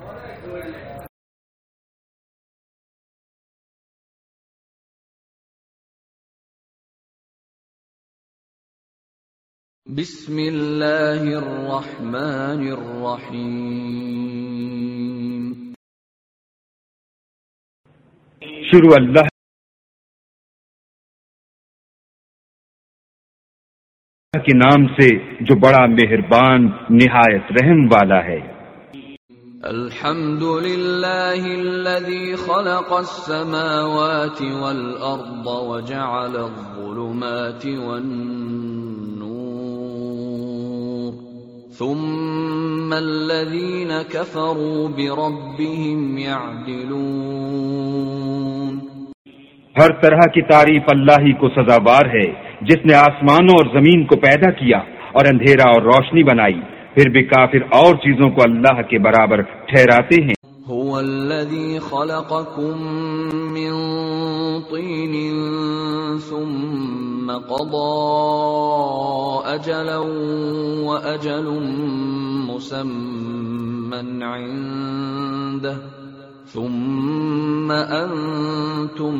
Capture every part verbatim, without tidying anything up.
بسم اللہ الرحمن الرحیم۔ شروع اللہ کے نام سے جو بڑا مہربان نہایت رحم والا ہے۔ الحمد للہ الذی خلق السماوات والارض وجعل الظلمات والنور ثم الذین کفروا بربهم یعدلون۔ ہر طرح کی تعریف اللہ ہی کو سزاوار ہے جس نے آسمانوں اور زمین کو پیدا کیا اور اندھیرا اور روشنی بنائی، پھر بھی کافر اور چیزوں کو اللہ کے برابر ٹھہراتے ہیں۔ هو الذی خلقکم من طین ثم قضى اجلا واجل مسمى عنده ثم انتم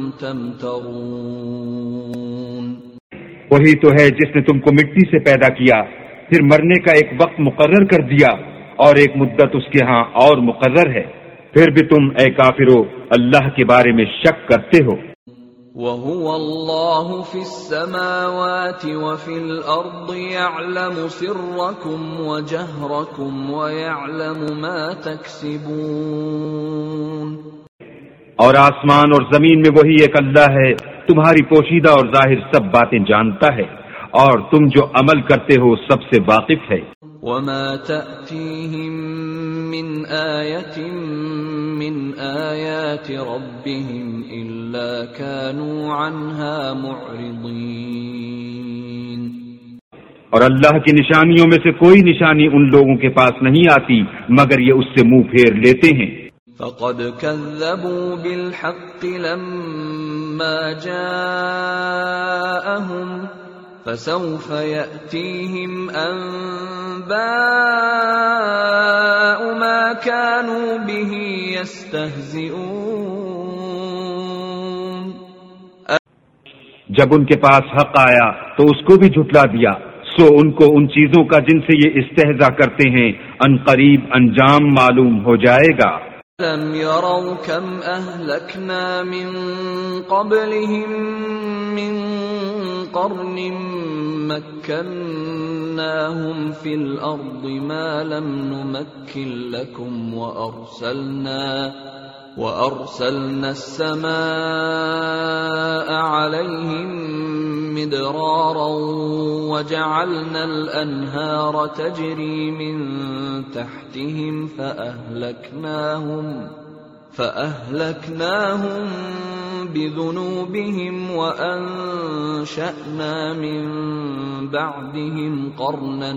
تمترون۔ وہی تو ہے جس نے تم کو مٹی سے پیدا کیا، پھر مرنے کا ایک وقت مقرر کر دیا اور ایک مدت اس کے ہاں اور مقرر ہے، پھر بھی تم اے کافرو اللہ کے بارے میں شک کرتے ہو۔ وَهُوَ اللَّهُ فِي السَّمَاوَاتِ وَفِي الْأَرْضِ يَعْلَمُ سِرَّكُمْ وَجَهْرَكُمْ وَيَعْلَمُ مَا تَكْسِبُونَ۔ اور آسمان اور زمین میں وہی ایک اللہ ہے، تمہاری پوشیدہ اور ظاہر سب باتیں جانتا ہے، اور تم جو عمل کرتے ہو سب سے واقف ہے۔ وَمَا تَأْتِيهِم مِّنْ آيَةٍ مِّنْ آيَاتِ رَبِّهِمْ إِلَّا كَانُوا عَنْهَا مُعْرِضِينَ۔ اور اللہ کی نشانیوں میں سے کوئی نشانی ان لوگوں کے پاس نہیں آتی مگر یہ اس سے منہ پھیر لیتے ہیں۔ فَقَدْ كَذَّبُوا بِالْحَقِّ لَمَّا جَاءَهُمْ فَسَوْفَ يَأْتِيهِمْ أَنبَاءُ مَا كَانُوا بِهِ يَسْتَهْزِئُونَ۔ جب ان کے پاس حق آیا تو اس کو بھی جھٹلا دیا، سو ان کو ان چیزوں کا جن سے یہ استہزاء کرتے ہیں ان قریب انجام معلوم ہو جائے گا۔ لم يروا كم أهلكنا من قبلهم من قرن مكناهم في الأرض ما لم نمكن لكم وأرسلنا وأرسلنا السماء عليهم مدرارا وجعلنا الأنهار تجري من تحتهم فأهلكناهم فأهلكناهم بذنوبهم وأنشأنا من بعدهم قرنا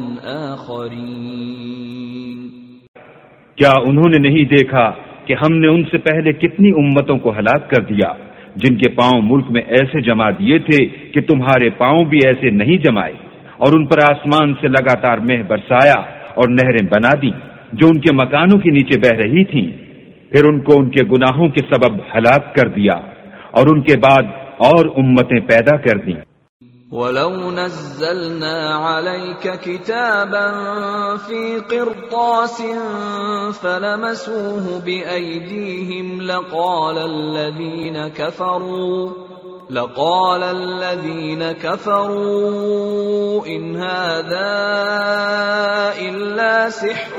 آخرين۔ کیا انہوں نے نہیں دیکھا کہ ہم نے ان سے پہلے کتنی امتوں کو ہلاک کر دیا جن کے پاؤں ملک میں ایسے جما دیے تھے کہ تمہارے پاؤں بھی ایسے نہیں جمائے، اور ان پر آسمان سے لگاتار مہ برسایا اور نہریں بنا دی جو ان کے مکانوں کے نیچے بہ رہی تھیں، پھر ان کو ان کے گناہوں کے سبب ہلاک کر دیا اور ان کے بعد اور امتیں پیدا کر دیں۔ وَلَوْ نَزَّلْنَا عَلَيْكَ كِتَابًا فِي قِرْطَاسٍ فَلَمَسُوهُ بِأَيْدِيهِمْ لَقَالَ الَّذِينَ كَفَرُوا لَقَالَ الَّذِينَ كَفَرُوا إِنْ هَذَا إِلَّا سِحْرٌ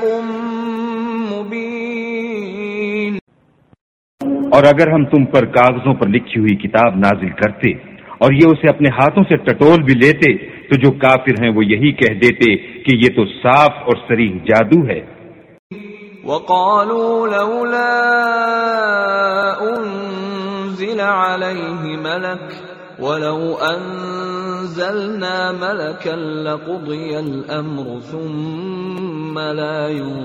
مُبِينٌ۔ اور اگر ہم تم پر کاغذوں پر لکھی ہوئی کتاب نازل کرتے اور یہ اسے اپنے ہاتھوں سے ٹٹول بھی لیتے تو جو کافر ہیں وہ یہی کہہ دیتے کہ یہ تو صاف اور صریح جادو ہے۔ وَقَالُوا لَوْلَا أُنزِلَ عَلَيْهِ مَلَكٌ وَلَوْ أَنزَلْنَا مَلَكًا لَقُضِيَ الْأَمْرُ ثُمَّ لَا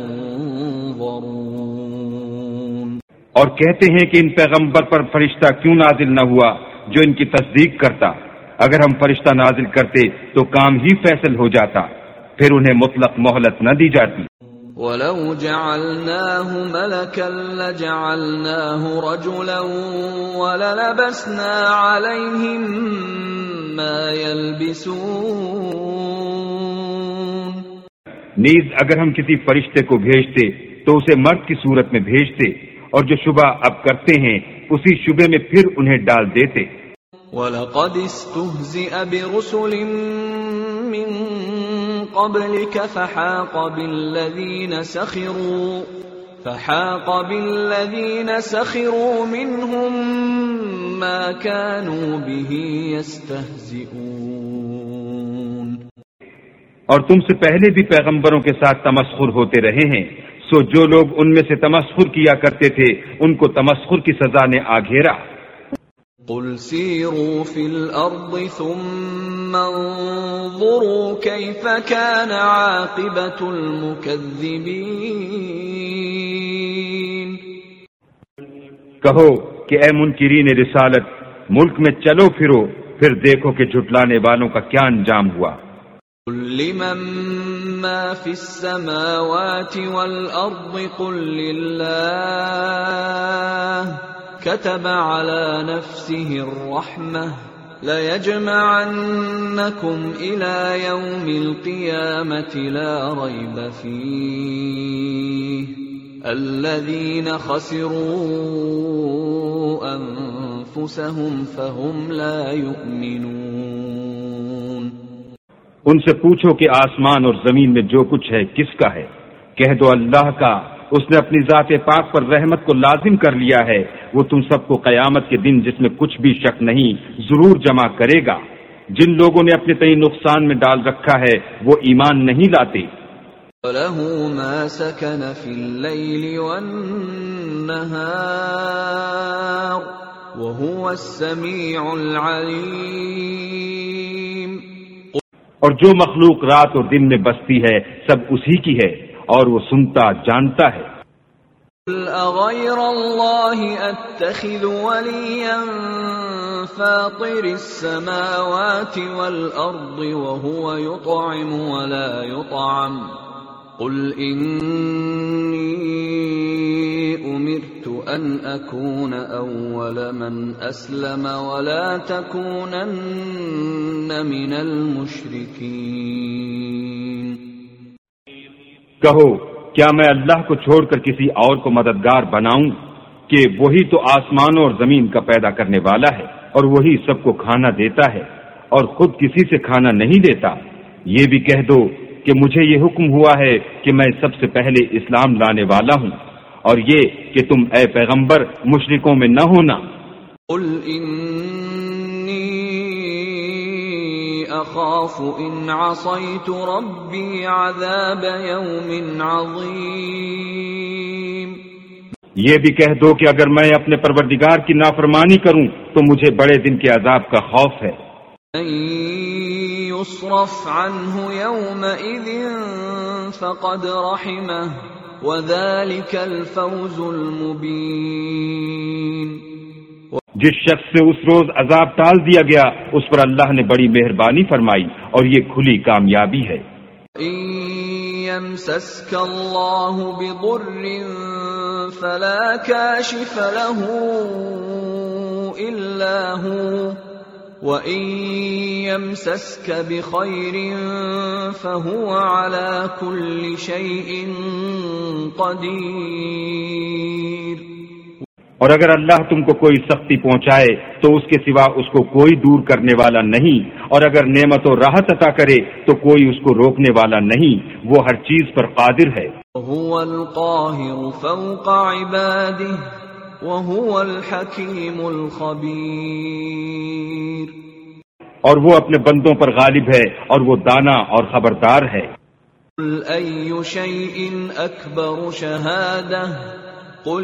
يُنظَرُونَ۔ اور کہتے ہیں کہ ان پیغمبر پر فرشتہ کیوں نازل نہ ہوا جو ان کی تصدیق کرتا، اگر ہم فرشتہ نازل کرتے تو کام ہی فیصل ہو جاتا، پھر انہیں مطلق مہلت نہ دی جاتی۔ وَلَوْ جَعَلْنَاهُ مَلَكًا لَّجَعَلْنَاهُ رَجُلًا وَلَلَبَسْنَا عَلَيْهِم مَّا يَلْبِسُونَ۔ نیز اگر ہم کسی فرشتے کو بھیجتے تو اسے مرد کی صورت میں بھیجتے، اور جو شبہ اب کرتے ہیں اسی شبے میں پھر انہیں ڈال دیتے۔ وَلَقَدِ اسْتُهْزِئَ بِرُسُلٍ مِّن قَبْلِكَ فَحَاقَ بِالَّذِينَ سَخِرُوا فَحَاقَ بِالَّذِينَ سَخِرُوا مِنْهُمْ مَا كَانُوا بِهِ يَسْتَهْزِئُونَ۔ اور تم سے پہلے بھی پیغمبروں کے ساتھ تمسخر ہوتے رہے ہیں، سو جو لوگ ان میں سے تمسخر کیا کرتے تھے ان کو تمسخر کی سزا نے آ گھیرا۔ قل سیروا فی الارض ثم انظروا کیف کان عاقبۃ المکذبین۔ کہو کہ اے منکرین رسالت، ملک میں چلو پھرو، پھر دیکھو کہ جھٹلانے والوں کا کیا انجام ہوا۔ قل لمن ما في السماوات والأرض قل لله كتب على نفسه الرحمة ليجمعنكم إلى يوم القيامة لا ريب فيه الذين خسروا أنفسهم فهم لا يؤمنون۔ ان سے پوچھو کہ آسمان اور زمین میں جو کچھ ہے کس کا ہے؟ کہہ دو اللہ کا، اس نے اپنی ذات پاک پر رحمت کو لازم کر لیا ہے، وہ تم سب کو قیامت کے دن جس میں کچھ بھی شک نہیں ضرور جمع کرے گا۔ جن لوگوں نے اپنے تئیں نقصان میں ڈال رکھا ہے وہ ایمان نہیں لاتے۔ وَلَهُ مَا سَكَنَ فِي اللَّيْلِ وَالنَّهَارِ وَهُوَ السَّمِيعُ الْعَلِيمُ۔ اور جو مخلوق رات اور دن میں بستی ہے سب اسی کی ہے اور وہ سنتا جانتا ہے۔ قُلْ أَغَيْرَ اللَّهِ أَتَّخِذُ وَلِيًّا فَاطِرِ السَّمَاوَاتِ وَالْأَرْضِ وَهُوَ يُطْعِمُ وَلَا يُطْعَمُ قُلْ إِنِّي أُمِرْتُ أَنْ أَكُونَ أَوَّلَ مَنْ أَسْلَمَ وَلَا تَكُونَنَّ مِنَ الْمُشْرِكِينَ۔ کہو کیا میں اللہ کو چھوڑ کر کسی اور کو مددگار بناؤں کہ وہی تو آسمانوں اور زمین کا پیدا کرنے والا ہے اور وہی سب کو کھانا دیتا ہے اور خود کسی سے کھانا نہیں لیتا۔ یہ بھی کہہ دو کہ مجھے یہ حکم ہوا ہے کہ میں سب سے پہلے اسلام لانے والا ہوں، اور یہ کہ تم اے پیغمبر مشرکوں میں نہ ہونا۔ قل انی اخاف ان عصیت ربی عذاب یوم عظیم۔ یہ بھی کہہ دو کہ اگر میں اپنے پروردگار کی نافرمانی کروں تو مجھے بڑے دن کے عذاب کا خوف ہے۔ يصرف عنه يومئذ فقد رحمه وذلك الفوز المبين۔ جس شخص سے اس روز عذاب ٹال دیا گیا اس پر اللہ نے بڑی مہربانی فرمائی اور یہ کھلی کامیابی ہے۔ إن يمسسك الله بضر فلا كاشف له إلا هو وَإِن يَمْسَسْكَ بِخَيْرٍ فَهُوَ عَلَى كُلِّ شَيْءٍ قَدِيرٌ۔ اور اگر اللہ تم کو کوئی سختی پہنچائے تو اس کے سوا اس کو کوئی دور کرنے والا نہیں، اور اگر نعمت و راحت عطا کرے تو کوئی اس کو روکنے والا نہیں، وہ ہر چیز پر قادر ہے۔ وَهُوَ الْقَاهِرُ فَوْقَ عِبَادِهِ وَهُوَ الْحَكِيمُ الْخَبِيرُ۔ اور وہ اپنے بندوں پر غالب ہے اور وہ دانا اور خبردار ہے۔ قُلْ أَيُّ شَيْءٍ أَكْبَرُ شَهَادَةً قُلِ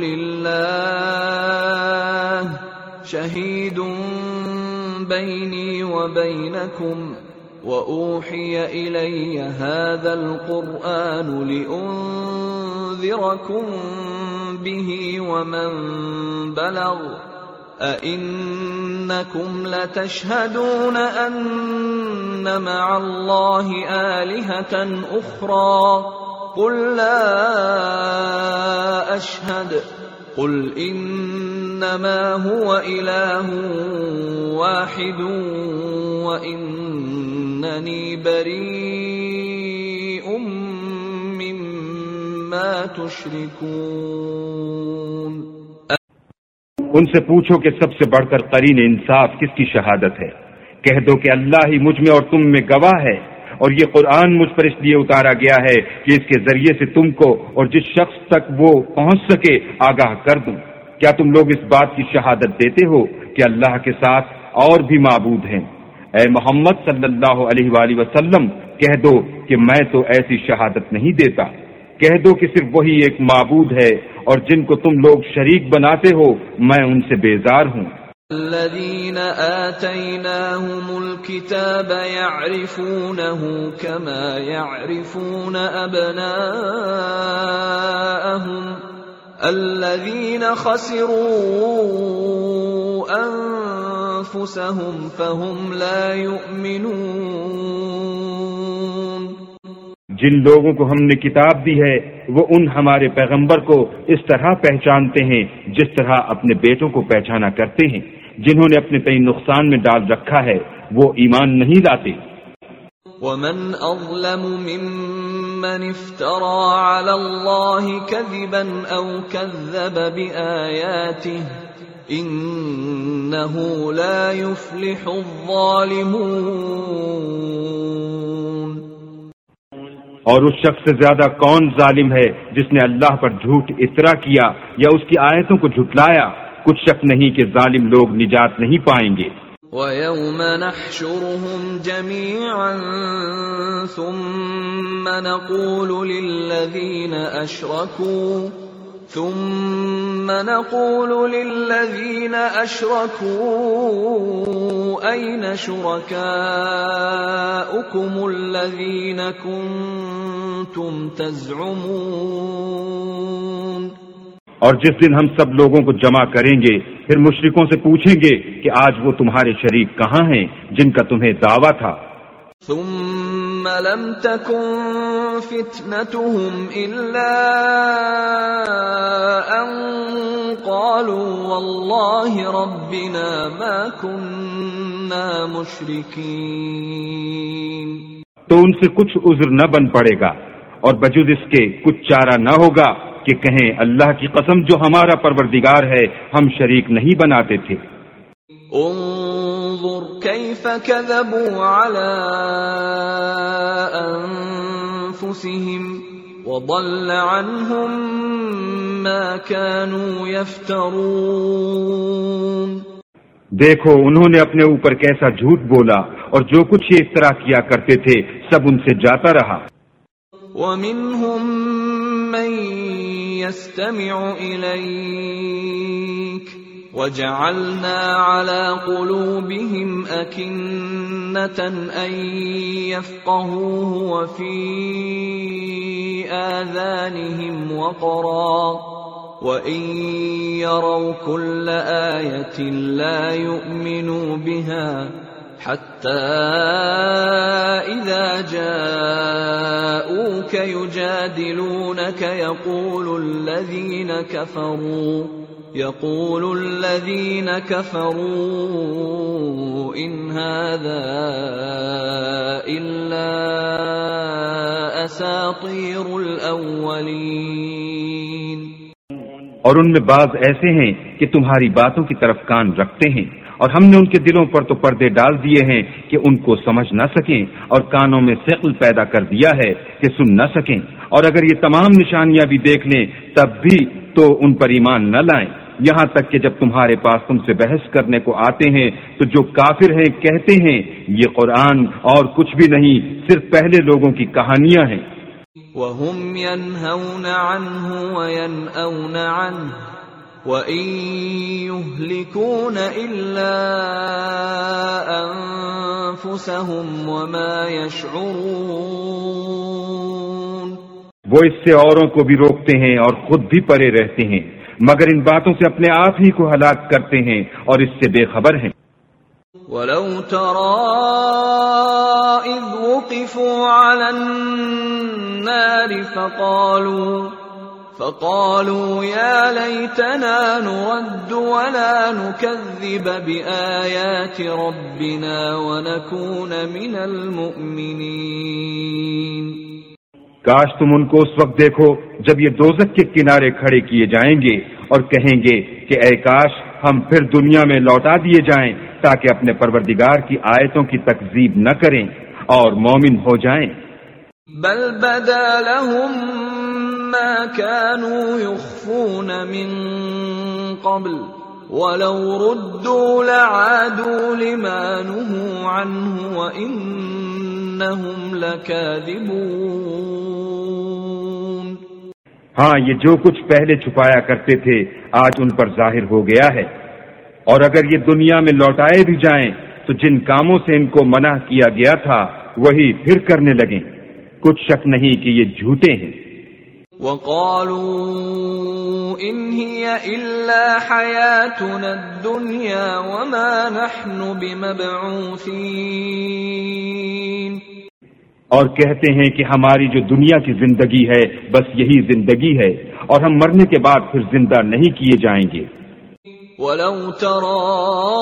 اللَّهُ شَهِيدٌ بَيْنِي وَبَيْنَكُمْ وَأُوحِيَ إِلَيَّ هَذَا الْقُرْآنُ لِأُنذِرَكُم بِهِ وَمَن بَلَغَ أَإِنَّكُمْ لَتَشْهَدُونَ أَنَّ مَعَ اللَّهِ آلِهَةً أُخْرَى قل لا اشهد قل انما هو اله واحد وانني بريء مما تشركون. ان سے پوچھو کہ سب سے بڑھ کر قرین انصاف کس کی شہادت ہے؟ کہہ دو کہ اللہ ہی مجھ میں اور تم میں گواہ ہے، اور یہ قرآن مجھ پر اس لیے اتارا گیا ہے کہ اس کے ذریعے سے تم کو اور جس شخص تک وہ پہنچ سکے آگاہ کر دوں. کیا تم لوگ اس بات کی شہادت دیتے ہو کہ اللہ کے ساتھ اور بھی معبود ہیں؟ اے محمد صلی اللہ علیہ وآلہ وسلم کہہ دو کہ میں تو ایسی شہادت نہیں دیتا. کہہ دو کہ صرف وہی ایک معبود ہے اور جن کو تم لوگ شریک بناتے ہو میں ان سے بیزار ہوں. الذين آتيناهم الكتاب يعرفونه كما يعرفون أبناءهم الذين خسروا أنفسهم فهم لا يؤمنون. جن لوگوں کو ہم نے کتاب دی ہے وہ ان ہمارے پیغمبر کو اس طرح پہچانتے ہیں جس طرح اپنے بیٹوں کو پہچانا کرتے ہیں. جنہوں نے اپنے تئیں نقصان میں ڈال رکھا ہے وہ ایمان نہیں لاتے. ومن اظلم ممن افترى على الله كذبا او كذب بآياته انه لا يفلح الظالمون. اور اس شخص سے زیادہ کون ظالم ہے جس نے اللہ پر جھوٹ افترا کیا یا اس کی آیتوں کو جھٹلایا؟ کچھ شک نہیں کہ ظالم لوگ نجات نہیں پائیں گے. وَيَوْمَ نَحْشُرُهُمْ جَمِيعًا ثُمَّ نَقُولُ لِلَّذِينَ أَشْرَكُوا ثُمَّ نَقُولُ لِلَّذِينَ أَشْرَكُوا أَيْنَ شُرَكَاؤُكُمُ الَّذِينَ كُنتُمْ تَزْعُمُونَ. اور جس دن ہم سب لوگوں کو جمع کریں گے پھر مشرکوں سے پوچھیں گے کہ آج وہ تمہارے شریک کہاں ہیں جن کا تمہیں دعویٰ تھا. ثم لم تكن فتنتهم الا ان قالوا والله ربنا ما كنا مشركين. تو ان سے کچھ عذر نہ بن پڑے گا اور بجز اس کے کچھ چارہ نہ ہوگا کہ کہیں اللہ کی قسم جو ہمارا پروردگار ہے ہم شریک نہیں بناتے تھے. انظر كيف كذبوا على انفسهم وضل عنهم ما كانوا يفترون. دیکھو انہوں نے اپنے اوپر کیسا جھوٹ بولا اور جو کچھ یہ افترا کیا کرتے تھے سب ان سے جاتا رہا. ومنهم من يستمع إليك وجعلنا على قلوبهم أكنة أن يفقهوه وفي آذانهم وقرا وإن يروا كل آية لا يؤمنوا بها حتى إذا جاءوك يجادلونك يقول الذين كفروا يقول الذين كفروا إن هذا إلا أساطير الأولين. اور ان میں بعض ایسے ہیں کہ تمہاری باتوں کی طرف کان رکھتے ہیں اور ہم نے ان کے دلوں پر تو پردے ڈال دیے ہیں کہ ان کو سمجھ نہ سکیں اور کانوں میں ثقل پیدا کر دیا ہے کہ سن نہ سکیں. اور اگر یہ تمام نشانیاں بھی دیکھ لیں تب بھی تو ان پر ایمان نہ لائیں. یہاں تک کہ جب تمہارے پاس تم سے بحث کرنے کو آتے ہیں تو جو کافر ہیں کہتے ہیں یہ قرآن اور کچھ بھی نہیں صرف پہلے لوگوں کی کہانیاں ہیں. وَهُمْ يَنْهَوْنَ عَنْهُ وَيَنْأَوْنَ عَنْهُ وَإِنْ يُهْلِكُونَ إِلَّا أَنفُسَهُمْ وَمَا يَشْعُرُونَ. وہ اس سے اوروں کو بھی روکتے ہیں اور خود بھی پرے رہتے ہیں مگر ان باتوں سے اپنے آپ ہی کو ہلاک کرتے ہیں اور اس سے بے خبر ہیں. وَلَوْ تَرَى إِذْ وُقِفُوا عَلَى النَّارِ النار فقالوا فقالوا يا ليتنا نرد ولا نكذب بآيات ربنا ونكون من المؤمنين. کاش تم ان کو اس وقت دیکھو جب یہ دوزخ کے کنارے کھڑے کیے جائیں گے اور کہیں گے کہ اے کاش ہم پھر دنیا میں لوٹا دیے جائیں تاکہ اپنے پروردگار کی آیتوں کی تکذیب نہ کریں اور مومن ہو جائیں. بل بدا لهم ما كانوا يخفون من قبل ولو ردوا لعادوا لما نهوا عنه وإنهم لكاذبون. ہاں یہ جو کچھ پہلے چھپایا کرتے تھے آج ان پر ظاہر ہو گیا ہے، اور اگر یہ دنیا میں لوٹائے بھی جائیں تو جن کاموں سے ان کو منع کیا گیا تھا وہی پھر کرنے لگیں. کچھ شک نہیں کہ یہ جھوٹے ہیں. وَقَالُوا إِنْ هِيَ إِلَّا حَيَاتُنَا الدُّنْيَا وَمَا نَحْنُ بِمَبْعُوثِينَ. اور کہتے ہیں کہ ہماری جو دنیا کی زندگی ہے بس یہی زندگی ہے اور ہم مرنے کے بعد پھر زندہ نہیں کیے جائیں گے. وَلَوْ تَرَىٰ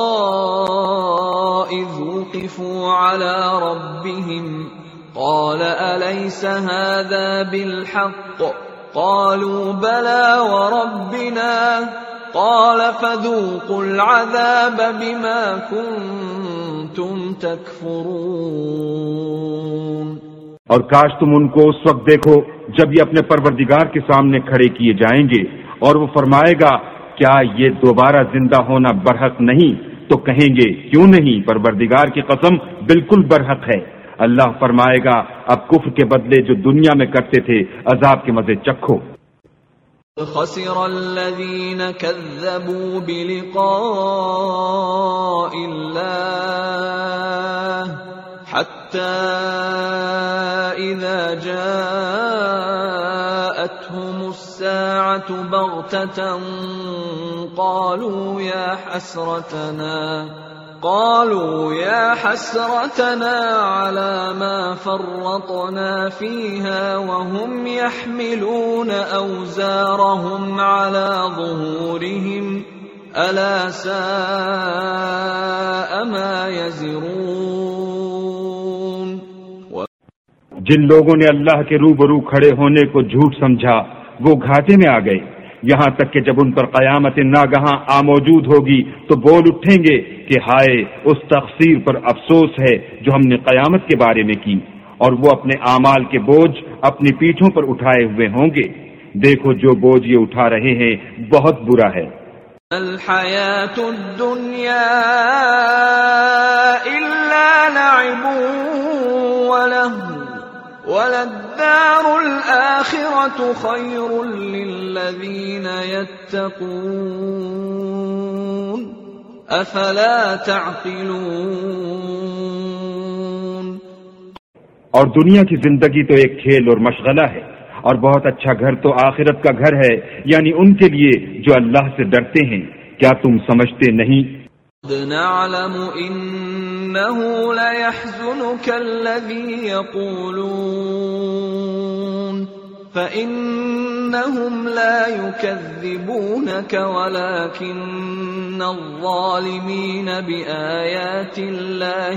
إِذْ وُقِفُوا عَلَىٰ رَبِّهِمْ قال أليس هذا بالحق قالوا بلى وربنا قال فذوقوا العذاب بما كنتم تكفرون. اور کاش تم ان کو اس وقت دیکھو جب یہ اپنے پروردگار کے سامنے کھڑے کیے جائیں گے اور وہ فرمائے گا کیا یہ دوبارہ زندہ ہونا برحق نہیں؟ تو کہیں گے کیوں نہیں، پروردگار کی قسم بالکل برحق ہے. اللہ فرمائے گا اب کفر کے بدلے جو دنیا میں کرتے تھے عذاب کے مزے چکھو. خسر الذين كذبوا بلقاء الله حتى إذا جاءتهم الساعة بغتة قالوا يا حسرتنا قالوا يا حسرتنا على ما فرطنا فيها وهم يحملون أوزارهم على ظهورهم ألا ساء ما يزرون. جن لوگوں نے اللہ کے روبرو کھڑے ہونے کو جھوٹ سمجھا وہ گھاٹے میں آ گئے، یہاں تک کہ جب ان پر قیامت ناگہاں آ موجود ہوگی تو بول اٹھیں گے کہ ہائے اس تقصیر پر افسوس ہے جو ہم نے قیامت کے بارے میں کی، اور وہ اپنے اعمال کے بوجھ اپنی پیٹھوں پر اٹھائے ہوئے ہوں گے. دیکھو جو بوجھ یہ اٹھا رہے ہیں بہت برا ہے. الحیات الدنیا الا لعب ولهو وَلَلدَّارُ الْآخِرَةُ خَيْرٌ لِّلَّذِينَ يَتَّقُونَ أَفَلَا تَعْقِلُونَ. اور دنیا کی زندگی تو ایک کھیل اور مشغلہ ہے، اور بہت اچھا گھر تو آخرت کا گھر ہے، یعنی ان کے لیے جو اللہ سے ڈرتے ہیں. کیا تم سمجھتے نہیں؟ قد نعلم إنه ليحزنك الذي يقولون فإنهم لا يكذبونك ولكن الظالمين بآيات الله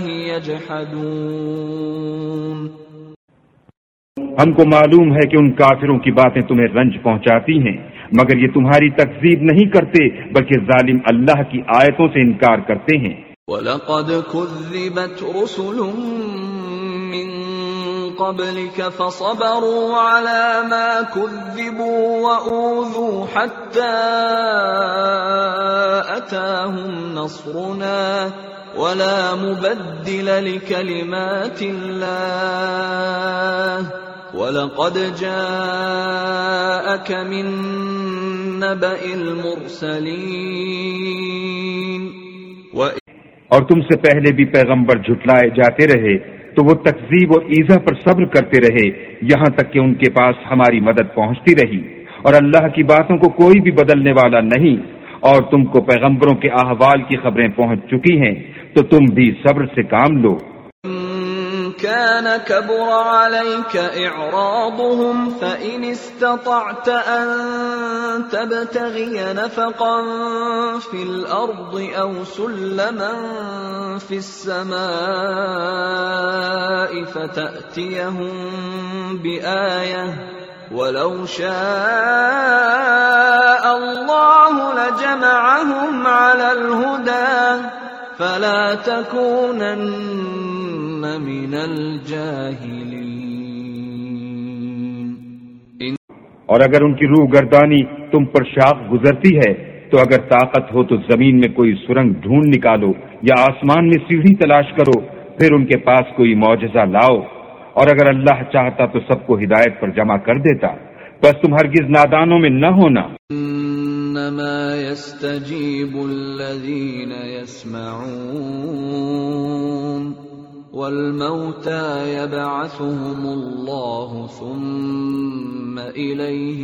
يجحدون. ہم کو معلوم ہے کہ ان کافروں کی باتیں تمہیں رنج پہنچاتی ہیں، مگر یہ تمہاری تکذیب نہیں کرتے بلکہ ظالم اللہ کی آیتوں سے انکار کرتے ہیں. وَلَقَدْ كُذِّبَتْ رُسُلٌ مِّن قَبْلِكَ فَصَبَرُوا عَلَى مَا كُذِّبُوا وَأُوذُوا حَتَّى أَتَاهُمْ نَصْرُنَا وَلَا مُبَدِّلَ لِكَلِمَاتِ اللَّهِ وَلَقَدْ جَاءَكَ مِن نَّبَإِ الْمُرْسَلِينَ. اور تم سے پہلے بھی پیغمبر جھٹلائے جاتے رہے تو وہ تکذیب اور ایذا پر صبر کرتے رہے یہاں تک کہ ان کے پاس ہماری مدد پہنچتی رہی، اور اللہ کی باتوں کو کوئی بھی بدلنے والا نہیں. اور تم کو پیغمبروں کے احوال کی خبریں پہنچ چکی ہیں تو تم بھی صبر سے کام لو. كان كبر عليك إعراضهم فإن استطعت أن تبتغي نفقا في الأرض أو سلما في السماء فتأتيهم بآية ولو شاء الله لجمعهم على الهدى فلا تكونن من الجاہلین. اور اگر ان کی روح گردانی تم پر شاق گزرتی ہے تو اگر طاقت ہو تو زمین میں کوئی سرنگ ڈھونڈ نکالو یا آسمان میں سیڑھی تلاش کرو، پھر ان کے پاس کوئی معجزہ لاؤ. اور اگر اللہ چاہتا تو سب کو ہدایت پر جمع کر دیتا، بس تم ہرگز نادانوں میں نہ ہونا. انما يستجيب الذين يسمعون والموتى يبعثهم الله ثم إليه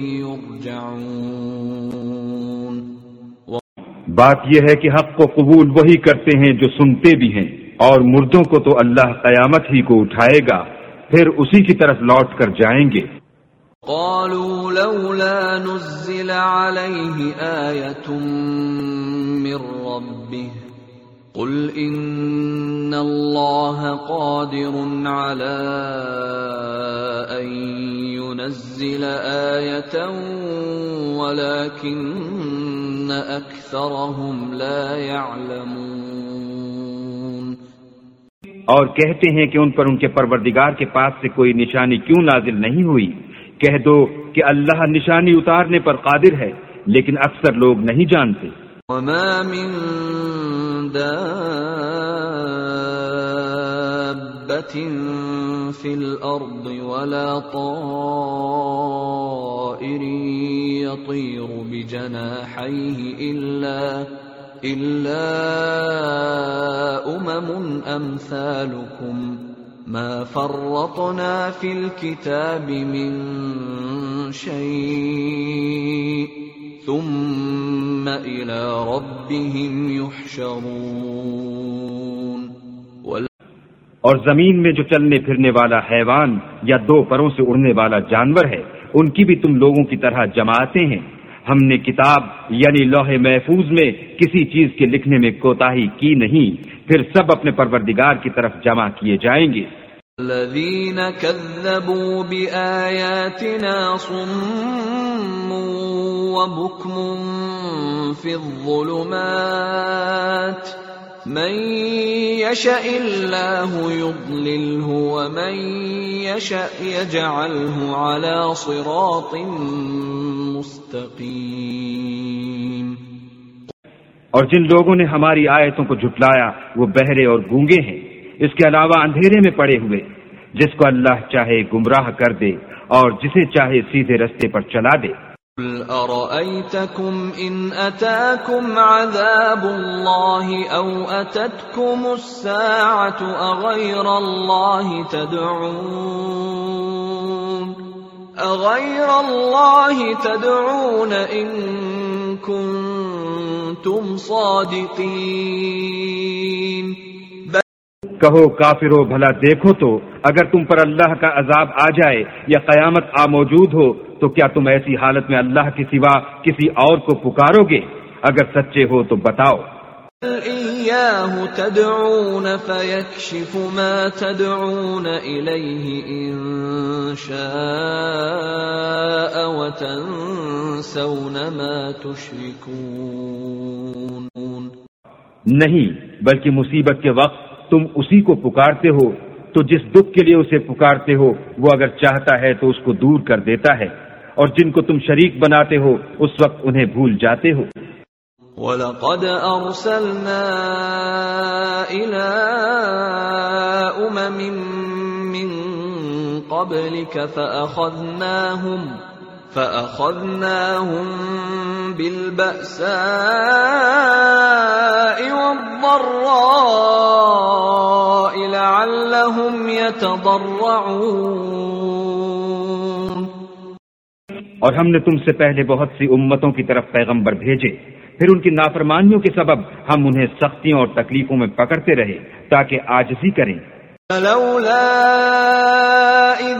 يرجعون. بات یہ ہے کہ حق کو قبول وہی کرتے ہیں جو سنتے بھی ہیں، اور مردوں کو تو اللہ قیامت ہی کو اٹھائے گا، پھر اسی کی طرف لوٹ کر جائیں گے. قالوا لولا نزل عليه آية من ربه قل إن الله قادر على أن ينزل آية ولكن أكثرهم لا يعلمون. اور کہتے ہیں کہ ان پر ان کے پروردگار کے پاس سے کوئی نشانی کیوں نازل نہیں ہوئی؟ کہہ دو کہ اللہ نشانی اتارنے پر قادر ہے، لیکن اکثر لوگ نہیں جانتے. وما من دابة في الأرض ولا طائر يطير بجناحيه إلا إلا أمم أمثالكم ما فرطنا في الكتاب من شيء ثم إلى ربهم يحشرون. اور زمین میں جو چلنے پھرنے والا حیوان یا دو پروں سے اڑنے والا جانور ہے، ان کی بھی تم لوگوں کی طرح جماعتیں ہیں. ہم نے کتاب یعنی لوح محفوظ میں کسی چیز کے لکھنے میں کوتاہی کی نہیں، پھر سب اپنے پروردگار کی طرف جمع کیے جائیں گے. الذين كذبوا بآياتنا صم وبكم في الظلمات من يشاء الله يضلله ومن يشاء يجعله على صراط مستقيم. اور جن لوگوں نے ہماری آیتوں کو جھٹلایا وہ بہرے اور گونگے ہیں، اس کے علاوہ اندھیرے میں پڑے ہوئے. جس کو اللہ چاہے گمراہ کر دے اور جسے چاہے سیدھے رستے پر چلا دے. قل أرأيتكم إن أتاكم عذاب الله أو أتتكم الساعة أغير الله تدعون أغير الله تدعون إن كنتم صادقين. کہو کافرو بھلا دیکھو تو اگر تم پر اللہ کا عذاب آ جائے یا قیامت آ موجود ہو تو کیا تم ایسی حالت میں اللہ کے سوا کسی اور کو پکارو گے؟ اگر سچے ہو تو بتاؤ. إِيَّاهُ تَدْعُونَ فَيَكْشِفُ مَا تَدْعُونَ إِلَيْهِ إِن شَاءَ وَتَنسَوْنَ مَا تُشْرِكُونَ. نہیں، بلکہ مصیبت کے وقت تم اسی کو پکارتے ہو تو جس دکھ کے لیے اسے پکارتے ہو وہ اگر چاہتا ہے تو اس کو دور کر دیتا ہے، اور جن کو تم شریک بناتے ہو اس وقت انہیں بھول جاتے ہو. وَلَقَدْ أَرْسَلْنَا إِلَىٰ أُمَمٍ مِّن قَبْلِكَ فَأَخَذْنَاهُمْ فَأَخَذْنَاهُمْ بِالْبَأْسَاءِ وَالضَّرَّاءِ لَعَلَّهُمْ يَتَضَرَّعُونَ. اور ہم نے تم سے پہلے بہت سی امتوں کی طرف پیغمبر بھیجے، پھر ان کی نافرمانیوں کے سبب ہم انہیں سختیوں اور تکلیفوں میں پکڑتے رہے تاکہ عاجزی کریں. فلولا إذ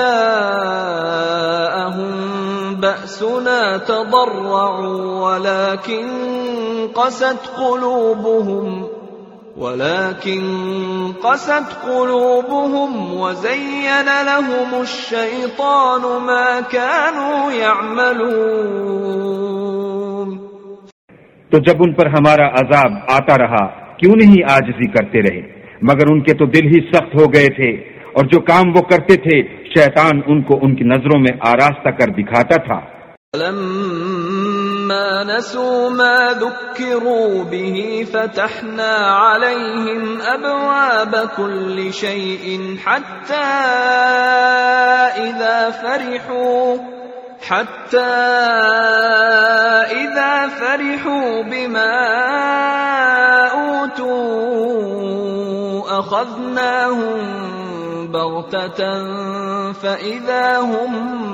جاءهم بأسنا تضرعوا ولكن قست قلوبهم ولكن قست قلوبهم وزين لهم الشيطان ما كانوا يعملون۔ تو جب ان پر ہمارا عذاب آتا رہا کیوں نہیں عاجزی کرتے رہے، مگر ان کے تو دل ہی سخت ہو گئے تھے، اور جو کام وہ کرتے تھے شیطان ان کو ان کی نظروں میں آراستہ کر دکھاتا تھا۔ فلما نسوا ما ذكروا به فتحنا عليهم أبواب كل شيء حتى إذا فرحوا حتى إذا فرحوا بما أوتوا أخذناهم بغتة فإذا هم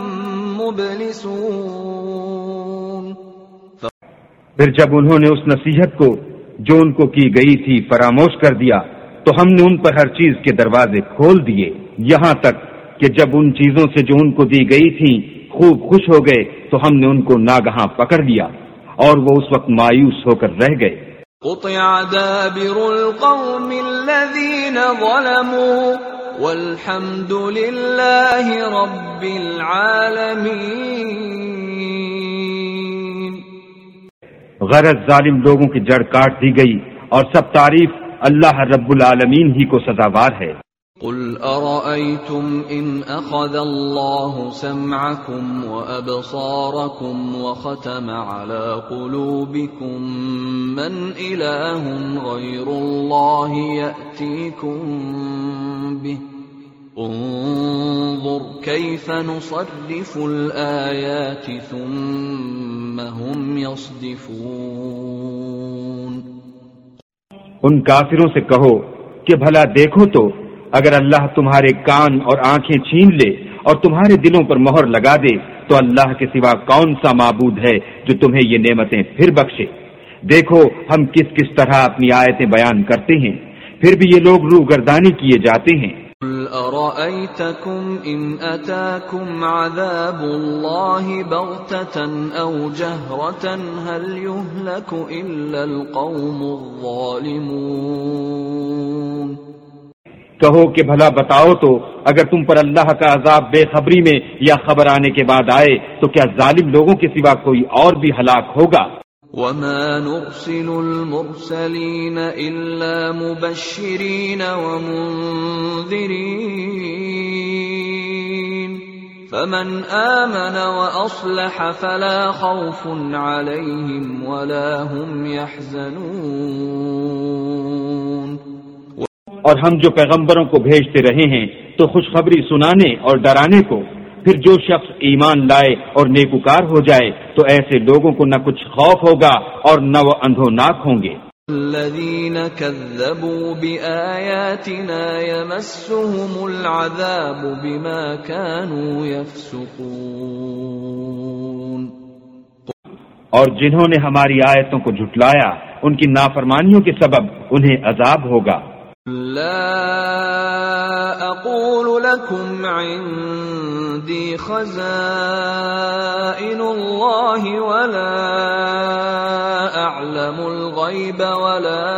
مبلسون۔ پھر جب انہوں نے اس نصیحت کو جو ان کو کی گئی تھی فراموش کر دیا تو ہم نے ان پر ہر چیز کے دروازے کھول دیے، یہاں تک کہ جب ان چیزوں سے جو ان کو دی گئی تھی خوب خوش ہو گئے تو ہم نے ان کو ناگہاں پکڑ لیا اور وہ اس وقت مایوس ہو کر رہ گئے۔ قطع دابر القوم الذين ظلموا والحمد لله رب العالمين۔ غرض ظالم لوگوں کی جڑ کاٹ دی گئی اور سب تعریف اللہ رب العالمین ہی کو سزاوار ہے۔ قل أرأيتم إن أخذ الله سمعكم وأبصاركم وختم على قلوبكم من إله غير الله يأتيكم به انظر كيف نصرف الآيات ثم هم يصدفون۔ ان کافروں سے کہو کہ بھلا دیکھو تو اگر اللہ تمہارے کان اور آنکھیں چھین لے اور تمہارے دلوں پر مہر لگا دے تو اللہ کے سوا کون سا معبود ہے جو تمہیں یہ نعمتیں پھر بخشے؟ دیکھو ہم کس کس طرح اپنی آیتیں بیان کرتے ہیں، پھر بھی یہ لوگ روگردانی کیے جاتے ہیں۔ قل أرأيتكم إن أتاكم عذاب الله بغتة أو جهرة هل يهلك إلا القوم الظالمون۔ کہو کہ بھلا بتاؤ تو اگر تم پر اللہ کا عذاب بے خبری میں یا خبر آنے کے بعد آئے تو کیا ظالم لوگوں کے سوا کوئی اور بھی ہلاک ہوگا؟ وما نرسل المرسلين إلا مبشرين ومنذرين فمن آمن وأصلح فلا خوف عليهم ولا هم يحزنون۔ اور ہم جو پیغمبروں کو بھیجتے رہے ہیں تو خوشخبری سنانے اور ڈرانے کو، پھر جو شخص ایمان لائے اور نیکوکار ہو جائے تو ایسے لوگوں کو نہ کچھ خوف ہوگا اور نہ وہ اندھوناک ہوں گے۔ الذين كذبوا بآياتنا يمسهم العذاب بما كانوا يفسقون۔ اور جنہوں نے ہماری آیتوں کو جھٹلایا ان کی نافرمانیوں کے سبب انہیں عذاب ہوگا۔ لا أقول لكم عندي خزائن الله ولا أعلم الغيب ولا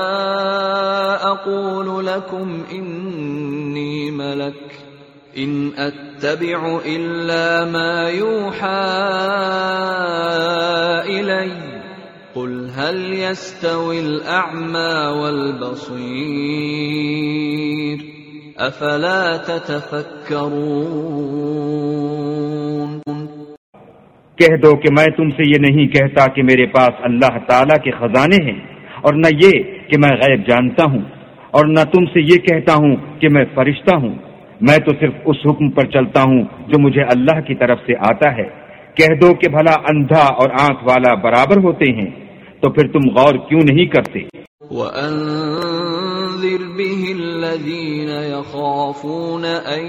أقول لكم إني ملك إن أتبع إلا ما يوحى إلي قل هل يستوي الأعمى والبصير أفلا تتفكرون۔ کہہ دو کہ میں تم سے یہ نہیں کہتا کہ میرے پاس اللہ تعالیٰ کے خزانے ہیں، اور نہ یہ کہ میں غیب جانتا ہوں، اور نہ تم سے یہ کہتا ہوں کہ میں فرشتہ ہوں، میں تو صرف اس حکم پر چلتا ہوں جو مجھے اللہ کی طرف سے آتا ہے۔ کہہ دو کہ بھلا اندھا اور آنکھ والا برابر ہوتے ہیں، تو پھر تم غور کیوں نہیں کرتے؟ وَأَنذِرْ بِهِ الَّذِينَ يَخَافُونَ أَن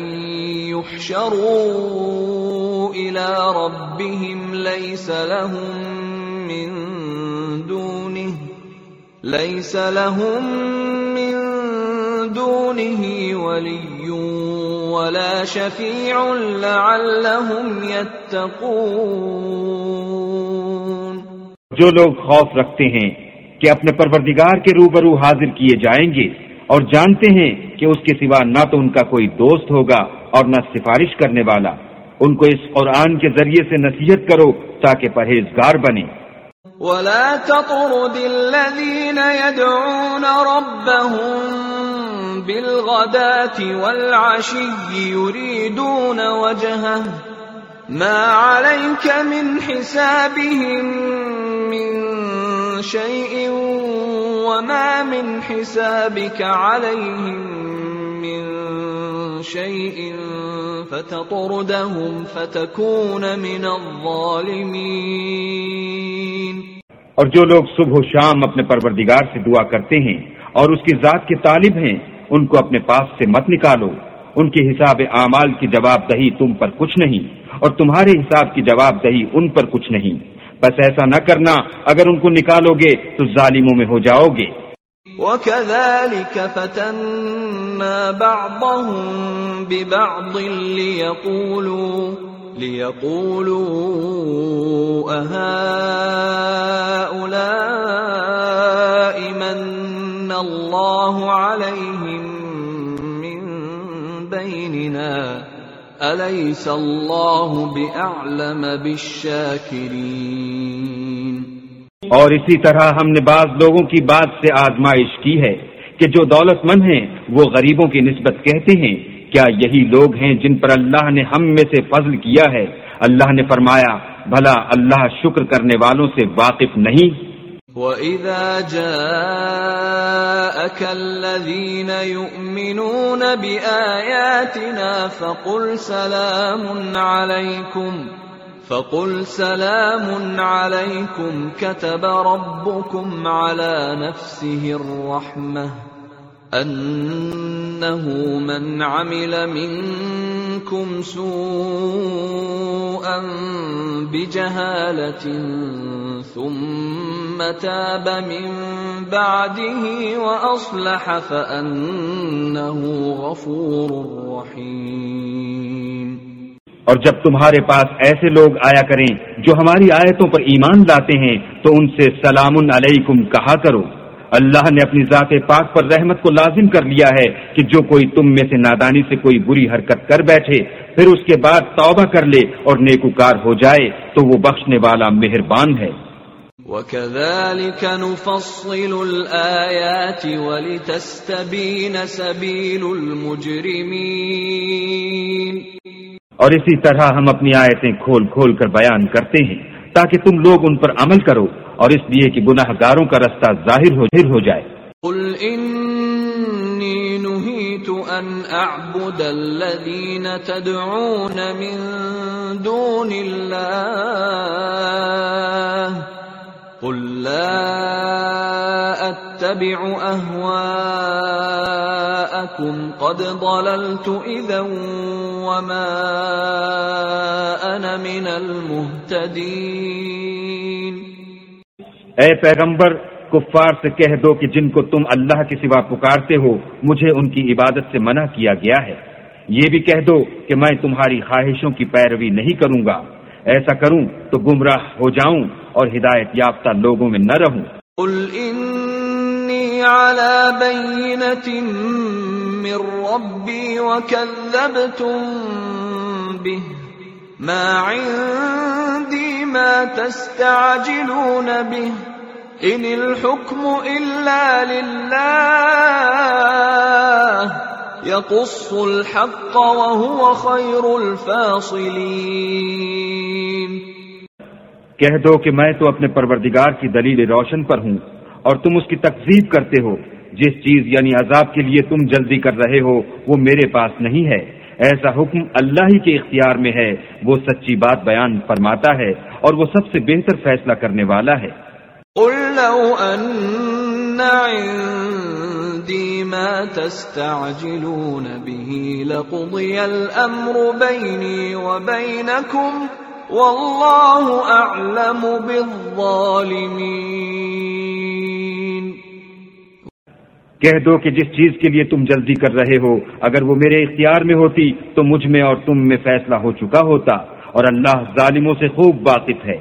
يُحْشَرُوا إِلَى رَبِّهِمْ لَيْسَ لَهُم مِّن دُونِهِ لَيْسَ لَهُم مِّن دُونِهِ دونه ولي ولا شفيع لعلهم يتقون۔ جو لوگ خوف رکھتے ہیں کہ اپنے پروردگار کے روبرو حاضر کیے جائیں گے اور جانتے ہیں کہ اس کے سوا نہ تو ان کا کوئی دوست ہوگا اور نہ سفارش کرنے والا، ان کو اس قرآن کے ذریعے سے نصیحت کرو تاکہ پرہیزگار بنے۔ وَلَا تَطْرُدِ الَّذِينَ يَدْعُونَ رَبَّهُم بِالْغَدَاةِ وَالْعَشِيِّ يُرِيدُونَ وَجْهَهُ مَا عَلَيْكَ مِنْ حِسَابِهِم مِّن شَيْءٍ وَمَا مِنْ حِسَابِكَ عَلَيْهِم مِّن شَيْءٍ فَتَطْرُدَهُمْ فَتَكُونَ مِنَ الظَّالِمِينَ۔ اور جو لوگ صبح و شام اپنے پروردگار سے دعا کرتے ہیں اور اس کی ذات کے طالب ہیں، ان کو اپنے پاس سے مت نکالو۔ ان کے حساب اعمال کی جواب دہی تم پر کچھ نہیں، اور تمہارے حساب کی جواب دہی ان پر کچھ نہیں، بس ایسا نہ کرنا، اگر ان کو نکالو گے تو ظالموں میں ہو جاؤ گے۔ وَكَذَلِكَ فَتَنَّا بَعْضَهُم بِبَعْضٍ لِيَقُولُوا لِيَقُولُوا أَهَٰؤُلَاءِ مَنَّ اللَّهُ عَلَيْهِم مِّن بَيْنِنَا أَلَيْسَ اللَّهُ بِأَعْلَمَ بِالشَّاكِرِينَ۔ اور اسی طرح ہم نے بعض لوگوں کی بات سے آزمائش کی ہے کہ جو دولت مند ہیں وہ غریبوں کی نسبت کہتے ہیں کیا یہی لوگ ہیں جن پر اللہ نے ہم میں سے فضل کیا ہے؟ اللہ نے فرمایا بھلا اللہ شکر کرنے والوں سے واقف نہیں؟ وَإِذَا جَاءَكَ الَّذِينَ يُؤْمِنُونَ بِآيَاتِنَا فَقُلْ سَلَامٌ عَلَيْكُمْ فَقُلْ سَلَامٌ عَلَيْكُمْ كَتَبَ رَبُّكُمْ عَلَى نَفْسِهِ الرَّحْمَةَ أَنَّهُ مَنْ عَمِلَ مِنْكُمْ سُوءًا بِجَهَالَةٍ ثُمَّ تَابَ مِنْ بَعْدِهِ وَأَصْلَحَ فَأَنَّهُ غَفُورٌ رَحِيمٌ۔ اور جب تمہارے پاس ایسے لوگ آیا کریں جو ہماری آیتوں پر ایمان لاتے ہیں تو ان سے سلام علیکم کہا کرو۔ اللہ نے اپنی ذات پاک پر رحمت کو لازم کر لیا ہے کہ جو کوئی تم میں سے نادانی سے کوئی بری حرکت کر بیٹھے پھر اس کے بعد توبہ کر لے اور نیکوکار ہو جائے تو وہ بخشنے والا مہربان ہے۔ وَكَذَلِكَ نُفَصِّلُ الْآيَاتِ وَلِتَسْتَبِينَ سَبِيلُ الْمُجْرِمِينَ۔ اور اسی طرح ہم اپنی آیتیں کھول کھول کر بیان کرتے ہیں تاکہ تم لوگ ان پر عمل کرو اور اس لیے کہ گناہ گاروں کا رستہ ظاہر ہو ہو جائے۔ قُلْ إِنِّي نُهِيتُ أَنْ أَعْبُدَ الَّذِينَ تَدْعُونَ مِن دُونِ اللَّهِ قُلْ لَا أَتَّبِعُ أَهْوَاءَكُمْ قَدْ ضَلَلْتُ إِذًا وَمَا أَنَا مِنَ الْمُهْتَدِينَ۔ اے پیغمبر کفار سے کہہ دو کہ جن کو تم اللہ کے سوا پکارتے ہو مجھے ان کی عبادت سے منع کیا گیا ہے، یہ بھی کہہ دو کہ میں تمہاری خواہشوں کی پیروی نہیں کروں گا، ایسا کروں تو گمراہ ہو جاؤں اور ہدایت یافتہ لوگوں میں نہ رہوں۔ قل انی علی بینۃ من ربی وکذبتم بہ ما عندی ما تستعجلون بہ ان الحکم الا للہ یقص الحق وهو خیر الفاصلین۔ کہہ دو کہ میں تو اپنے پروردگار کی دلیل روشن پر ہوں اور تم اس کی تکذیب کرتے ہو، جس چیز یعنی عذاب کے لیے تم جلدی کر رہے ہو وہ میرے پاس نہیں ہے، ایسا حکم اللہ ہی کے اختیار میں ہے، وہ سچی بات بیان فرماتا ہے اور وہ سب سے بہتر فیصلہ کرنے والا ہے۔ قل لو ان عندي ما تستعجلون به لقضي الامر بيني وبينكم واللہ اعلم بالظالمین۔ کہہ دو کہ جس چیز کے لیے تم جلدی کر رہے ہو اگر وہ میرے اختیار میں ہوتی تو مجھ میں اور تم میں فیصلہ ہو چکا ہوتا، اور اللہ ظالموں سے خوب واقف ہے۔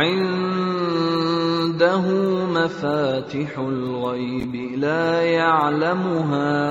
عنده مفاتح الغیب لا يعلمها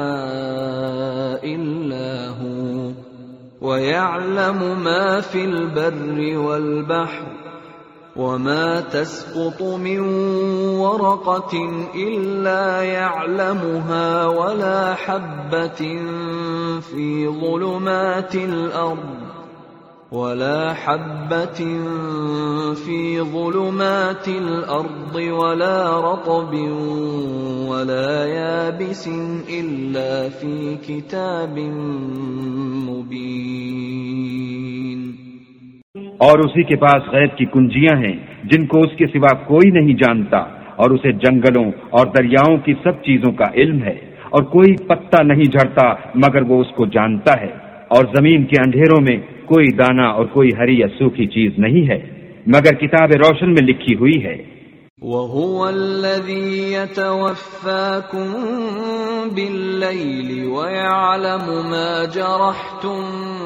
الا هو ويعلم ما في البر والبحر وما تسقط من ورقة إلا يعلمها ولا حبة في ظلمات الأرض ولا حبة في ظلمات الأرض ولا رطب ولا يابس إلا في كتاب مبين۔ اور اسی کے پاس غیب کی کنجیاں ہیں جن کو اس کے سوا کوئی نہیں جانتا، اور اسے جنگلوں اور دریاؤں کی سب چیزوں کا علم ہے، اور کوئی پتا نہیں جھڑتا مگر وہ اس کو جانتا ہے، اور زمین کے اندھیروں میں کوئی دانہ اور کوئی ہری یا سوکھی چیز نہیں ہے مگر کتاب روشن میں لکھی ہوئی ہے۔ وَهُوَ الَّذِي يَتَوَفَّاكُم بِاللَّيْلِ وَيَعْلَمُ مَا جَرَحْتُم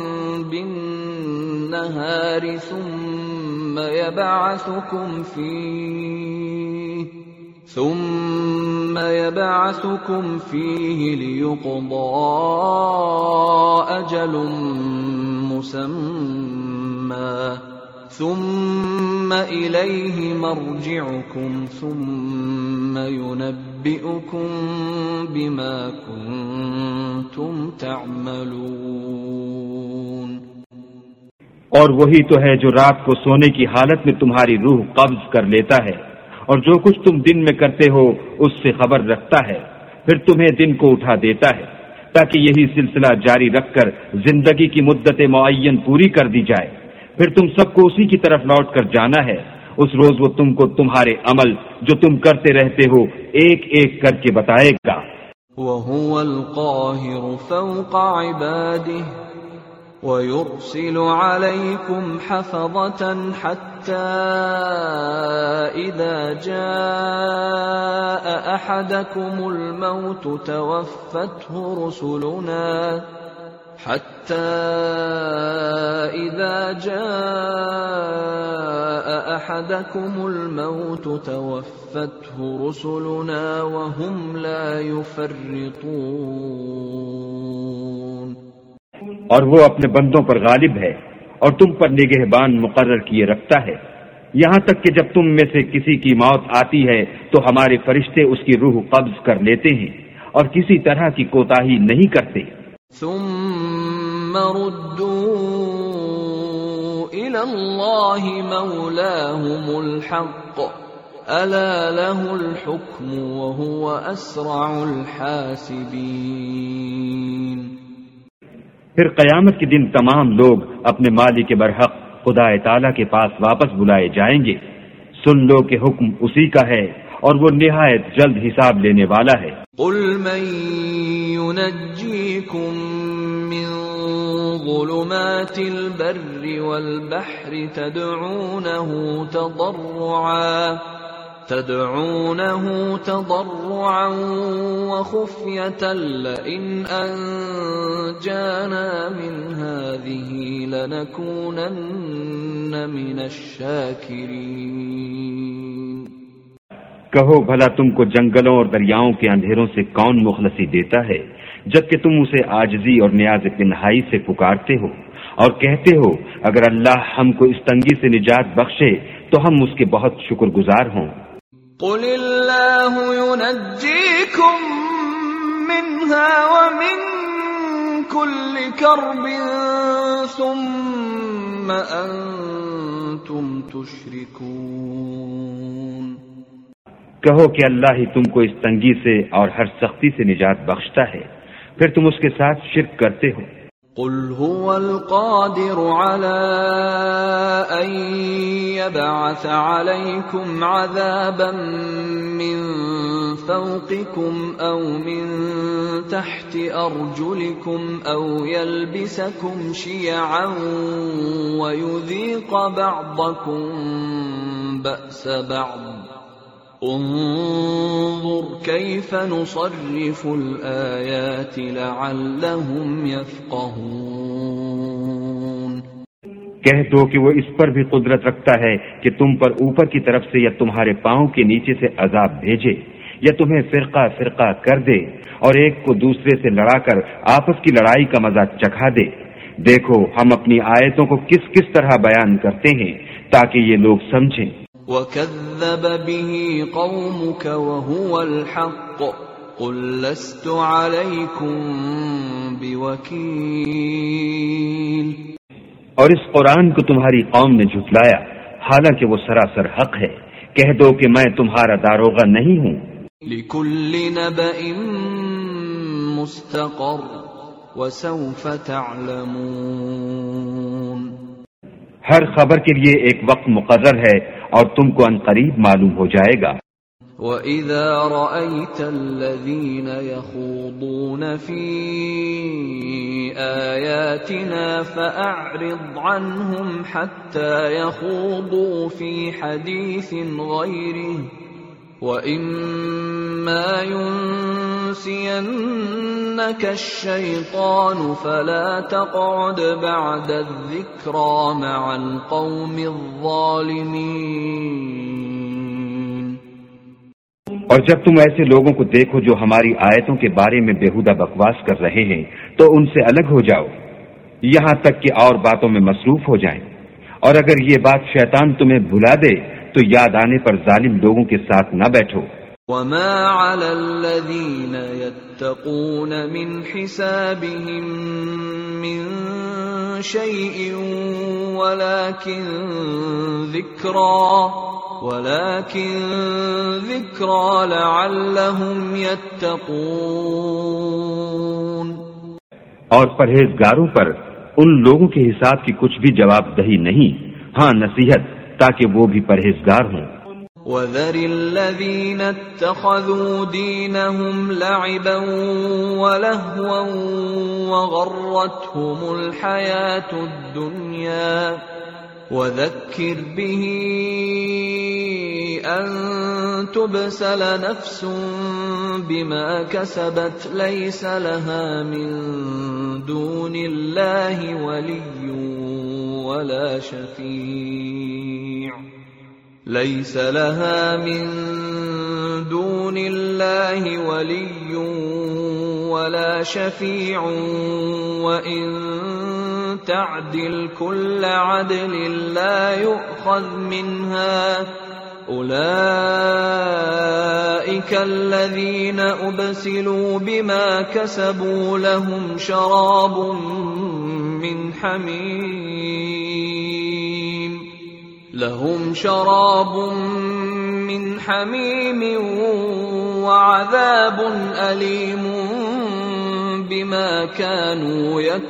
بِالنَّهَارِ ثُمَّ يَبْعَثُكُمْ فِيهِ ثُمَّ يَبْعَثُكُمْ فِيهِ لِيُقْضَى أَجَلٌ مُّسَمًّى ثم إليه مرجعكم ثم ينبئكم بما كنتم تعملون۔ اور وہی تو ہے جو رات کو سونے کی حالت میں تمہاری روح قبض کر لیتا ہے، اور جو کچھ تم دن میں کرتے ہو اس سے خبر رکھتا ہے، پھر تمہیں دن کو اٹھا دیتا ہے تاکہ یہی سلسلہ جاری رکھ کر زندگی کی مدت معین پوری کر دی جائے، پھر تم سب کو اسی کی طرف لوٹ کر جانا ہے۔ اس روز وہ تم کو تمہارے عمل جو تم کرتے رہتے ہو ایک ایک کر کے بتائے گا۔ وَهُوَ الْقَاهِرُ فَوْقَ عِبَادِهِ وَيُرْسِلُ عَلَيْكُمْ حَفَظَةً حَتَّى إِذَا جَاءَ أَحَدَكُمُ الْمَوْتُ تَوَفَّتْهُ رُسُلُنَا حتى إذا جاء أحدكم الموت توفته رسلنا وهم لا يفرطون۔ اور وہ اپنے بندوں پر غالب ہے اور تم پر نگہبان مقرر کیے رکھتا ہے، یہاں تک کہ جب تم میں سے کسی کی موت آتی ہے تو ہمارے فرشتے اس کی روح قبض کر لیتے ہیں اور کسی طرح کی کوتاہی نہیں کرتے۔ ثم ردوا إلى الله مولاهم الحق ألا له الحكم وهو أسرع الحاسبين۔ پھر قیامت کے دن تمام لوگ اپنے مالک برحق خدا تعالی کے پاس واپس بلائے جائیں گے۔ سن لو کہ حکم اسی کا ہے اور وہ نہایت جلد حساب لینے والا ہے۔ قل من ينجيكم من ظلمات البر والبحر تدعونه تضرعا تدعونه تضرعا وخفية لئن أنجانا من هذه لنكونن من الشاكرين۔ کہو بھلا تم کو جنگلوں اور دریاؤں کے اندھیروں سے کون مخلصی دیتا ہے جبکہ تم اسے عاجزی اور نیاز پنہائی سے پکارتے ہو اور کہتے ہو اگر اللہ ہم کو اس تنگی سے نجات بخشے تو ہم اس کے بہت شکر گزار ہوں۔ قل اللہ ينجيكم منها ومن كل كرب ثم أنتم تشركون۔ کہو کہ اللہ ہی تم کو اس تنگی سے اور ہر سختی سے نجات بخشتا ہے، پھر تم اس کے ساتھ شرک کرتے ہو۔ قل هو القادر على أن يبعث عليكم عذابا من فوقكم أو من تحت أرجلكم أو يلبسكم شيعا ويذيق بعضكم بأس بعض انظر کیف نصرف الآیات لعلهم یفقهون، کہہ دو کہ وہ اس پر بھی قدرت رکھتا ہے کہ تم پر اوپر کی طرف سے یا تمہارے پاؤں کے نیچے سے عذاب بھیجے یا تمہیں فرقہ فرقہ کر دے اور ایک کو دوسرے سے لڑا کر آپس کی لڑائی کا مزہ چکھا دے۔ دیکھو ہم اپنی آیتوں کو کس کس طرح بیان کرتے ہیں تاکہ یہ لوگ سمجھیں۔ وَكَذَّبَ بِهِ قَوْمُكَ وَهُوَ الْحَقُّ قُلْ لَسْتُ عَلَيْكُمْ بِوَكِيلٍ، اور اس قرآن کو تمہاری قوم نے جھٹلایا حالانکہ وہ سراسر حق ہے، کہہ دو کہ میں تمہارا داروغہ نہیں ہوں۔ لِكُلِّ نَبَإٍ مُسْتَقَرٌّ وَسَوْفَ تَعْلَمُونَ، ہر خبر کے لیے ایک وقت مقرر ہے اور تم کو عنقریب معلوم ہو جائے گا۔ وَإِذَا رَأَيْتَ الَّذِينَ يَخُوضُونَ فِي آيَاتِنَا فَأَعْرِضْ عَنْهُمْ حَتَّى يَخُوضُوا فِي حَدِيثٍ غَيْرِهِ وَإِمَّا يُنْسِيَنَّكَ الشَّيْطَانُ فَلَا تَقْعُدْ بَعْدَ الذِّكْرَى مَعَ الْقَوْمِ الظَّالِمِينَ، اور جب تم ایسے لوگوں کو دیکھو جو ہماری آیتوں کے بارے میں بےہودہ بکواس کر رہے ہیں تو ان سے الگ ہو جاؤ یہاں تک کہ اور باتوں میں مصروف ہو جائیں، اور اگر یہ بات شیطان تمہیں بھلا دے تو یاد آنے پر ظالم لوگوں کے ساتھ نہ بیٹھو۔ وَمَا عَلَى الَّذِينَ يَتَّقُونَ مِنْ حِسَابِهِمْ مِنْ شَيْءٍ وَلَكِنْ ذِكْرَى وَلَكِنْ ذِكْرَى لَعَلَّهُمْ يَتَّقُونَ، اور پرہیزگاروں پر ان لوگوں کے حساب کی کچھ بھی جواب دہی نہیں، ہاں نصیحت تاکہ وہ بھی پرہیزگار ہوں۔ وَذَرِ الَّذِينَ اتَّخَذُوا دِينَهُمْ لَعِبًا وَلَهْوًا وَغَرَّتْهُمُ الْحَيَاةُ الدُّنْيَا وَذَكِّرْ بِهِ أَن تُبْسَلَ نَفْسٌ بِمَا كَسَبَتْ لَيْسَ لَهَا مِن دُونِ اللَّهِ وَلِيٌّ وَلَا شَفِيعٌ لَيْسَ لَهَا مِن دُونِ اللَّهِ وَلِيٌّ وَلَا شَفِيعٌ وَإِن تَعْدِلْ كُلَّ عَدْلٍ لَّا يُؤْخَذْ مِنْهَا أُولَئِكَ الَّذِينَ أُبْسِلُوا بِمَا كَسَبُوا لَهُمْ شَرَابٌ مِّنْ حَمِيمٍ لَهُمْ شَرَابٌ مِّنْ حَمِيمٍ وَعَذَابٌ أَلِيمٌ بِمَا كَانُوا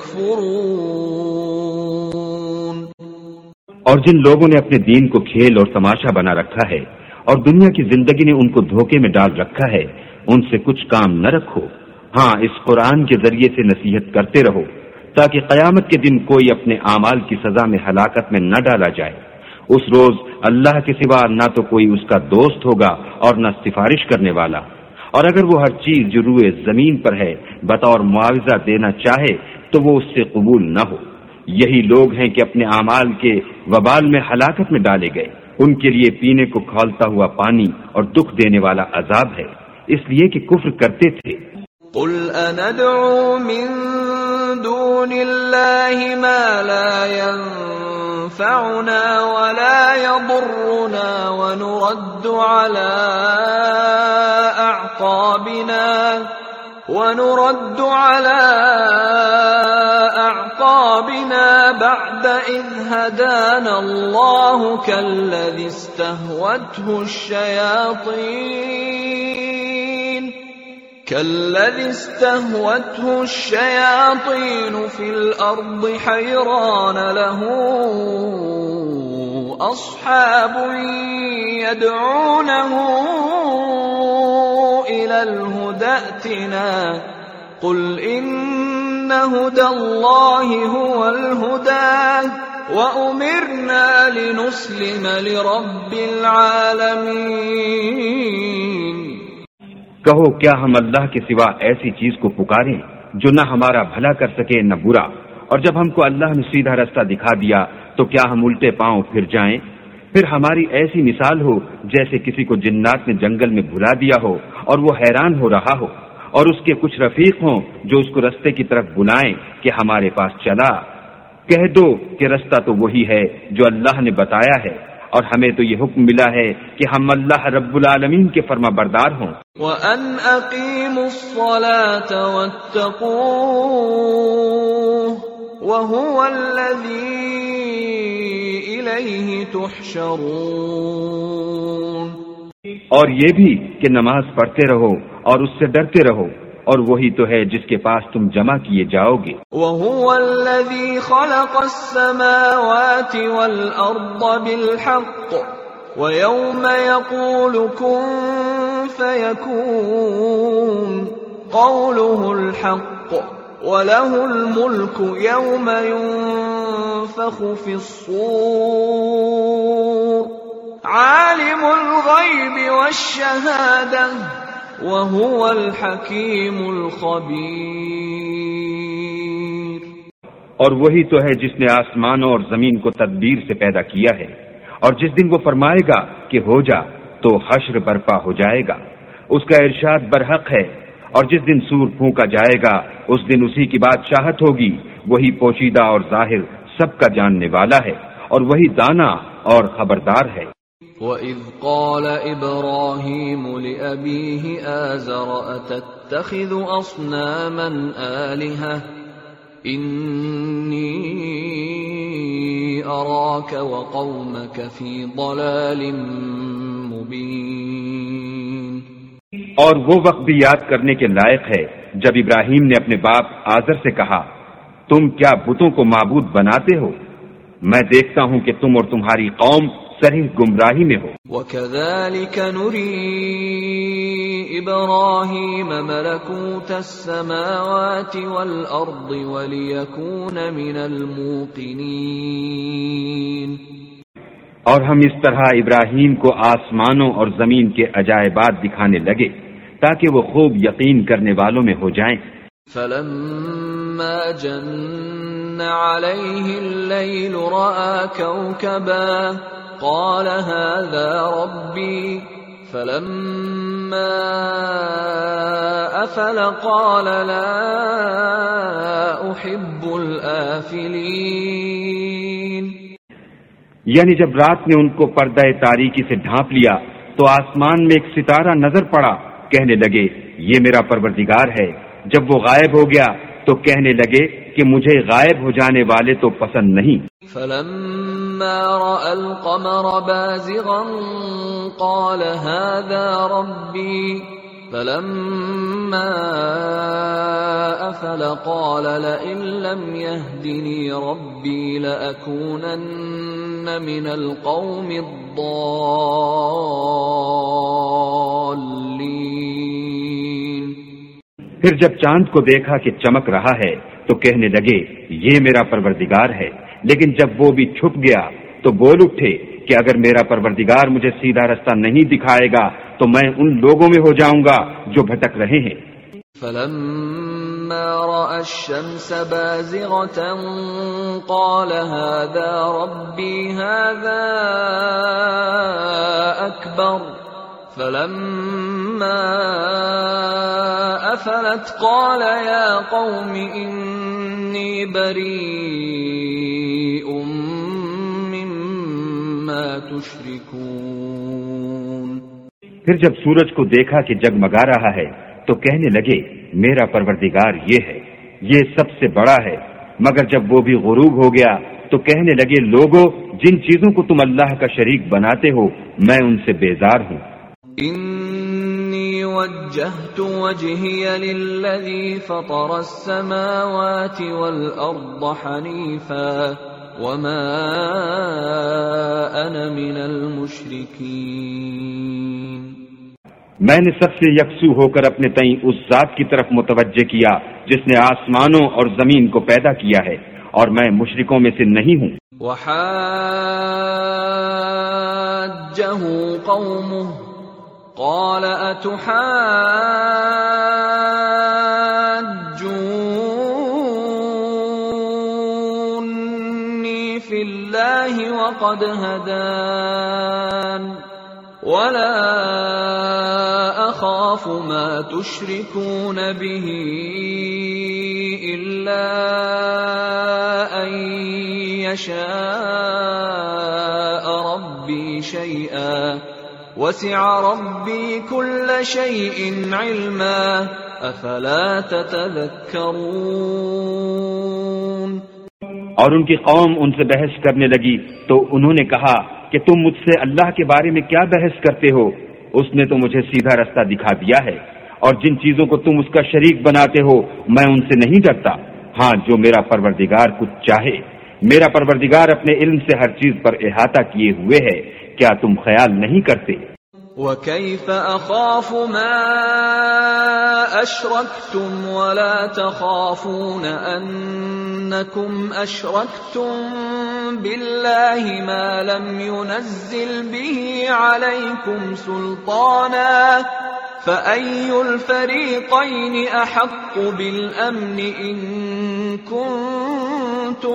يَكْفُرُونَ، اور جن لوگوں نے اپنے دین کو کھیل اور تماشا بنا رکھا ہے اور دنیا کی زندگی نے ان کو دھوکے میں ڈال رکھا ہے، ان سے کچھ کام نہ رکھو، ہاں اس قرآن کے ذریعے سے نصیحت کرتے رہو تاکہ قیامت کے دن کوئی اپنے اعمال کی سزا میں ہلاکت میں نہ ڈالا جائے۔ اس روز اللہ کے سوا نہ تو کوئی اس کا دوست ہوگا اور نہ سفارش کرنے والا، اور اگر وہ ہر چیز جو روئے زمین پر ہے بطور معاوضہ دینا چاہے تو وہ اس سے قبول نہ ہو۔ یہی لوگ ہیں کہ اپنے اعمال کے وبال میں ہلاکت میں ڈالے گئے، ان کے لیے پینے کو کھولتا ہوا پانی اور دکھ دینے والا عذاب ہے، اس لیے کہ کفر کرتے تھے۔ قُلْ أَنَدْعُو مِن دُونِ اللَّهِ مَا لَا يَنفَعُنَا وَلَا يَضُرُّنَا وَنُرَدُّ عَلَىٰ أَعْقَابِنَا وَنُرَدُّ عَلَىٰ أَعْقَابِنَا بَعْدَ إِذْ هَدَانَا اللَّهُ كَالَّذِي اسْتَهْوَتْهُ الشَّيَاطِينُ كَالَّذِي اسْتَهْوَتْهُ الشَّيَاطِينُ فِي الْأَرْضِ حَيْرَانَ لَهُ أَصْحَابٌ يَدْعُونَهُ إِلَى الْهُدَى ائْتِنَا قُلْ إِنَّ هُدَى اللَّهِ هُوَ الْهُدَى وَأُمِرْنَا لِنُسْلِمَ لِرَبِّ الْعَالَمِينَ۔ کہو کیا ہم اللہ کے سوا ایسی چیز کو پکاریں جو نہ ہمارا بھلا کر سکے نہ برا، اور جب ہم کو اللہ نے سیدھا رستہ دکھا دیا تو کیا ہم الٹے پاؤں پھر جائیں؟ پھر ہماری ایسی مثال ہو جیسے کسی کو جنات نے جنگل میں بھلا دیا ہو اور وہ حیران ہو رہا ہو، اور اس کے کچھ رفیق ہوں جو اس کو رستے کی طرف بلائیں کہ ہمارے پاس چلا۔ کہہ دو کہ رستہ تو وہی ہے جو اللہ نے بتایا ہے، اور ہمیں تو یہ حکم ملا ہے کہ ہم اللہ رب العالمین کے فرما بردار ہوں۔ وَأَنْ أَقِيمُوا الصَّلَاةَ وَاتَّقُوهُ وَهُوَ الَّذِي إِلَيْهِ تُحْشَرُونَ۔ اور یہ بھی کہ نماز پڑھتے رہو اور اس سے ڈرتے رہو، اور وہی تو ہے جس کے پاس تم جمع کیے جاؤ گے۔ وَهُوَ الَّذِي خَلَقَ السَّمَاوَاتِ وَالْأَرْضَ بِالْحَقِّ وَيَوْمَ يَقُولُ كُن فَيَكُونُ قَوْلُهُ الْحَقُّ وَلَهُ الْمُلْكُ يَوْمَ يُنفَخُ فِي الصُّورِ عَالِمُ الْغَيْبِ وَالشَّهَادَةِ وَهُوَ الْحَكِيمُ الْخَبِيرُ۔ اور وہی تو ہے جس نے آسمانوں اور زمین کو تدبیر سے پیدا کیا ہے، اور جس دن وہ فرمائے گا کہ ہو جا تو حشر برپا ہو جائے گا، اس کا ارشاد برحق ہے، اور جس دن سور پھونکا جائے گا اس دن اسی کی بادشاہت ہوگی، وہی پوشیدہ اور ظاہر سب کا جاننے والا ہے، اور وہی دانا اور خبردار ہے۔ وَإِذْ قَالَ إِبْرَاهِيمُ لِأَبِيهِ آزَرَ أَتَتَّخِذُ أَصْنَامًا آلِهَةً إِنِّي أَرَاكَ وَقَوْمَكَ فِي ضَلَالٍ مُبِينٍ۔ اور وہ وقت بھی یاد کرنے کے لائق ہے جب ابراہیم نے اپنے باپ آزر سے کہا، تم کیا بتوں کو معبود بناتے ہو؟ میں دیکھتا ہوں کہ تم اور تمہاری قوم صریح گمراہی میں ہو۔ وَكَذَلِكَ نُرِي إِبْرَاهِيمَ مَلَكُوتَ السَّمَاوَاتِ وَالْأَرْضِ وَلِيَكُونَ مِنَ الْمُوقِنِينَ۔ اور ہم اس طرح ابراہیم کو آسمانوں اور زمین کے عجائبات دکھانے لگے تاکہ وہ خوب یقین کرنے والوں میں ہو جائیں۔ فَلَمَّا جَنَّ عَلَيْهِ اللَّيْلُ رَأَى كَوْكَبًا قَالَ هَذَا رَبِّي فَلَمَّا أَفَلَ قَالَ لَا أُحِبُّ الْآفِلِينَ۔ یعنی جب رات نے ان کو پردہ تاریکی سے ڈھانپ لیا تو آسمان میں ایک ستارہ نظر پڑا، کہنے لگے یہ میرا پروردگار ہے۔ جب وہ غائب ہو گیا تو کہنے لگے کہ مجھے غائب ہو جانے والے تو پسند نہیں۔ فَلَمَّا رَأَى الْقَمَرَ بَازِغًا قَالَ هَذَا رَبِّي فَلَمَّا أَفَلَ قَالَ لَئِن لَّمْ يَهْدِنِي رَبِّي لَأَكُونَنَّ مِنَ الْقَوْمِ الضَّالِّينَ۔ پھر جب چاند کو دیکھا کہ چمک رہا ہے تو کہنے لگے یہ میرا پروردگار ہے، لیکن جب وہ بھی چھپ گیا تو بول اٹھے کہ اگر میرا پروردگار مجھے سیدھا رستہ نہیں دکھائے گا تو میں ان لوگوں میں ہو جاؤں گا جو بھٹک رہے ہیں۔ فَلَمَّا رَأَى الشَّمْسَ بَازِغَةً قَالَ هَذَا رَبِّي هَذَا أَكْبَرُ فَلَمَّا أَفَلَتْ قَالَ يَا قَوْمِ إِنِّي بَرِيءٌ مِّمَّا تُشْرِكُونَ۔ پھر جب سورج کو دیکھا کہ جگمگا رہا ہے تو کہنے لگے میرا پروردگار یہ ہے، یہ سب سے بڑا ہے، مگر جب وہ بھی غروب ہو گیا تو کہنے لگے لوگو جن چیزوں کو تم اللہ کا شریک بناتے ہو میں ان سے بیزار ہوں۔ انی وجہت وجہی للذی فطر السماوات والارض حنیفا وما انا من المشرکین۔ میں نے سب سے یکسو ہو کر اپنے تئیں اس ذات کی طرف متوجہ کیا جس نے آسمانوں اور زمین کو پیدا کیا ہے، اور میں مشرکوں میں سے نہیں ہوں۔ وحاجه قومه قال أتحاجوني في الله وقد هدان ولا أخاف ما تشركون به إلا أن يشاء ربي شيئا وسع ربي كل شيء علما أفلا تتذكرون۔ اور ان کی قوم ان سے بحث کرنے لگی تو انہوں نے کہا کہ تم مجھ سے اللہ کے بارے میں کیا بحث کرتے ہو؟ اس نے تو مجھے سیدھا رستہ دکھا دیا ہے، اور جن چیزوں کو تم اس کا شریک بناتے ہو میں ان سے نہیں ڈرتا۔ ہاں، جو میرا پروردگار کچھ چاہے، میرا پروردگار اپنے علم سے ہر چیز پر احاطہ کیے ہوئے ہے، کیا تم خیال نہیں کرتے؟ وَكَيْفَ أَخَافُ مَا أَشْرَكْتُمْ وَلَا تَخَافُونَ أَنَّكُمْ أَشْرَكْتُمْ بِاللَّهِ مَا لَمْ يُنَزِّلْ بِهِ عَلَيْكُمْ سُلْطَانًا فَأَيُّ الْفَرِيقَيْنِ أَحَقُّ بِالْأَمْنِ إِن كُنتُمْ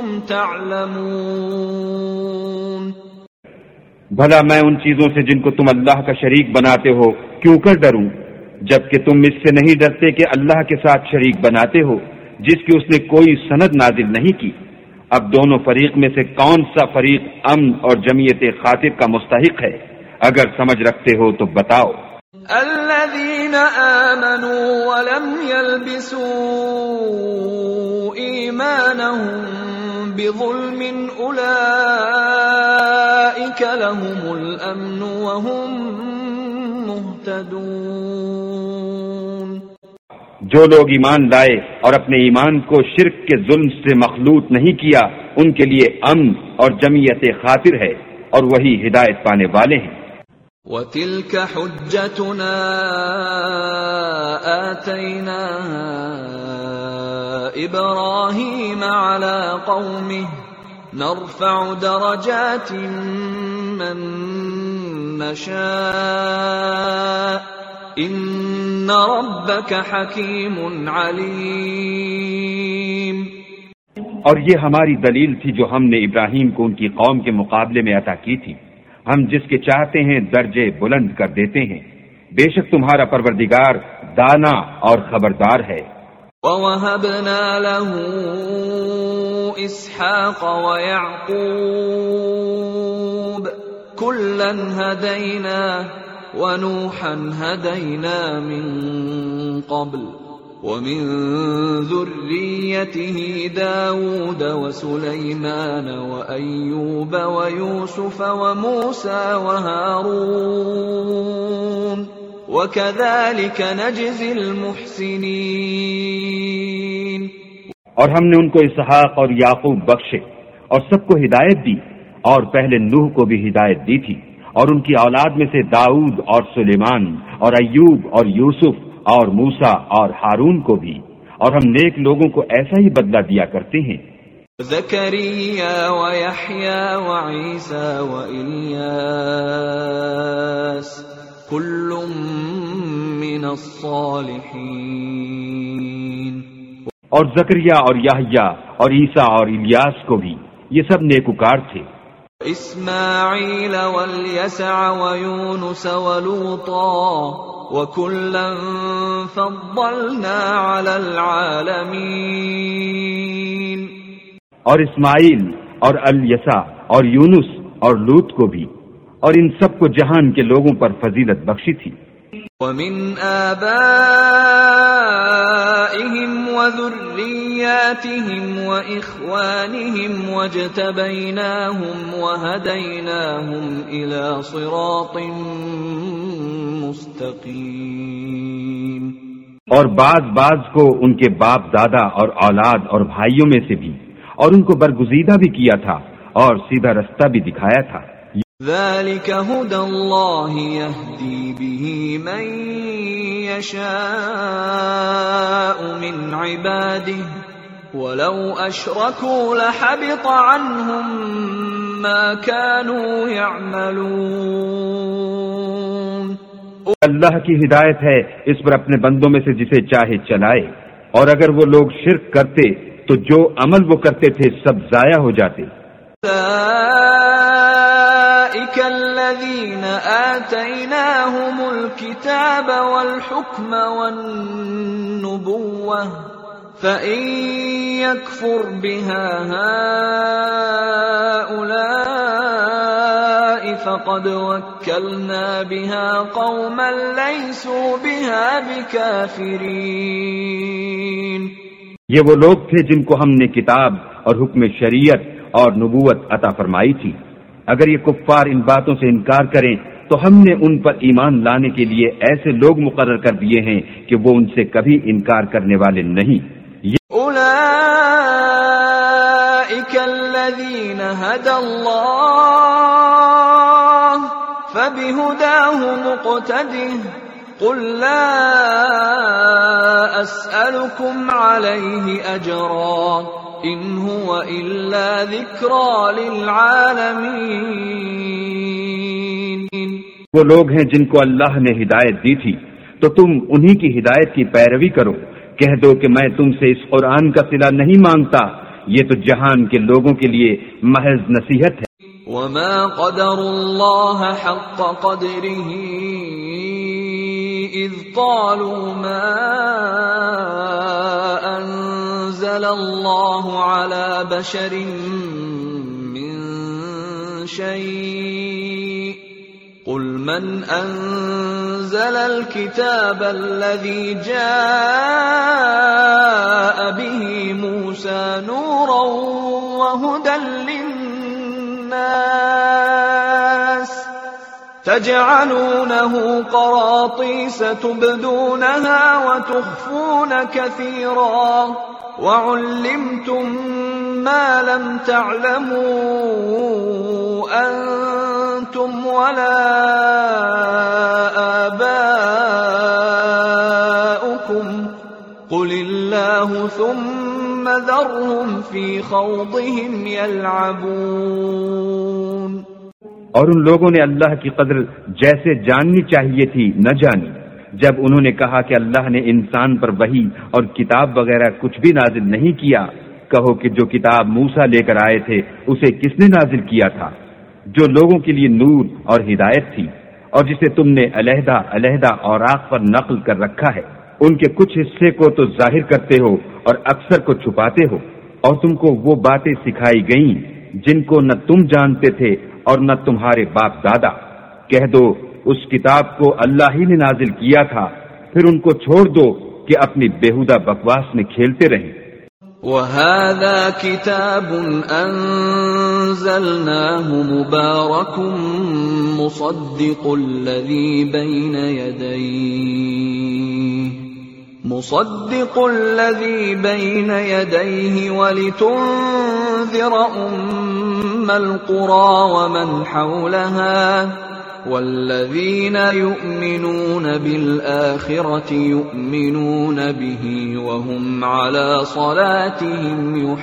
تَعْلَمُونَ۔ بھلا میں ان چیزوں سے جن کو تم اللہ کا شریک بناتے ہو کیوں کر ڈروں، جبکہ تم اس سے نہیں ڈرتے کہ اللہ کے ساتھ شریک بناتے ہو جس کی اس نے کوئی سند نازل نہیں کی۔ اب دونوں فریق میں سے کون سا فریق امن اور جمعیت خاطر کا مستحق ہے؟ اگر سمجھ رکھتے ہو تو بتاؤ۔ الذين آمنوا ولم يلبسوا إيمانهم بظلم أولئك لهم الأمن وهم مهتدون۔ جو لوگ ایمان لائے اور اپنے ایمان کو شرک کے ظلم سے مخلوط نہیں کیا ان کے لیے امن اور جمعیت خاطر ہے، اور وہی ہدایت پانے والے ہیں۔ وَتِلْكَ حُجَّتُنَا آتَيْنَاهَا إِبْرَاهِيمَ عَلَى قَوْمِهِ نَرْفَعُ دَرَجَاتٍ مَّن نَّشَاءُ إِنَّ رَبَّكَ حَكِيمٌ عَلِيمٌ۔ اور یہ ہماری دلیل تھی جو ہم نے ابراہیم کو ان کی قوم کے مقابلے میں عطا کی تھی، ہم جس کے چاہتے ہیں درجے بلند کر دیتے ہیں، بے شک تمہارا پروردگار دانا اور خبردار ہے۔ وَوَهَبْنَا لَهُ إِسْحَاقَ وَيَعْقُوبَ كُلًّا هَدَيْنَا وَنُوحًا هَدَيْنَا مِن قَبْلُ وَمِن ذُرِّيَّتِهِ دَاوُودَ وَسُلَيْمَانَ وَأَيُّوبَ وَيُوسُفَ وَمُوسَى وَهَارُونَ وَكَذَلِكَ نَجْزِي الْمُحْسِنِينَ۔ اور ہم نے ان کو اسحاق اور یعقوب بخشے اور سب کو ہدایت دی، اور پہلے نوح کو بھی ہدایت دی تھی، اور ان کی اولاد میں سے داؤد اور سلیمان اور ایوب اور یوسف اور موسیٰ اور ہارون کو بھی، اور ہم نیک لوگوں کو ایسا ہی بدلہ دیا کرتے ہیں۔ زکریا ویحییٰ وعیسیٰ وإلیاس کل من الصالحین۔ اور زکریا اور یحییٰ اور عیسیٰ اور الیاس کو بھی، یہ سب نیکوکار تھے۔ اسماعیل والیسع ویونس ولوطا وَكُلًّا فَضَّلْنَا عَلَى الْعَالَمِينَ۔ اور اسماعیل اور الیسع اور یونس اور لوط کو بھی، اور ان سب کو جہان کے لوگوں پر فضیلت بخشی تھی۔ وَمِنْ آبَائِهِمْ وَذُرِّيَّاتِهِمْ وَإِخْوَانِهِمْ وَاجْتَبَيْنَاهُمْ وَهَدَيْنَاهُمْ إِلَى صِرَاطٍ مستقیم۔ اور بعض بعض کو ان کے باپ دادا اور اولاد اور بھائیوں میں سے بھی، اور ان کو برگزیدہ بھی کیا تھا اور سیدھا رستہ بھی دکھایا تھا۔ ذَلِكَ هُدَى اللَّهِ يَهْدِي بِهِ مَن يَشَاءُ مِنْ عِبَادِهِ وَلَوْ أَشْرَكُوا لَحَبِطَ عَنْهُمْ مَا كَانُوا يَعْمَلُونَ۔ اللہ کی ہدایت ہے اس پر اپنے بندوں میں سے جسے چاہے چلائے، اور اگر وہ لوگ شرک کرتے تو جو عمل وہ کرتے تھے سب ضائع ہو جاتے۔ أولئك الذين آتيناهم الكتاب والحكم والنبوة فإن يكفر بها هؤلاء فقد وكلنا بها قوما ليسوا بها بكافرين۔ یہ وہ لوگ تھے جن کو ہم نے کتاب اور حکم شریعت اور نبوت عطا فرمائی تھی، اگر یہ کفار ان باتوں سے انکار کریں تو ہم نے ان پر ایمان لانے کے لیے ایسے لوگ مقرر کر دیے ہیں کہ وہ ان سے کبھی انکار کرنے والے نہیں۔ اولئک الذین ھدی اللہ فبہداہ مقتدہ قل لا اسألکم علیہ اجرا ان هو الا ذکری للعالمین۔ وہ لوگ ہیں جن کو اللہ نے ہدایت دی تھی تو تم انہی کی ہدایت کی پیروی کرو، کہہ دو کہ میں تم سے اس قرآن کا صلہ نہیں مانگتا، یہ تو جہان کے لوگوں کے لیے محض نصیحت ہے۔ وما قدر اللہ حق قدره اذ قالوا ما انزل اللہ علی بشر من شیء قل من انزل الكتاب الذي جاء به موسى نورا وهدى للناس تجعلونه قراطيس تبدونها وتخفون كثيرا وعلمتم ما لم تعلموا أنتم ولا آباؤكم قل الله ثم ذرهم في خوضهم يلعبون۔ اور ان لوگوں نے اللہ کی قدر جیسے جاننی چاہیے تھی نہ جانی، جب انہوں نے کہا کہ اللہ نے انسان پر وحی اور کتاب وغیرہ کچھ بھی نازل نہیں کیا، کہو کہ جو کتاب موسیٰ لے کر آئے تھے اسے کس نے نازل کیا تھا، جو لوگوں کے لیے نور اور ہدایت تھی، اور جسے تم نے علیحدہ علیحدہ اوراق پر نقل کر رکھا ہے، ان کے کچھ حصے کو تو ظاہر کرتے ہو اور اکثر کو چھپاتے ہو، اور تم کو وہ باتیں سکھائی گئیں جن کو نہ تم جانتے تھے اور نہ تمہارے باپ دادا، کہہ دو اس کتاب کو اللہ ہی نے نازل کیا تھا، پھر ان کو چھوڑ دو کہ اپنی بیہودہ بکواس میں کھیلتے رہیں۔ وَهَذَا كِتَابٌ أَنزَلْنَاهُ مُبَارَكٌ مُصَدِّقُ الَّذِي بَيْنَ يَدَيْهِ مُصَدِّقُ الَّذِي بَيْنَ يَدَيْهِ وَلِتُنذِرَ أُمَّ الْقُرَى وَمَنْ حَوْلَهَا والذین یؤمنون بالآخرة یؤمنون به وهم على صلاتهم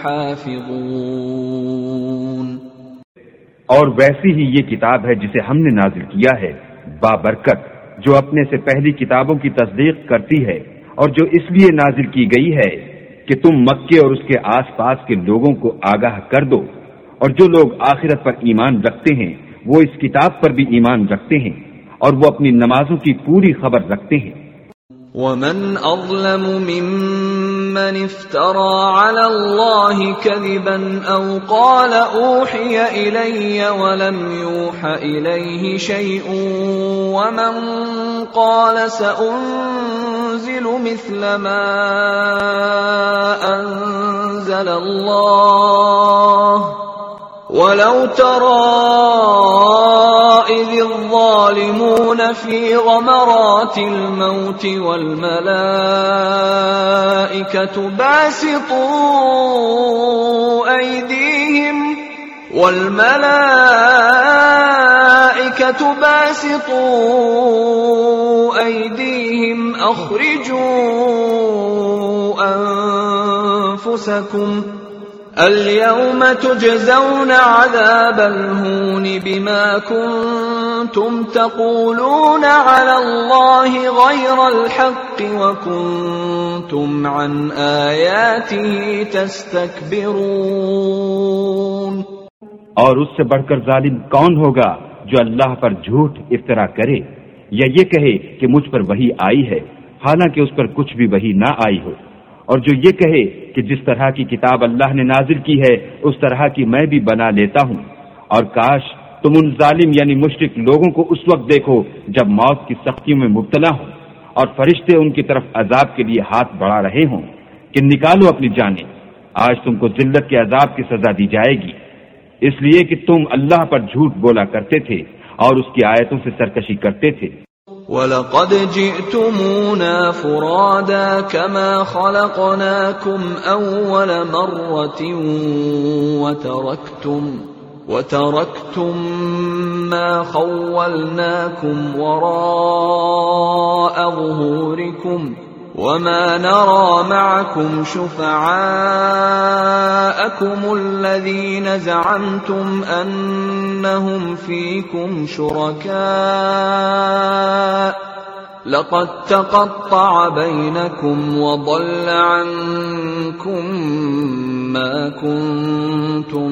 یحافظون۔ اور ویسی ہی یہ کتاب ہے جسے ہم نے نازل کیا ہے بابرکت، جو اپنے سے پہلی کتابوں کی تصدیق کرتی ہے، اور جو اس لیے نازل کی گئی ہے کہ تم مکے اور اس کے آس پاس کے لوگوں کو آگاہ کر دو، اور جو لوگ آخرت پر ایمان رکھتے ہیں وہ اس کتاب پر بھی ایمان رکھتے ہیں، اور وہ اپنی نمازوں کی پوری خبر رکھتے ہیں۔ وَمَنْ أَظْلَمُ مِمَّنِ افْتَرَى عَلَى اللَّهِ كَذِبًا أَوْ قَالَ أُوحِيَ إِلَيَّ وَلَمْ يُوحَ إِلَيْهِ شَيْءٌ وَمَنْ قَالَ سَأُنزِلُ مِثْلَ مَا أَنزَلَ اللَّهُ وَلَوْ تَرَى إِذِ الظَّالِمُونَ فِي غَمَرَاتِ الْمَوْتِ وَالْمَلَائِكَةُ بَاسِطُو أَيْدِيهِمْ وَالْمَلَائِكَةُ بَاسِطُو أَيْدِيهِمْ أَخْرِجُوا أنفسكم اليوم تجزون عذاب الهون بما كنتم تقولون على الله غير الحق وكنتم عن آياته تستكبرون۔ اور اس سے بڑھ کر ظالم کون ہوگا جو اللہ پر جھوٹ افطرا کرے یا یہ کہے کہ مجھ پر وحی آئی ہے حالانکہ اس پر کچھ بھی وحی نہ آئی ہو، اور جو یہ کہے کہ جس طرح کی کتاب اللہ نے نازل کی ہے اس طرح کی میں بھی بنا لیتا ہوں۔ اور کاش تم ان ظالم یعنی مشرک لوگوں کو اس وقت دیکھو جب موت کی سختیوں میں مبتلا ہوں اور فرشتے ان کی طرف عذاب کے لیے ہاتھ بڑھا رہے ہوں کہ نکالو اپنی جانیں، آج تم کو ذلت کے عذاب کی سزا دی جائے گی، اس لیے کہ تم اللہ پر جھوٹ بولا کرتے تھے اور اس کی آیتوں سے سرکشی کرتے تھے۔ وَلَقَدْ جِئْتُمُونَا فُرَادَى كَمَا خَلَقْنَاكُمْ أَوَّلَ مَرَّةٍ وَتَرَكْتُمْ وَتَرَكْتُمْ مَا خَوَّلْنَاكُمْ وَرَاءَ ظُهُورِكُمْ وَمَا نَرَى مَعَكُمْ شُفَعَاءَكُمُ الَّذِينَ زَعَمْتُمْ أَنَّهُمْ فِيكُمْ شُرَكَاءُ لَقَدْ تَقَطَّعَ بَيْنَكُمْ وَضَلَّ عَنكُمْ مَا كُنتُمْ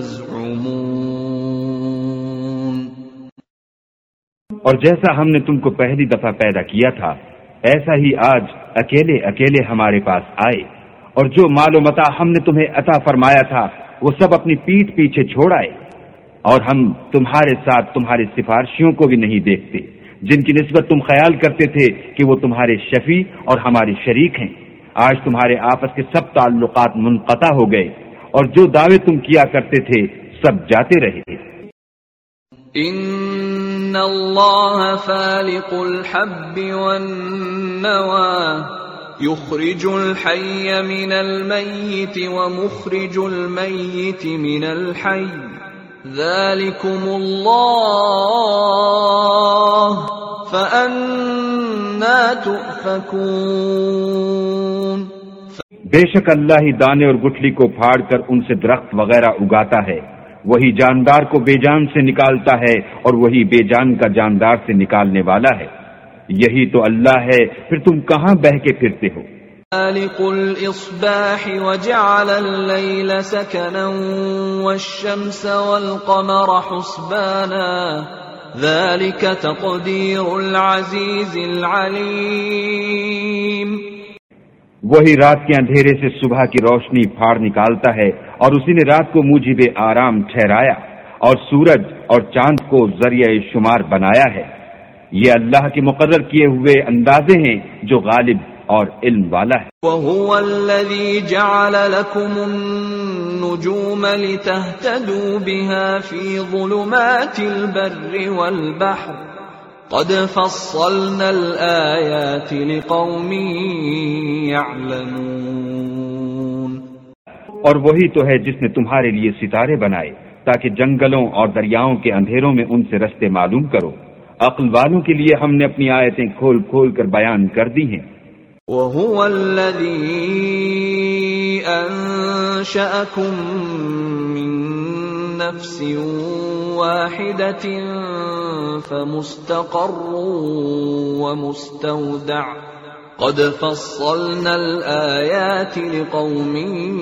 تَزْعُمُونَ۔ اور جیسا ہم نے تم کو پہلی دفعہ پیدا کیا تھا ایسا ہی آج اکیلے اکیلے ہمارے پاس آئے، اور جو مال و متاع ہم نے تمہیں عطا فرمایا تھا وہ سب اپنی پیٹھ پیچھے چھوڑ آئے، اور ہم تمہارے ساتھ تمہارے سفارشیوں کو بھی نہیں دیکھتے جن کی نسبت تم خیال کرتے تھے کہ وہ تمہارے شفیع اور ہمارے شریک ہیں۔ آج تمہارے آپس کے سب تعلقات منقطع ہو گئے اور جو دعوے تم کیا کرتے تھے سب جاتے رہے۔ ان اللہ فالق الحب والنوى يخرج الحي من الميت ومخرج الميت من الحي ذلكم الله فأنا تؤفكون۔ بے شک اللہ ہی دانے اور گٹھلی کو پھاڑ کر ان سے درخت وغیرہ اگاتا ہے، وہی جاندار کو بے جان سے نکالتا ہے اور وہی بے جان کا جاندار سے نکالنے والا ہے، یہی تو اللہ ہے، پھر تم کہاں بہہ کے پھرتے ہو۔ خالق الإصباح وجعل الليل سكنا والشمس والقمر حسبانا ذلك تقدير العزيز العليم۔ وہی رات کے اندھیرے سے صبح کی روشنی پھاڑ نکالتا ہے اور اسی نے رات کو موجب آرام ٹھہرایا اور سورج اور چاند کو ذریعہ شمار بنایا ہے، یہ اللہ کے مقرر کیے ہوئے اندازے ہیں جو غالب اور علم والا ہے۔ وَهُوَ الَّذِي جَعَلَ لَكُمُ النُّجُومَ لِتَهْتَدُوا بِهَا فِي ظُلُمَاتِ الْبَرِّ وَالْبَحْرِ قَدْ فَصَّلْنَا الْآيَاتِ لِقَوْمٍ يَعْلَمُونَ۔ اور وہی تو ہے جس نے تمہارے لیے ستارے بنائے تاکہ جنگلوں اور دریاؤں کے اندھیروں میں ان سے رستے معلوم کرو، عقل والوں کے لیے ہم نے اپنی آیتیں کھول کھول کر بیان کر دی ہیں۔ وَهُوَ الَّذِي أَنشَأَكُم مِّن نَّفْسٍ وَاحِدَةٍ فَمُسْتَقَرٌّ وَمُسْتَوْدَعٌ قَدْ فَصَّلْنَا الْآيَاتِ لِقَوْمٍ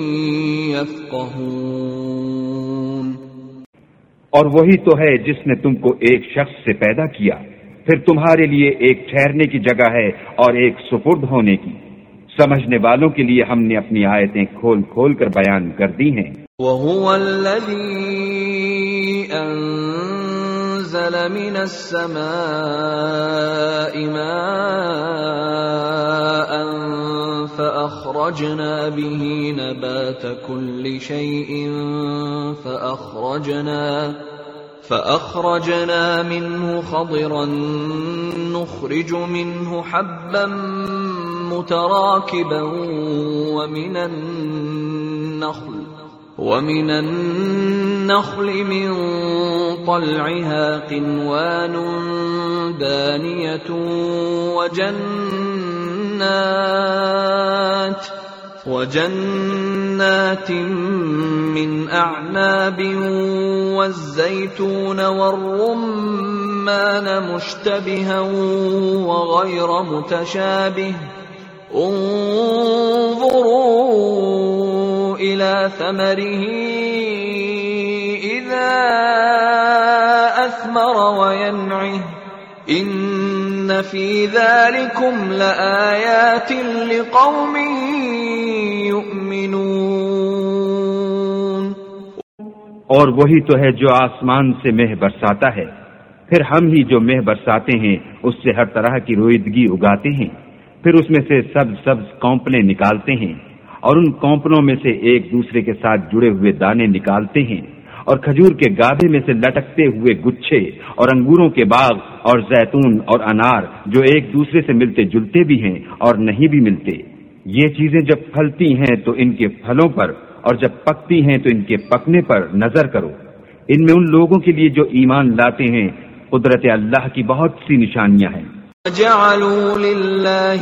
يَفْقَهُونَ۔ اور وہی تو ہے جس نے تم کو ایک شخص سے پیدا کیا، پھر تمہارے لیے ایک ٹھہرنے کی جگہ ہے اور ایک سپرد ہونے کی، سمجھنے والوں کے لیے ہم نے اپنی آیتیں کھول کھول کر بیان کر دی ہیں۔ وَهُوَ الَّذِي أَنزَلَ مِنَ السَّمَاءِ مَاءً فَأَخْرَجْنَا بِهِ نَبَاتَ كُلِّ شَيْءٍ فَأَخْرَجْنَا فَأَخْرَجْنَا مِنْهُ خَضِرًا نُخْرِجُ مِنْهُ حَبًّا مُتَرَاكِبًا وَمِنَ النَّخْلِ وَمِنَ النَّخْلِ مِنْ طَلْعِهَا قِنْوَانٌ دَانِيَةٌ وَجَنَّاتٍ وَجَنَّاتٍ مِّنْ أَعْنَابٍ وَالزَّيْتُونَ وَالرُّمَّانَ مُشْتَبِهًا وَغَيْرَ مُتَشَابِهٍ انظُرُوا إِلَى ثَمَرِهِ إِذَا أَثْمَرَ وَيَنْعِهِ إِنَّ فِي ذَلِكُمْ لَآيَاتٍ لِقَوْمٍ يُؤْمِنُونَ۔ اور وہی تو ہے جو آسمان سے مہ برساتا ہے، پھر ہم ہی جو مہ برساتے ہیں اس سے ہر طرح کی رویدگی اگاتے ہیں، پھر اس میں سے سبز سبز کونپلیں نکالتے ہیں، اور ان کونپلوں میں سے ایک دوسرے کے ساتھ جڑے ہوئے دانے نکالتے ہیں، اور کھجور کے گابے میں سے لٹکتے ہوئے گچھے، اور انگوروں کے باغ، اور زیتون اور انار جو ایک دوسرے سے ملتے جلتے بھی ہیں اور نہیں بھی ملتے۔ یہ چیزیں جب پھلتی ہیں تو ان کے پھلوں پر، اور جب پکتی ہیں تو ان کے پکنے پر نظر کرو۔ ان میں ان لوگوں کے لیے جو ایمان لاتے ہیں قدرت اللہ کی بہت سی نشانیاں ہیں۔ جعلوا للہ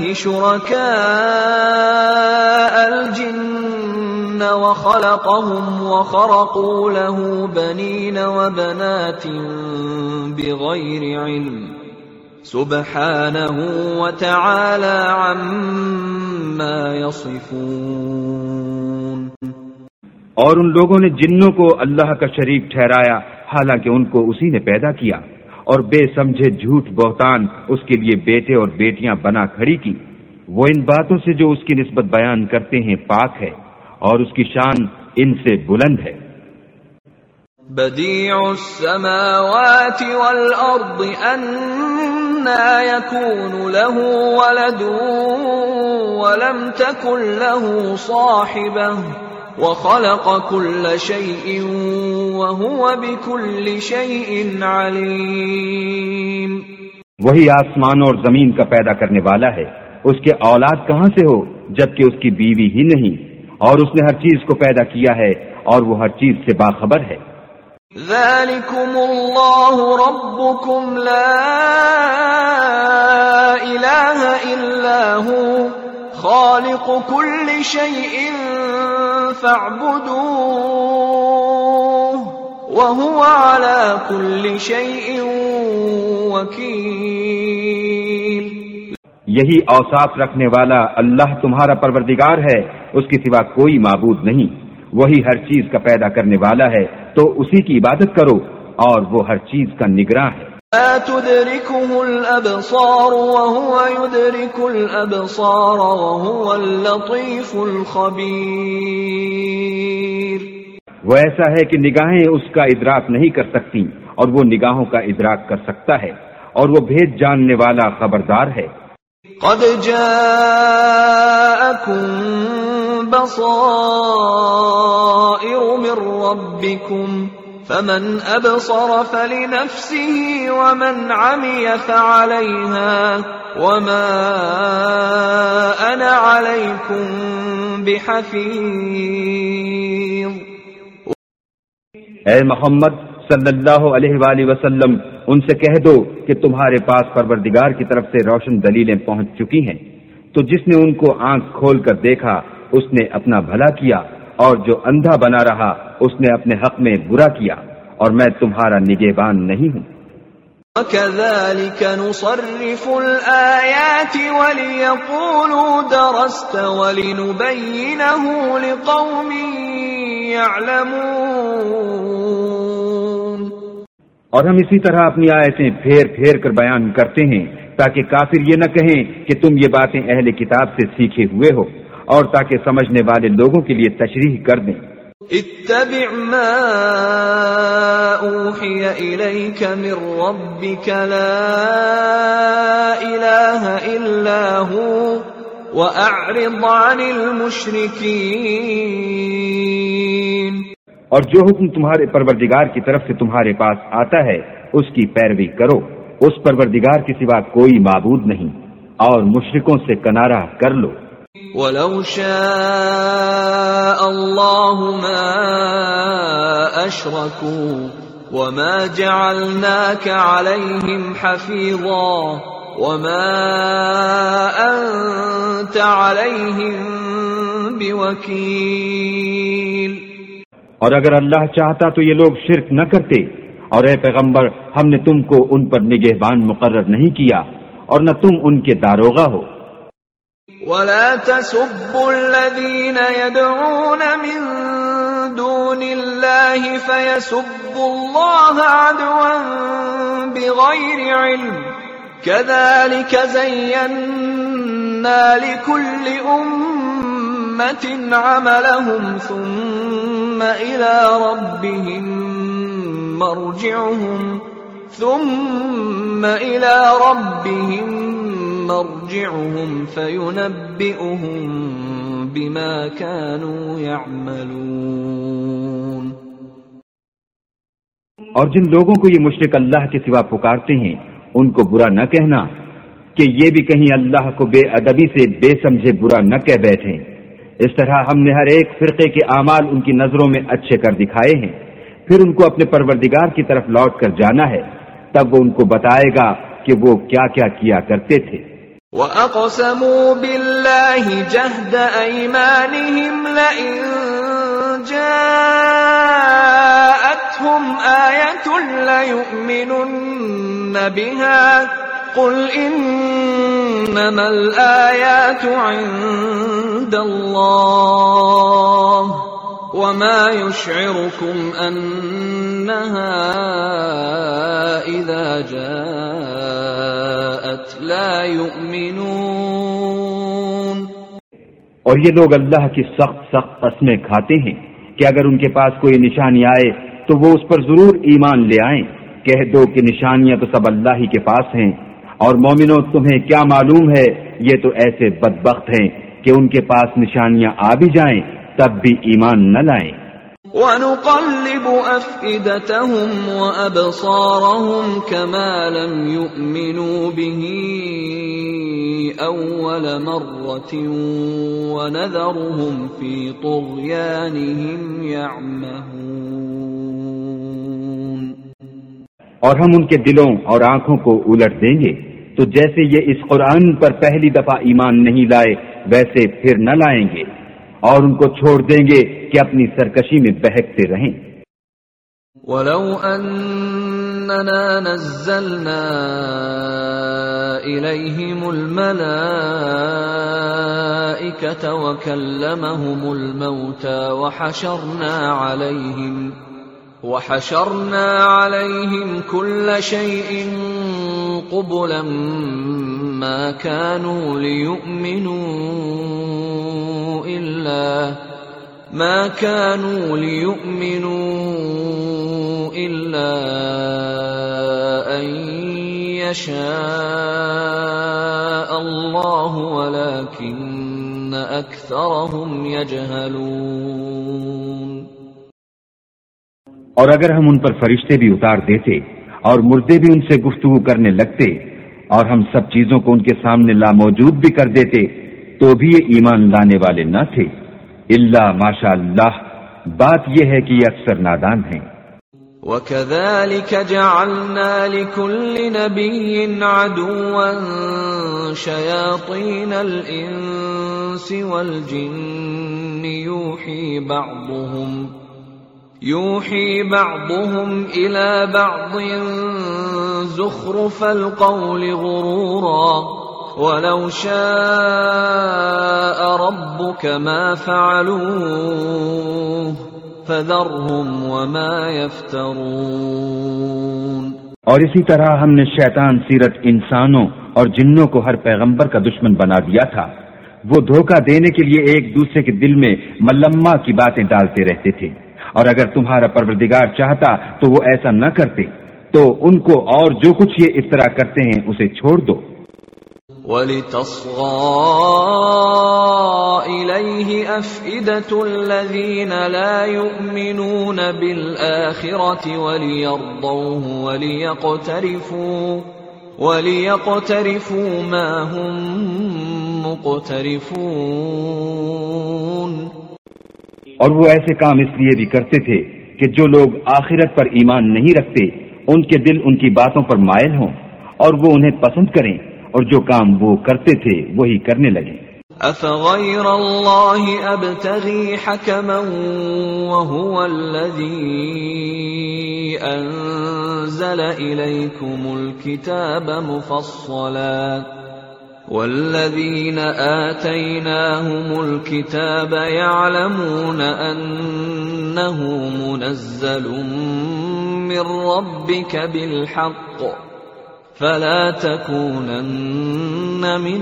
شرکاء الجن وخلقهم وخرقوا له بنین وبنات بغیر علم سبحانہ وتعالی عما یصفون۔ اور ان لوگوں نے جنوں کو اللہ کا شریک ٹھہرایا حالانکہ ان کو اسی نے پیدا کیا، اور بے سمجھے جھوٹ بہتان اس کے لیے بیٹے اور بیٹیاں بنا کھڑی کی۔ وہ ان باتوں سے جو اس کی نسبت بیان کرتے ہیں پاک ہے، اور اس کی شان ان سے بلند ہے۔ بدیع السماوات والارض انا یکون له ولد ولم تکن له صاحبہ وَخَلَقَ كُلَّ شَيْءٍ وَهُوَ بِكُلِّ شَيْءٍ عَلِيمٌ۔ وہی آسمان اور زمین کا پیدا کرنے والا ہے، اس کے اولاد کہاں سے ہو جبکہ اس کی بیوی ہی نہیں، اور اس نے ہر چیز کو پیدا کیا ہے اور وہ ہر چیز سے باخبر ہے۔ ذَلِكُمُ اللَّهُ رَبُّكُمْ لَا إِلَٰهَ إِلَّا هُوَ خَالِقُ كُلِّ شَيْءٍ فَاعْبُدُوهُ وَهُوَ عَلَى كُلِّ شَيْءٍ وَكِيلٌ۔ یہی اوصاف رکھنے والا اللہ تمہارا پروردگار ہے، اس کے سوا کوئی معبود نہیں، وہی ہر چیز کا پیدا کرنے والا ہے، تو اسی کی عبادت کرو، اور وہ ہر چیز کا نگراں ہے۔ لا تدركه الأبصار وهو يدرك الأبصار وهو اللطيف الخبير۔ وہ ایسا ہے کہ نگاہیں اس کا ادراک نہیں کر سکتی، اور وہ نگاہوں کا ادراک کر سکتا ہے، اور وہ بھید جاننے والا خبردار ہے۔ قد جاءكم بصائر من ربكم فمن ابصر فلنفسه ومن عمي فعليها وما انا عليكم بحفيظ۔ اے محمد صلی اللہ علیہ وآلہ وسلم، ان سے کہہ دو کہ تمہارے پاس پروردگار کی طرف سے روشن دلیلیں پہنچ چکی ہیں، تو جس نے ان کو آنکھ کھول کر دیکھا اس نے اپنا بھلا کیا، اور جو اندھا بنا رہا اس نے اپنے حق میں برا کیا، اور میں تمہارا نگہبان نہیں ہوں۔ وَكَذَلِكَ نُصَرِّفُ الْآيَاتِ وَلِيَقُولُوا دَرَسْتَ وَلِنُبَيِّنَهُ لِقَوْمٍ يَعْلَمُونَ۔ اور ہم اسی طرح اپنی آیتیں پھیر پھیر کر بیان کرتے ہیں تاکہ کافر یہ نہ کہیں کہ تم یہ باتیں اہل کتاب سے سیکھے ہوئے ہو، اور تاکہ سمجھنے والے لوگوں کے لیے تشریح کر دیں۔ اتبع ما اوحی الیک من ربک لا الہ الا هو واعرض عن المشرکین۔ اور جو حکم تمہارے پروردگار کی طرف سے تمہارے پاس آتا ہے اس کی پیروی کرو، اس پروردگار کے سوا کوئی معبود نہیں، اور مشرکوں سے کنارہ کر لو۔ وَلَوْ شَاءَ اللَّهُ مَا أَشْرَكُوا وَمَا جَعَلْنَاكَ عَلَيْهِمْ حَفِيظًا وَمَا أَنْتَ عَلَيْهِمْ بوکیل. اور اگر اللہ چاہتا تو یہ لوگ شرک نہ کرتے، اور اے پیغمبر ہم نے تم کو ان پر نگہبان مقرر نہیں کیا اور نہ تم ان کے داروغہ ہو. ولا تسبوا الذين يدعون من دون الله فيسبوا الله عدوا بغير علم كذلك زينا لكل أمة عملهم ثم إلى ربهم مرجعهم ثم إلى ربهم مرجعهم فينبئهم بما كانوا يعملون. اور جن لوگوں کو یہ مشرک اللہ کے سوا پکارتے ہیں ان کو برا نہ کہنا کہ یہ بھی کہیں اللہ کو بے ادبی سے بے سمجھے برا نہ کہہ بیٹھیں. اس طرح ہم نے ہر ایک فرقے کے اعمال ان کی نظروں میں اچھے کر دکھائے ہیں، پھر ان کو اپنے پروردگار کی طرف لوٹ کر جانا ہے، تب وہ ان کو بتائے گا کہ وہ کیا کیا کیا کرتے تھے. وَأَقْسَمُوا بِاللَّهِ جَهْدَ أَيْمَانِهِمْ لَئِن جَاءَتْهُمْ آيَةٌ لَيُؤْمِنُنَّ بِهَا قُلْ إِنَّمَا الْآيَاتُ عِندَ اللَّهِ وَمَا يُشْعِرُكُمْ أَنَّهَا إِذَا جَاءَتْ لَا يُؤْمِنُونَ. اور یہ لوگ اللہ کی سخت سخت قسمیں کھاتے ہیں کہ اگر ان کے پاس کوئی نشانی آئے تو وہ اس پر ضرور ایمان لے آئیں. کہہ دو کہ نشانیاں تو سب اللہ ہی کے پاس ہیں، اور مومنوں تمہیں کیا معلوم ہے یہ تو ایسے بدبخت ہیں کہ ان کے پاس نشانیاں آ بھی جائیں تب بھی ایمان نہ لائیں. وَنُقَلِّبُ أَفْئِدَتَهُمْ وَأَبْصَارَهُمْ كَمَا لَمْ يُؤْمِنُوا بِهِ أَوَّلَ مَرَّةٍ وَنَذَرُهُمْ فِي طُغْيَانِهِمْ يَعْمَهُونَ. اور ہم ان کے دلوں اور آنکھوں کو الٹ دیں گے تو جیسے یہ اس قرآن پر پہلی دفعہ ایمان نہیں لائے ویسے پھر نہ لائیں گے، اور ان کو چھوڑ دیں گے کہ اپنی سرکشی میں بہکتے رہیں. وَلَوْ أَنَّنَا نَزَّلْنَا إِلَيْهِمُ الْمَلَائِكَةَ وَكَلَّمَهُمُ الْمَوْتَى وَحَشَرْنَا عَلَيْهِمْ وَحَشَرْنَا عَلَيْهِمْ كُلَّ شَيْءٍ قُبُلًا مَا كَانُوا لِيُؤْمِنُوا إِلَّا مَا كَانُوا لِيُؤْمِنُوا إِلَّا أَن يَشَاءَ اللَّهُ وَلَكِنَّ أَكْثَرَهُمْ يَجْهَلُونَ. اور اگر ہم ان پر فرشتے بھی اتار دیتے اور مردے بھی ان سے گفتگو کرنے لگتے اور ہم سب چیزوں کو ان کے سامنے لاموجود بھی کر دیتے تو بھی یہ ایمان لانے والے نہ تھے، الا ماشاء اللہ. بات یہ ہے کہ یہ اکثر نادان ہیں. وَكَذَلِكَ جَعَلْنَا لِكُلِّ نَبِيٍّ عَدُوًّا شَيَاطِينَ الْإِنسِ وَالْجِنِّ يُوحِي بَعْضُهُمْ يوحي بعضهم إلى بعض زخرف القول غرورا ولو شاء ربك ما فعلوه فذرهم وما يفترون. اور اسی طرح ہم نے شیطان سیرت انسانوں اور جنوں کو ہر پیغمبر کا دشمن بنا دیا تھا. وہ دھوکہ دینے کے لیے ایک دوسرے کے دل میں ملمہ کی باتیں ڈالتے رہتے تھے، اور اگر تمہارا پروردگار چاہتا تو وہ ایسا نہ کرتے. تو ان کو اور جو کچھ یہ افطرا کرتے ہیں اسے چھوڑ دو. وَلِتَصْغَىٰ إِلَيْهِ أَفْئِدَةُ الَّذِينَ لَا يُؤْمِنُونَ بِالْآخِرَةِ وَلِيَرْضَوْهُ وَلِيَقْتَرِفُوا وَلِيَقْتَرِفُوا مَا هُمْ مُقْتَرِفُونَ. اور وہ ایسے کام اس لیے بھی کرتے تھے کہ جو لوگ آخرت پر ایمان نہیں رکھتے ان کے دل ان کی باتوں پر مائل ہوں اور وہ انہیں پسند کریں، اور جو کام وہ کرتے تھے وہی کرنے لگیں. أفغير الله أبتغي حكما وهو الذي أنزل إليكم الكتاب مفصلا والذين آتيناهم الكتاب يعلمون أنه منزل من ربك بالحق فلا تكونن من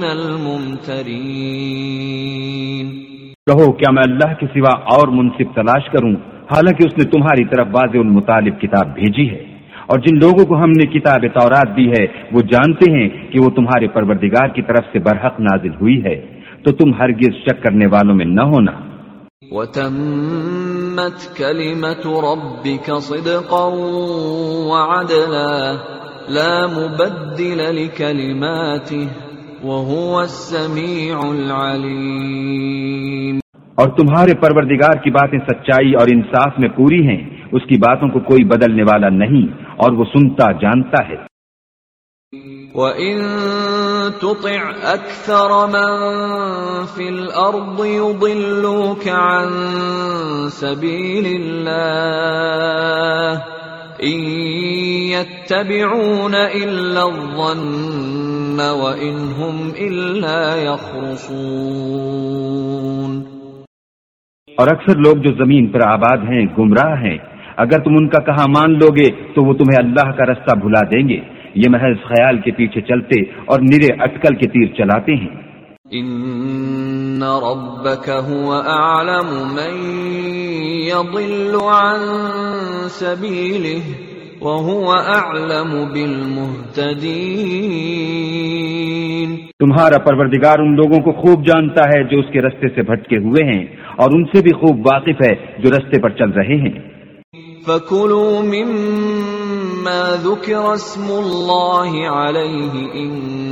الممترین۔ کہو کیا میں اللہ کے سوا اور منصف تلاش کروں حالانکہ اس نے تمہاری طرف واضح المطالب کتاب بھیجی ہے، اور جن لوگوں کو ہم نے کتاب تورات دی ہے وہ جانتے ہیں کہ وہ تمہارے پروردگار کی طرف سے برحق نازل ہوئی ہے، تو تم ہرگز شک کرنے والوں میں نہ ہونا۔ وَتَمَّتْ كَلِمَةُ رَبِّكَ صِدْقًا وَعَدْلًا لا مبدل لكلماته وهو السميع العليم۔ اور تمہارے پروردگار کی باتیں سچائی اور انصاف میں پوری ہیں، اس کی باتوں کو کوئی بدلنے والا نہیں، اور وہ سنتا جانتا ہے۔ وَإِن تُطِعْ أَكْثَرَ مَن فِي الْأَرْضِ يُضِلُّوكَ عَن سَبِيلِ اللَّهِ إِن يَتَّبِعُونَ إِلَّا الظَّنَّ وَإِنْ هُمْ إِلَّا يَخْرُصُونَ۔ اور اکثر لوگ جو زمین پر آباد ہیں گمراہ ہیں، اگر تم ان کا کہا مان لو گے تو وہ تمہیں اللہ کا رستہ بھلا دیں گے، یہ محض خیال کے پیچھے چلتے اور نرے اٹکل کے تیر چلاتے ہیں۔ ان ربک هو اعلم من يضل عن سبیلہ وهو اعلم بالمہتدین۔ تمہارا پروردگار ان لوگوں کو خوب جانتا ہے جو اس کے رستے سے بھٹکے ہوئے ہیں، اور ان سے بھی خوب واقف ہے جو رستے پر چل رہے ہیں۔ فَكُلُوا مِمَّا ذُكِرَ اسْمُ اللَّهِ عَلَيْهِ إِن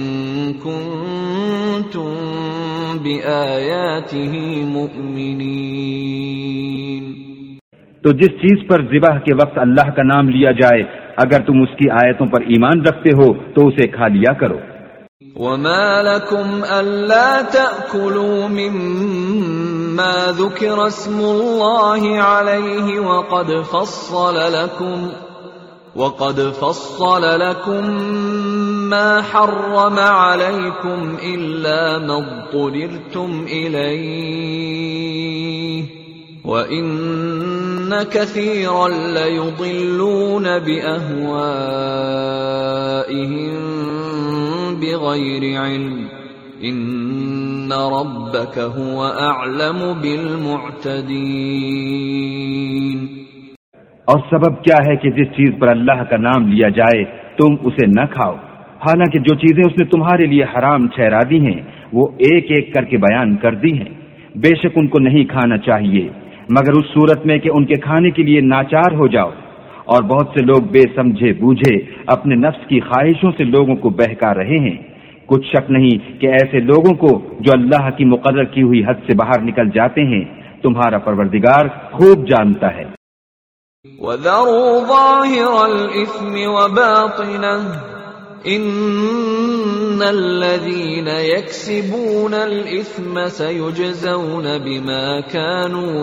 كُنتُم بِآيَاتِهِ مُؤْمِنِينَ۔ تو جس چیز پر ذبح کے وقت اللہ کا نام لیا جائے اگر تم اس کی آیتوں پر ایمان رکھتے ہو تو اسے کھا لیا کرو۔ وَمَا لَكُمْ أَلَّا تَأْكُلُوا مِمَّا ذُكِرَ اسْمُ اللَّهِ عَلَيْهِ وَقَدْ فَصَّلَ لَكُمْ وَقَدْ فَصَّلَ لَكُمْ مَا حَرَّمَ عَلَيْكُمْ إِلَّا مَا اضْطُرِرْتُمْ إِلَيْهِ وَإِنَّ كَثِيرًا لَيُضِلُّونَ بِأَهْوَائِهِمْ بِغَيْرِ عِلْمٍ إِنَّ رَبَّكَ هُوَ أَعْلَمُ بِالْمُعْتَدِينَ۔ اور سبب کیا ہے کہ جس چیز پر اللہ کا نام لیا جائے تم اسے نہ کھاؤ، حالانکہ جو چیزیں اس نے تمہارے لیے حرام ٹھہرا دی ہیں وہ ایک ایک کر کے بیان کر دی ہیں۔ بے شک ان کو نہیں کھانا چاہیے مگر اس صورت میں کہ ان کے کھانے کے لیے ناچار ہو جاؤ، اور بہت سے لوگ بے سمجھے بوجھے اپنے نفس کی خواہشوں سے لوگوں کو بہکا رہے ہیں۔ کچھ شک نہیں کہ ایسے لوگوں کو جو اللہ کی مقرر کی ہوئی حد سے باہر نکل جاتے ہیں تمہارا پروردگار خوب جانتا ہے۔ وَذَرُوا ظَاهِرَ الْإِثْمِ وَبَاطِنَهُ إِنَّ الَّذِينَ يَكْسِبُونَ الْإِثْمَ سَيُجْزَوْنَ بِمَا كَانُوا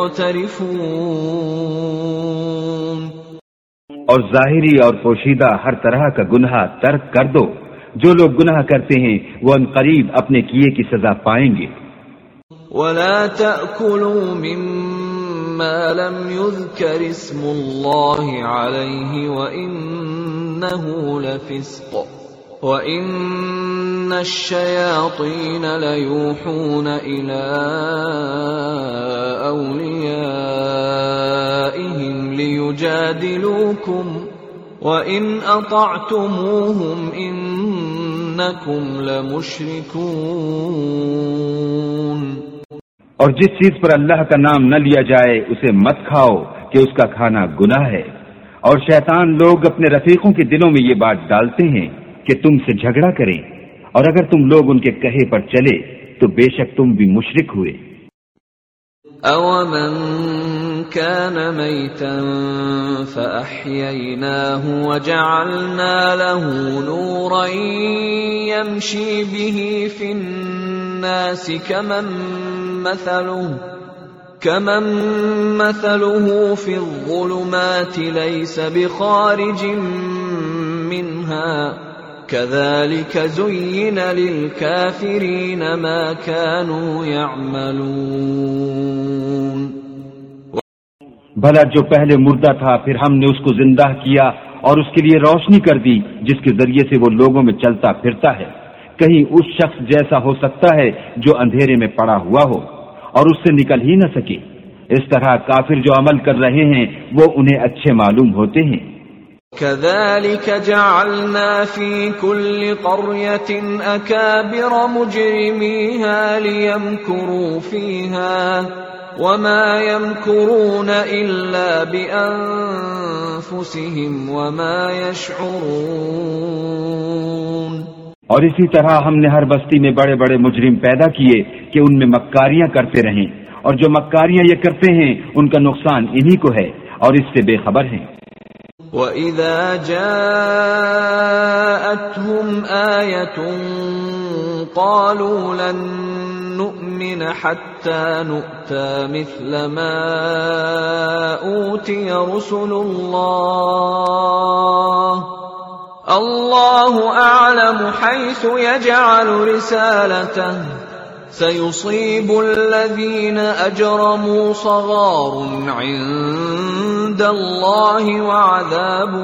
يَقْتَرِفُونَ۔ اور ظاہری اور پوشیدہ ہر طرح کا گناہ ترک کر دو، جو لوگ گناہ کرتے ہیں وہ ان قریب اپنے کیے کی سزا پائیں گے۔ وَلَا تَأْكُلُوا مِمَّا لَمْ يُذْكَرِ اسْمُ اللَّهِ عَلَيْهِ وَإِنَّهُ لَفِسْقٌ وَإِنَّ الشَّيَاطِينَ لَيُوحُونَ إِلَىٰ أَوْلِيَائِهِمْ لِيُجَادِلُوكُمْ وَإِنْ أَطَعْتُمُوهُمْ إِنَّكُمْ لَمُشْرِكُونَ۔ اور جس چیز پر اللہ کا نام نہ لیا جائے اسے مت کھاؤ کہ اس کا کھانا گناہ ہے، اور شیطان لوگ اپنے رفیقوں کے دلوں میں یہ بات ڈالتے ہیں کہ تم سے جھگڑا کریں، اور اگر تم لوگ ان کے کہے پر چلے تو بے شک تم بھی مشرک ہوئے۔ أَوَمَنْ كَانَ مَيْتًا فَأَحْيَيْنَاهُ وَجَعَلْنَا لَهُ نُورًا يَمْشِي بِهِ فِي النَّاسِ الناس كمن مثله كمن مثله في الظلمات ليس بخارج منها كذلك زين للكافرين ما كانوا يعملون. بھلا جو پہلے مردہ تھا پھر ہم نے اس کو زندہ کیا اور اس کے لیے روشنی کر دی جس کے ذریعے سے وہ لوگوں میں چلتا پھرتا ہے. کہیں اس شخص جیسا ہو سکتا ہے جو اندھیرے میں پڑا ہوا ہو اور اس سے نکل ہی نہ سکے. اس طرح کافر جو عمل کر رہے ہیں وہ انہیں اچھے معلوم ہوتے ہیں. كذلك جعلنا في كل قرية أكابر مجرميها ليمكروا فيها وما يمكرون إلا بأنفسهم وما يشعرون. اور اسی طرح ہم نے ہر بستی میں بڑے بڑے مجرم پیدا کیے کہ ان میں مکاریاں کرتے رہیں، اور جو مکاریاں یہ کرتے ہیں ان کا نقصان انہی کو ہے اور اس سے بے خبر ہیں. وَإِذَا جَاءَتْهُمْ آيَةٌ قَالُوا لَن نُّؤْمِنَ حَتَّى نُؤْتَى مِثْلَ مَا أُوتِيَ رُسُلُ اللَّهِ اللَّهُ أَعْلَمُ حَيْثُ يَجْعَلُ رِسَالَتَهُ سيصيب الذين أجرموا صغار عند الله وعذاب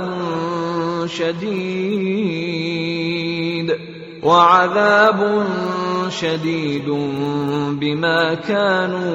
شديد وعذاب شديد بما كانوا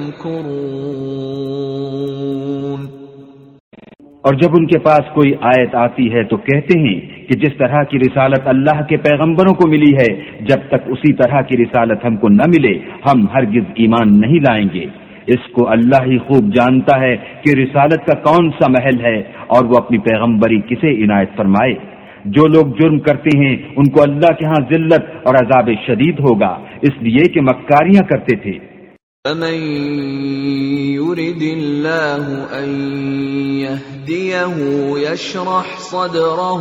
يمكرون. اور جب ان کے پاس کوئی آیت آتی ہے تو کہتے ہیں کہ جس طرح کی رسالت اللہ کے پیغمبروں کو ملی ہے جب تک اسی طرح کی رسالت ہم کو نہ ملے ہم ہرگز ایمان نہیں لائیں گے. اس کو اللہ ہی خوب جانتا ہے کہ رسالت کا کون سا محل ہے اور وہ اپنی پیغمبری کسے عنایت فرمائے. جو لوگ جرم کرتے ہیں ان کو اللہ کے ہاں ذلت اور عذاب شدید ہوگا اس لیے کہ مکاریاں کرتے تھے. فَمَن يُرِدِ اللَّهُ أَن يَهْدِيَهُ يَشْرَحْ صَدْرَهُ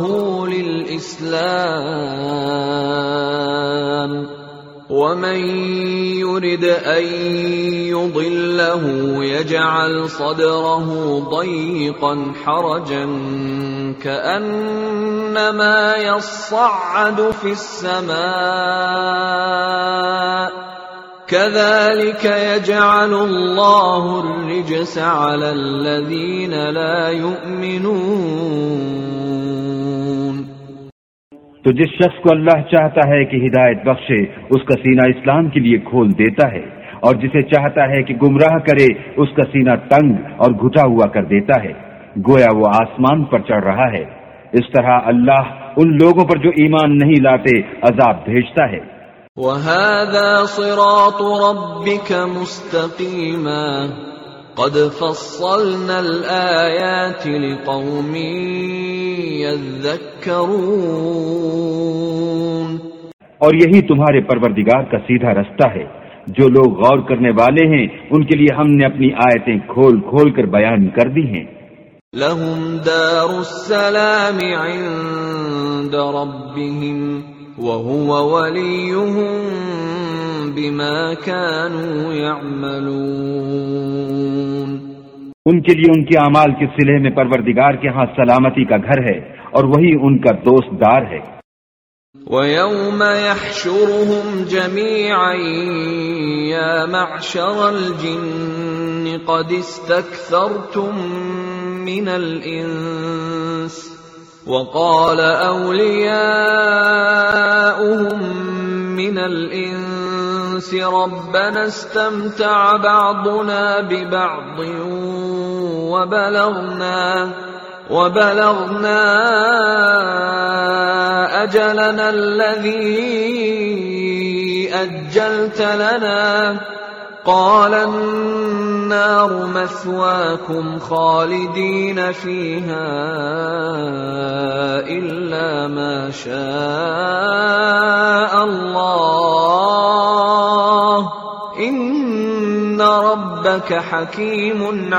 لِلْإِسْلَامِ وَمَن يُرِدْ أَن يُضِلَّهُ يَجْعَلْ صَدْرَهُ ضَيِّقًا حَرَجًا كَأَنَّمَا يَصَّعَّدُ فِي السَّمَاءِ كذلك يجعل الله الرجس على الذين لا يؤمنون. تو جس شخص کو اللہ چاہتا ہے کہ ہدایت بخشے اس کا سینہ اسلام کے لیے کھول دیتا ہے، اور جسے چاہتا ہے کہ گمراہ کرے اس کا سینہ تنگ اور گھٹا ہوا کر دیتا ہے، گویا وہ آسمان پر چڑھ رہا ہے. اس طرح اللہ ان لوگوں پر جو ایمان نہیں لاتے عذاب بھیجتا ہے. وَهَذَا صِرَاطُ رَبِّكَ مُسْتَقِيمًا قَدْ فَصَّلْنَا الْآيَاتِ لِقَوْمٍ يَذَّكَّرُونَ. اور یہی تمہارے پروردگار کا سیدھا رستہ ہے، جو لوگ غور کرنے والے ہیں ان کے لیے ہم نے اپنی آیتیں کھول کھول کر بیان کر دی ہیں. لَهُمْ دَارُ السَّلَامِ عِندَ رَبِّهِمْ وَهُوَ وَلِيُّهُم بِمَا كَانُوا يَعْمَلُونَ. ان کے لیے ان کے اعمال کے صلے میں پروردگار کے ہاں سلامتی کا گھر ہے اور وہی ان کا دوست دار ہے. وَيَوْمَ يَحْشُرُهُمْ جَمِيعًا يَا مَعْشَرَ الْجِنِّ قَدِ اسْتَكْثَرْتُم مِّنَ الْإِنسِ وَقَالَ أَوْلِيَاؤُهُم مِّنَ الْإِنسِ رَبَّنَا اسْتَمْتَعَ بَعْضُنَا بِبَعْضٍ وَبَلَغْنَا وَبَلَغْنَا أَجَلَنَا الَّذِي أَجَّلْتَ لَنَا قَالَ النَّارُ مَثْوَاكُمْ خَالِدِينَ فِيهَا إِلَّا مَا شَاءَ اللَّهُ إِنَّ رَبَّكَ حَكِيمٌ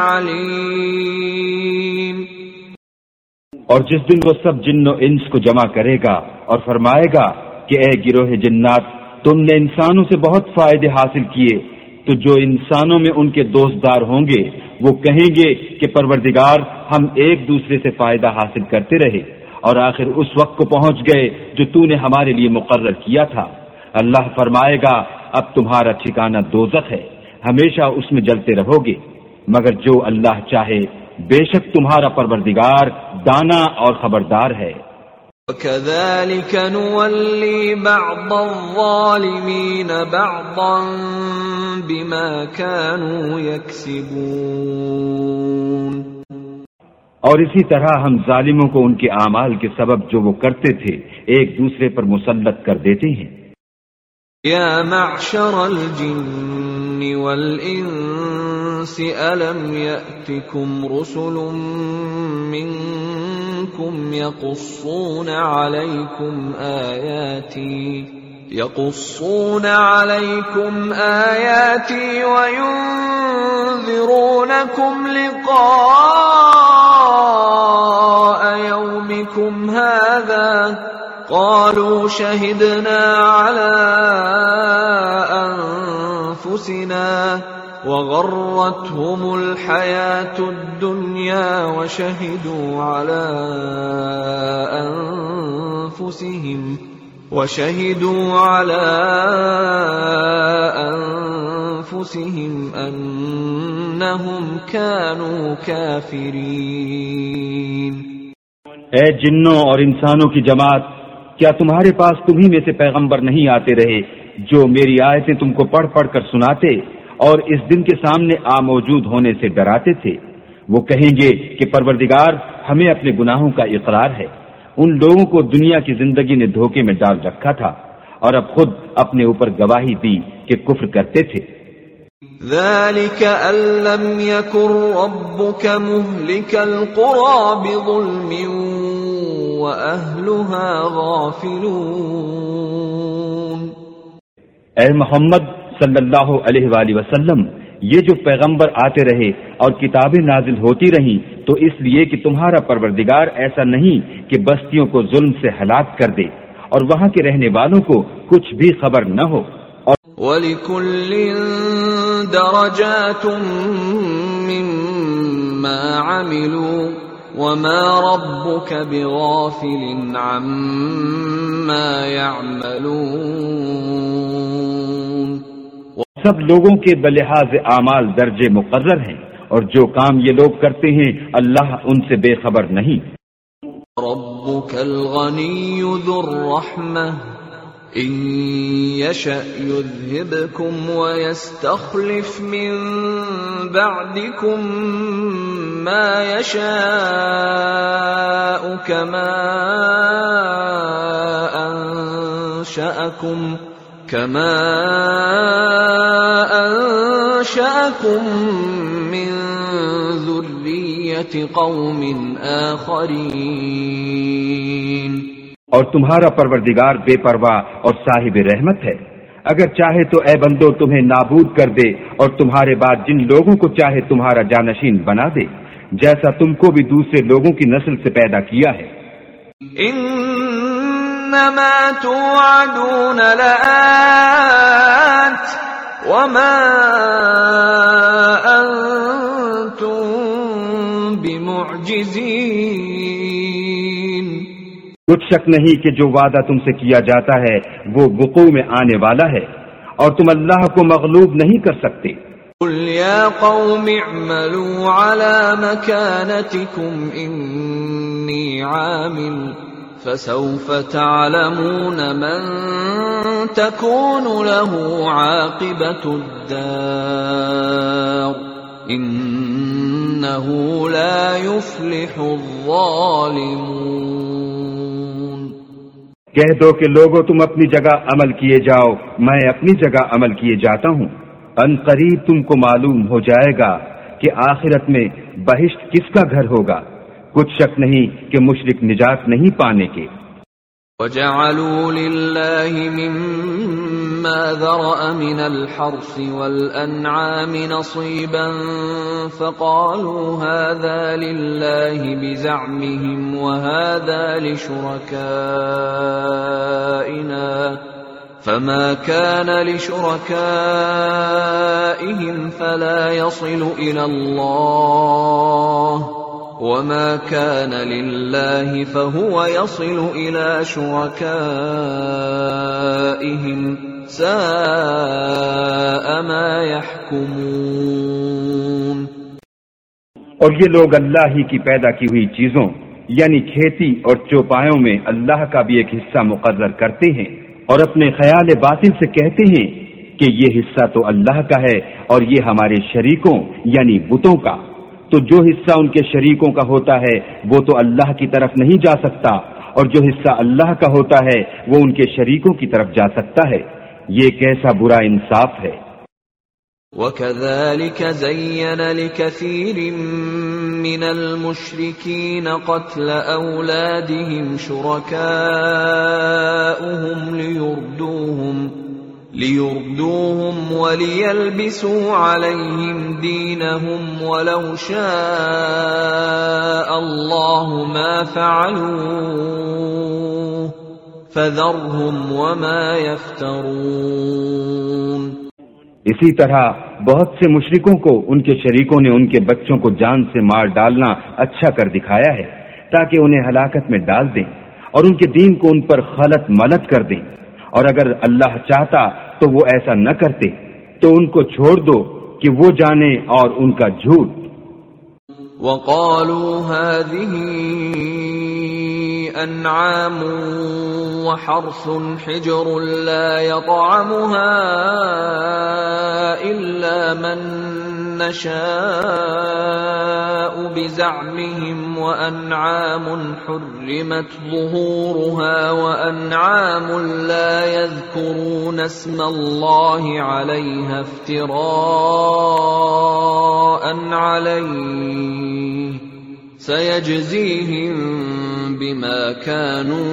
عَلِيمٌ. اور جس دن وہ سب جن و انس کو جمع کرے گا اور فرمائے گا کہ اے گروہ جنات، تم نے انسانوں سے بہت فائدے حاصل کیے، تو جو انسانوں میں ان کے دوستدار ہوں گے وہ کہیں گے کہ پروردگار ہم ایک دوسرے سے فائدہ حاصل کرتے رہے اور آخر اس وقت کو پہنچ گئے جو تو نے ہمارے لیے مقرر کیا تھا۔ اللہ فرمائے گا اب تمہارا ٹھکانہ دوزخ ہے، ہمیشہ اس میں جلتے رہو گے، مگر جو اللہ چاہے بے شک تمہارا پروردگار دانا اور خبردار ہے۔ وَكَذَلِكَ نُوَلِّي بَعْضَ الظَّالِمِينَ بَعْضًا بِمَا كَانُوا يَكْسِبُونَ، اور اسی طرح ہم ظالموں کو ان کے اعمال کے سبب جو وہ کرتے تھے ایک دوسرے پر مسلط کر دیتے ہیں۔ یا معشر الجن والانس الم یأتکم رسل منکم یقصون علیکم آیاتی يقصون عليكم آياتي وينذرونكم لقاء يومكم هذا قالوا شهدنا على أنفسنا وغرتهم الحياة الدنيا وشهدوا على أنفسهم وَشَهِدُوا عَلَىٰ أَنفُسِهِمْ أَنَّهُمْ كَانُوا كَافِرِينَ۔ اے جنوں اور انسانوں کی جماعت، کیا تمہارے پاس تمہیں میں سے پیغمبر نہیں آتے رہے جو میری آیتیں تم کو پڑھ پڑھ کر سناتے اور اس دن کے سامنے آ موجود ہونے سے ڈراتے تھے؟ وہ کہیں گے کہ پروردگار ہمیں اپنے گناہوں کا اقرار ہے، ان لوگوں کو دنیا کی زندگی نے دھوکے میں ڈال رکھا تھا اور اب خود اپنے اوپر گواہی دی کہ کفر کرتے تھے۔ ذَلِكَ أَن لَّمْ يَكُن رَّبُّكَ مُهْلِكَ الْقُرَىٰ بِظُلْمٍ وَأَهْلُهَا غَافِلُونَ۔ اے محمد صلی اللہ علیہ وآلہ وسلم، یہ جو پیغمبر آتے رہے اور کتابیں نازل ہوتی رہیں تو اس لیے کہ تمہارا پروردگار ایسا نہیں کہ بستیوں کو ظلم سے ہلاک کر دے اور وہاں کے رہنے والوں کو کچھ بھی خبر نہ ہو۔ وَلِكُلٍّ دَرَجَاتٌ مِّمَّا عَمِلُوا وَمَا رَبُّكَ بِغَافِلٍ عَمَّا يَعْمَلُونَ۔ سب لوگوں کے بلحاظ اعمال درجے مقرر ہیں اور جو کام یہ لوگ کرتے ہیں اللہ ان سے بے خبر نہیں۔ ربک الغنی ذو الرحمة ان یشأ یذہبکم ویستخلف من بعدکم ما یشاء کما انشأکم كما أنشأكم من ذرية قوم آخرين۔ اور تمہارا پروردگار بے پرواہ اور صاحب رحمت ہے، اگر چاہے تو اے بندو تمہیں نابود کر دے اور تمہارے بعد جن لوگوں کو چاہے تمہارا جانشین بنا دے، جیسا تم کو بھی دوسرے لوگوں کی نسل سے پیدا کیا ہے۔ انما توعدون لآت وما انتم بمعجزین۔ کچھ شک نہیں کہ جو وعدہ تم سے کیا جاتا ہے وہ وقوع میں آنے والا ہے اور تم اللہ کو مغلوب نہیں کر سکتے۔ قل یا قوم اعملوا على مكانتكم انی عامل فسوف تعلمون من تكون له عاقبة الدار إنه لا يفلح الظالمون۔ کہہ دو کہ لوگوں تم اپنی جگہ عمل کیے جاؤ، میں اپنی جگہ عمل کیے جاتا ہوں، ان قریب تم کو معلوم ہو جائے گا کہ آخرت میں بہشت کس کا گھر ہوگا، کچھ شک نہیں کہ مشرک نجات نہیں پانے کے۔ وَجَعَلُوا لِلَّهِ مِمَّا ذَرَأَ مِنَ الْحَرْثِ وَالْأَنْعَامِ نَصِيبًا فَقَالُوا هَذَا لِلَّهِ بِزَعْمِهِمْ وَهَذَا لِشُرَكَائِنَا فما كان لشركائهم فلا يصل إلى الله وما كان لله فهو يصل إلى شركائهم ساء ما يحكمون۔ اور یہ لوگ اللہ ہی کی پیدا کی ہوئی چیزوں یعنی کھیتی اور چوپایوں میں اللہ کا بھی ایک حصہ مقرر کرتے ہیں اور اپنے خیال باطل سے کہتے ہیں کہ یہ حصہ تو اللہ کا ہے اور یہ ہمارے شریکوں یعنی بتوں کا، تو جو حصہ ان کے شریکوں کا ہوتا ہے وہ تو اللہ کی طرف نہیں جا سکتا، اور جو حصہ اللہ کا ہوتا ہے وہ ان کے شریکوں کی طرف جا سکتا ہے۔ یہ کیسا برا انصاف ہے۔ وَكَذَلِكَ زَيَّنَ لِكَثِيرٍ مِّنَ الْمُشْرِكِينَ قَتْلَ أَوْلَادِهِمْ شُرَكَاؤُهُمْ لِيُرْدُوهُمْ لِيُرْدُوهُمْ وَلِيَلْبِسُوا عَلَيْهِمْ دِينَهُمْ وَلَوْ شَاءَ اللَّهُ مَا فَعَلُوهُ فَذَرْهُمْ وَمَا يَفْتَرُونَ۔ اسی طرح بہت سے مشرکوں کو ان کے شریکوں نے ان کے بچوں کو جان سے مار ڈالنا اچھا کر دکھایا ہے تاکہ انہیں ہلاکت میں ڈال دیں اور ان کے دین کو ان پر خلط ملط کر دیں، اور اگر اللہ چاہتا تو وہ ایسا نہ کرتے، تو ان کو چھوڑ دو کہ وہ جانے اور ان کا جھوٹ۔ وَقَالُوا هَذِهِ أَنْعَامٌ وَحَرْثٌ حِجْرٌ لَا يَطْعَمُهَا إِلَّا مَن نَّشَاءُ بِزَعْمِهِمْ وَأَنْعَامٌ حُرِّمَتْ ظُهُورُهَا وَأَنْعَامٌ لَا يَذْكُرُونَ اسْمَ اللَّهِ عَلَيْهَا افْتِرَاءً عَلَيْهِ سَيَجْزِيهِمْ بِمَا كَانُوا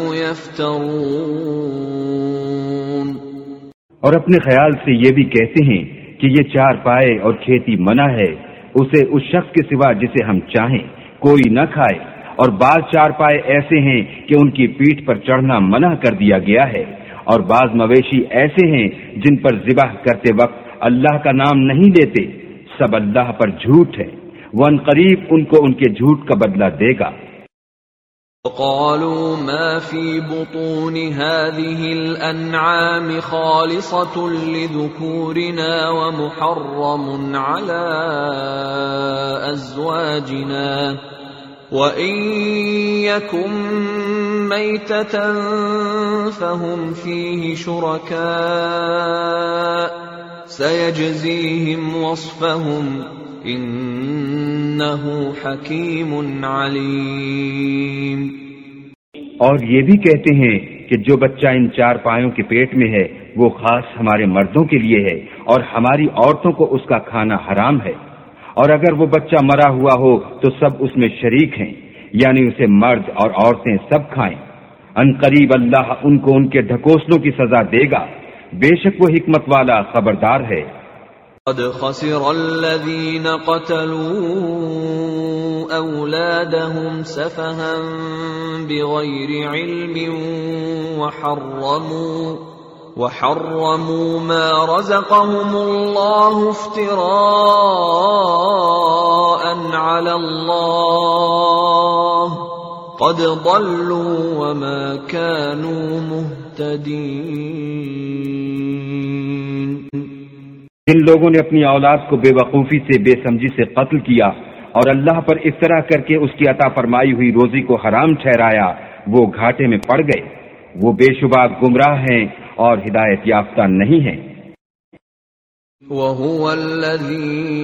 يَفْتَرُونَ۔ اور اپنے خیال سے یہ بھی کہتے ہیں کہ یہ چار پائے اور کھیتی منع ہے اسے اس شخص کے سوا جسے ہم چاہیں کوئی نہ کھائے، اور بعض چار پائے ایسے ہیں کہ ان کی پیٹھ پر چڑھنا منع کر دیا گیا ہے، اور بعض مویشی ایسے ہیں جن پر ذبح کرتے وقت اللہ کا نام نہیں لیتے، سب اللہ پر جھوٹ ہے، وہ ان قریب ان کو ان کے جھوٹ کا بدلہ دے گا۔ وَقَالُوا مَا فِي بُطُونِ هَذِهِ الْأَنْعَامِ خَالِصَةٌ لِذُكُورِنَا وَمُحَرَّمٌ عَلَى أَزْوَاجِنَا وَإِن يَكُن مَّيْتَةً فَهُمْ فِيهِ شُرَكَاءُ سَيَجْزِيهِمْ وَصْفَهُمْ انہ حکیم علیم۔ اور یہ بھی کہتے ہیں کہ جو بچہ ان چار پایوں کے پیٹ میں ہے وہ خاص ہمارے مردوں کے لیے ہے اور ہماری عورتوں کو اس کا کھانا حرام ہے، اور اگر وہ بچہ مرا ہوا ہو تو سب اس میں شریک ہیں، یعنی اسے مرد اور عورتیں سب کھائیں۔ ان قریب اللہ ان کو ان کے ڈھکوسلوں کی سزا دے گا، بے شک وہ حکمت والا خبردار ہے۔ قد خسر الذين قتلوا أولادهم سفها بغير علم وحرموا وحرموا ما رزقهم الله افتراء على الله قد ضلوا وما كانوا مهتدين۔ جن لوگوں نے اپنی اولاد کو بے وقوفی سے بے سمجھی سے قتل کیا اور اللہ پر افطرا کر کے اس کی عطا فرمائی ہوئی روزی کو حرام ٹھہرایا، وہ گھاٹے میں پڑ گئے، وہ بے شبہ گمراہ ہیں اور ہدایت یافتہ نہیں ہیں۔ وَهُوَ الَّذِي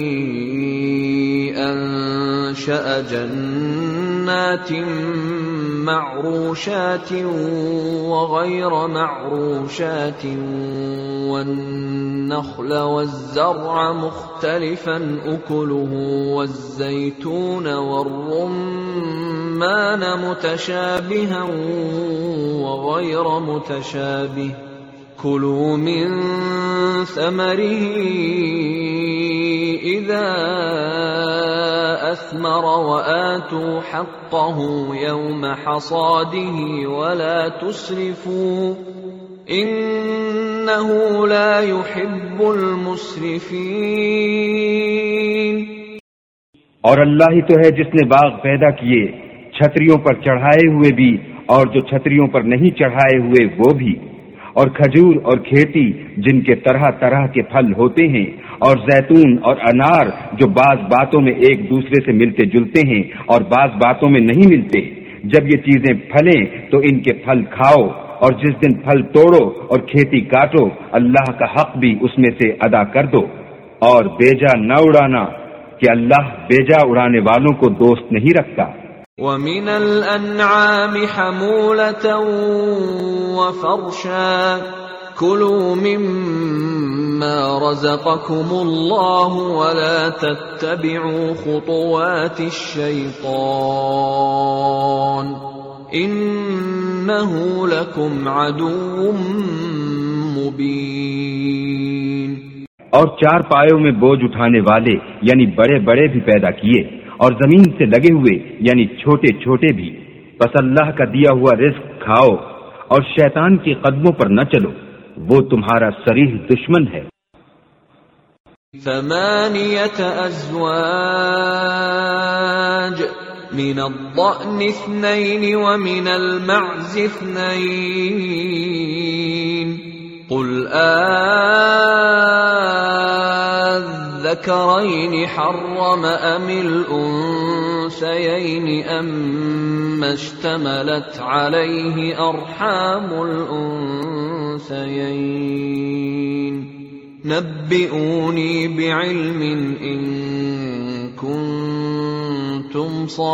أَنشَأَ جَنَّاتٍ مَّعْرُوشَاتٍ وَغَيْرَ مَعْرُوشَاتٍ وَالنَّخْلَ وَالزَّرْعَ مُخْتَلِفًا أُكُلُهُ وَالزَّيْتُونَ وَالرُّمَّانَ مُتَشَابِهًا وَغَيْرَ مُتَشَابِهٍ كُلُوا مِن ثَمَرِهِ إِذَا أَثْمَرَ وَآتُوا حَقَّهُ يَوْمَ حَصَادِهِ وَلَا تُسْرِفُوا إِنَّهُ إنه لا يحب المسرفين. اور اللہ ہی تو ہے جس نے باغ پیدا کیے، چھتریوں پر چڑھائے ہوئے بھی اور جو چھتریوں پر نہیں چڑھائے ہوئے وہ بھی، اور کھجور اور کھیتی جن کے طرح طرح کے پھل ہوتے ہیں، اور زیتون اور انار جو بعض باتوں میں ایک دوسرے سے ملتے جلتے ہیں اور بعض باتوں میں نہیں ملتے. جب یہ چیزیں پھلیں تو ان کے پھل کھاؤ، اور جس دن پھل توڑو اور کھیتی کاٹو اللہ کا حق بھی اس میں سے ادا کر دو، اور بیجا نہ اڑانا کہ اللہ بیجا اڑانے والوں کو دوست نہیں رکھتا. وَمِنَ الْأَنْعَامِ حَمُولَةً وَفَرْشًا كُلُوا مِمَّا رَزَقَكُمُ اللَّهُ وَلَا تَتَّبِعُوا خُطُوَاتِ الشَّيْطَانِ إِنَّهُ لَكُمْ عَدُوٌّ مُبِينٌ. اور چار پایوں میں بوجھ اٹھانے والے یعنی بڑے بڑے بھی پیدا کیے، اور زمین سے لگے ہوئے یعنی چھوٹے چھوٹے بھی. بس اللہ کا دیا ہوا رزق کھاؤ اور شیطان کے قدموں پر نہ چلو، وہ تمہارا صریح دشمن ہے. ثمانية أزواج من الضأن اثنين ومن المعز اثنين قل آذكرين حرم أم الأنثيين أما اشتملت عليه أرحام الأنثيين نبئوني بعلم إن كنتم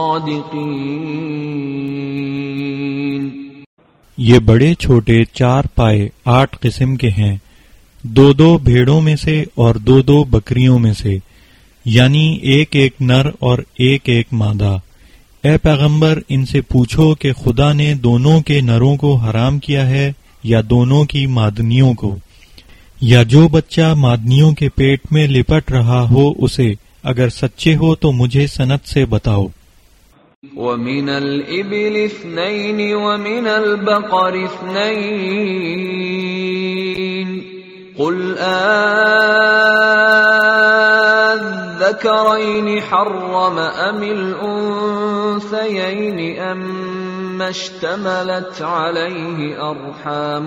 صادقين. یہ بڑے چھوٹے چار پائے آٹھ قسم کے ہیں، دو دو بھیڑوں میں سے اور دو دو بکریوں میں سے، یعنی ایک ایک نر اور ایک ایک مادہ. اے پیغمبر ان سے پوچھو کہ خدا نے دونوں کے نروں کو حرام کیا ہے یا دونوں کی مادنیوں کو، یا جو بچہ مادنیوں کے پیٹ میں لپٹ رہا ہو اسے، اگر سچے ہو تو مجھے سند سے بتاؤ. وَمِنَ الْإِبِلِ اثْنَيْنِ وَمِنَ الْبَقَرِ اثْنَيْنِ قُلْ آذَّكَرَيْنِ حَرَّمَ أَمِ الْأُنثَيَيْنِ أَمَّا اشْتَمَلَتْ عَلَيْهِ أَرْحَامُ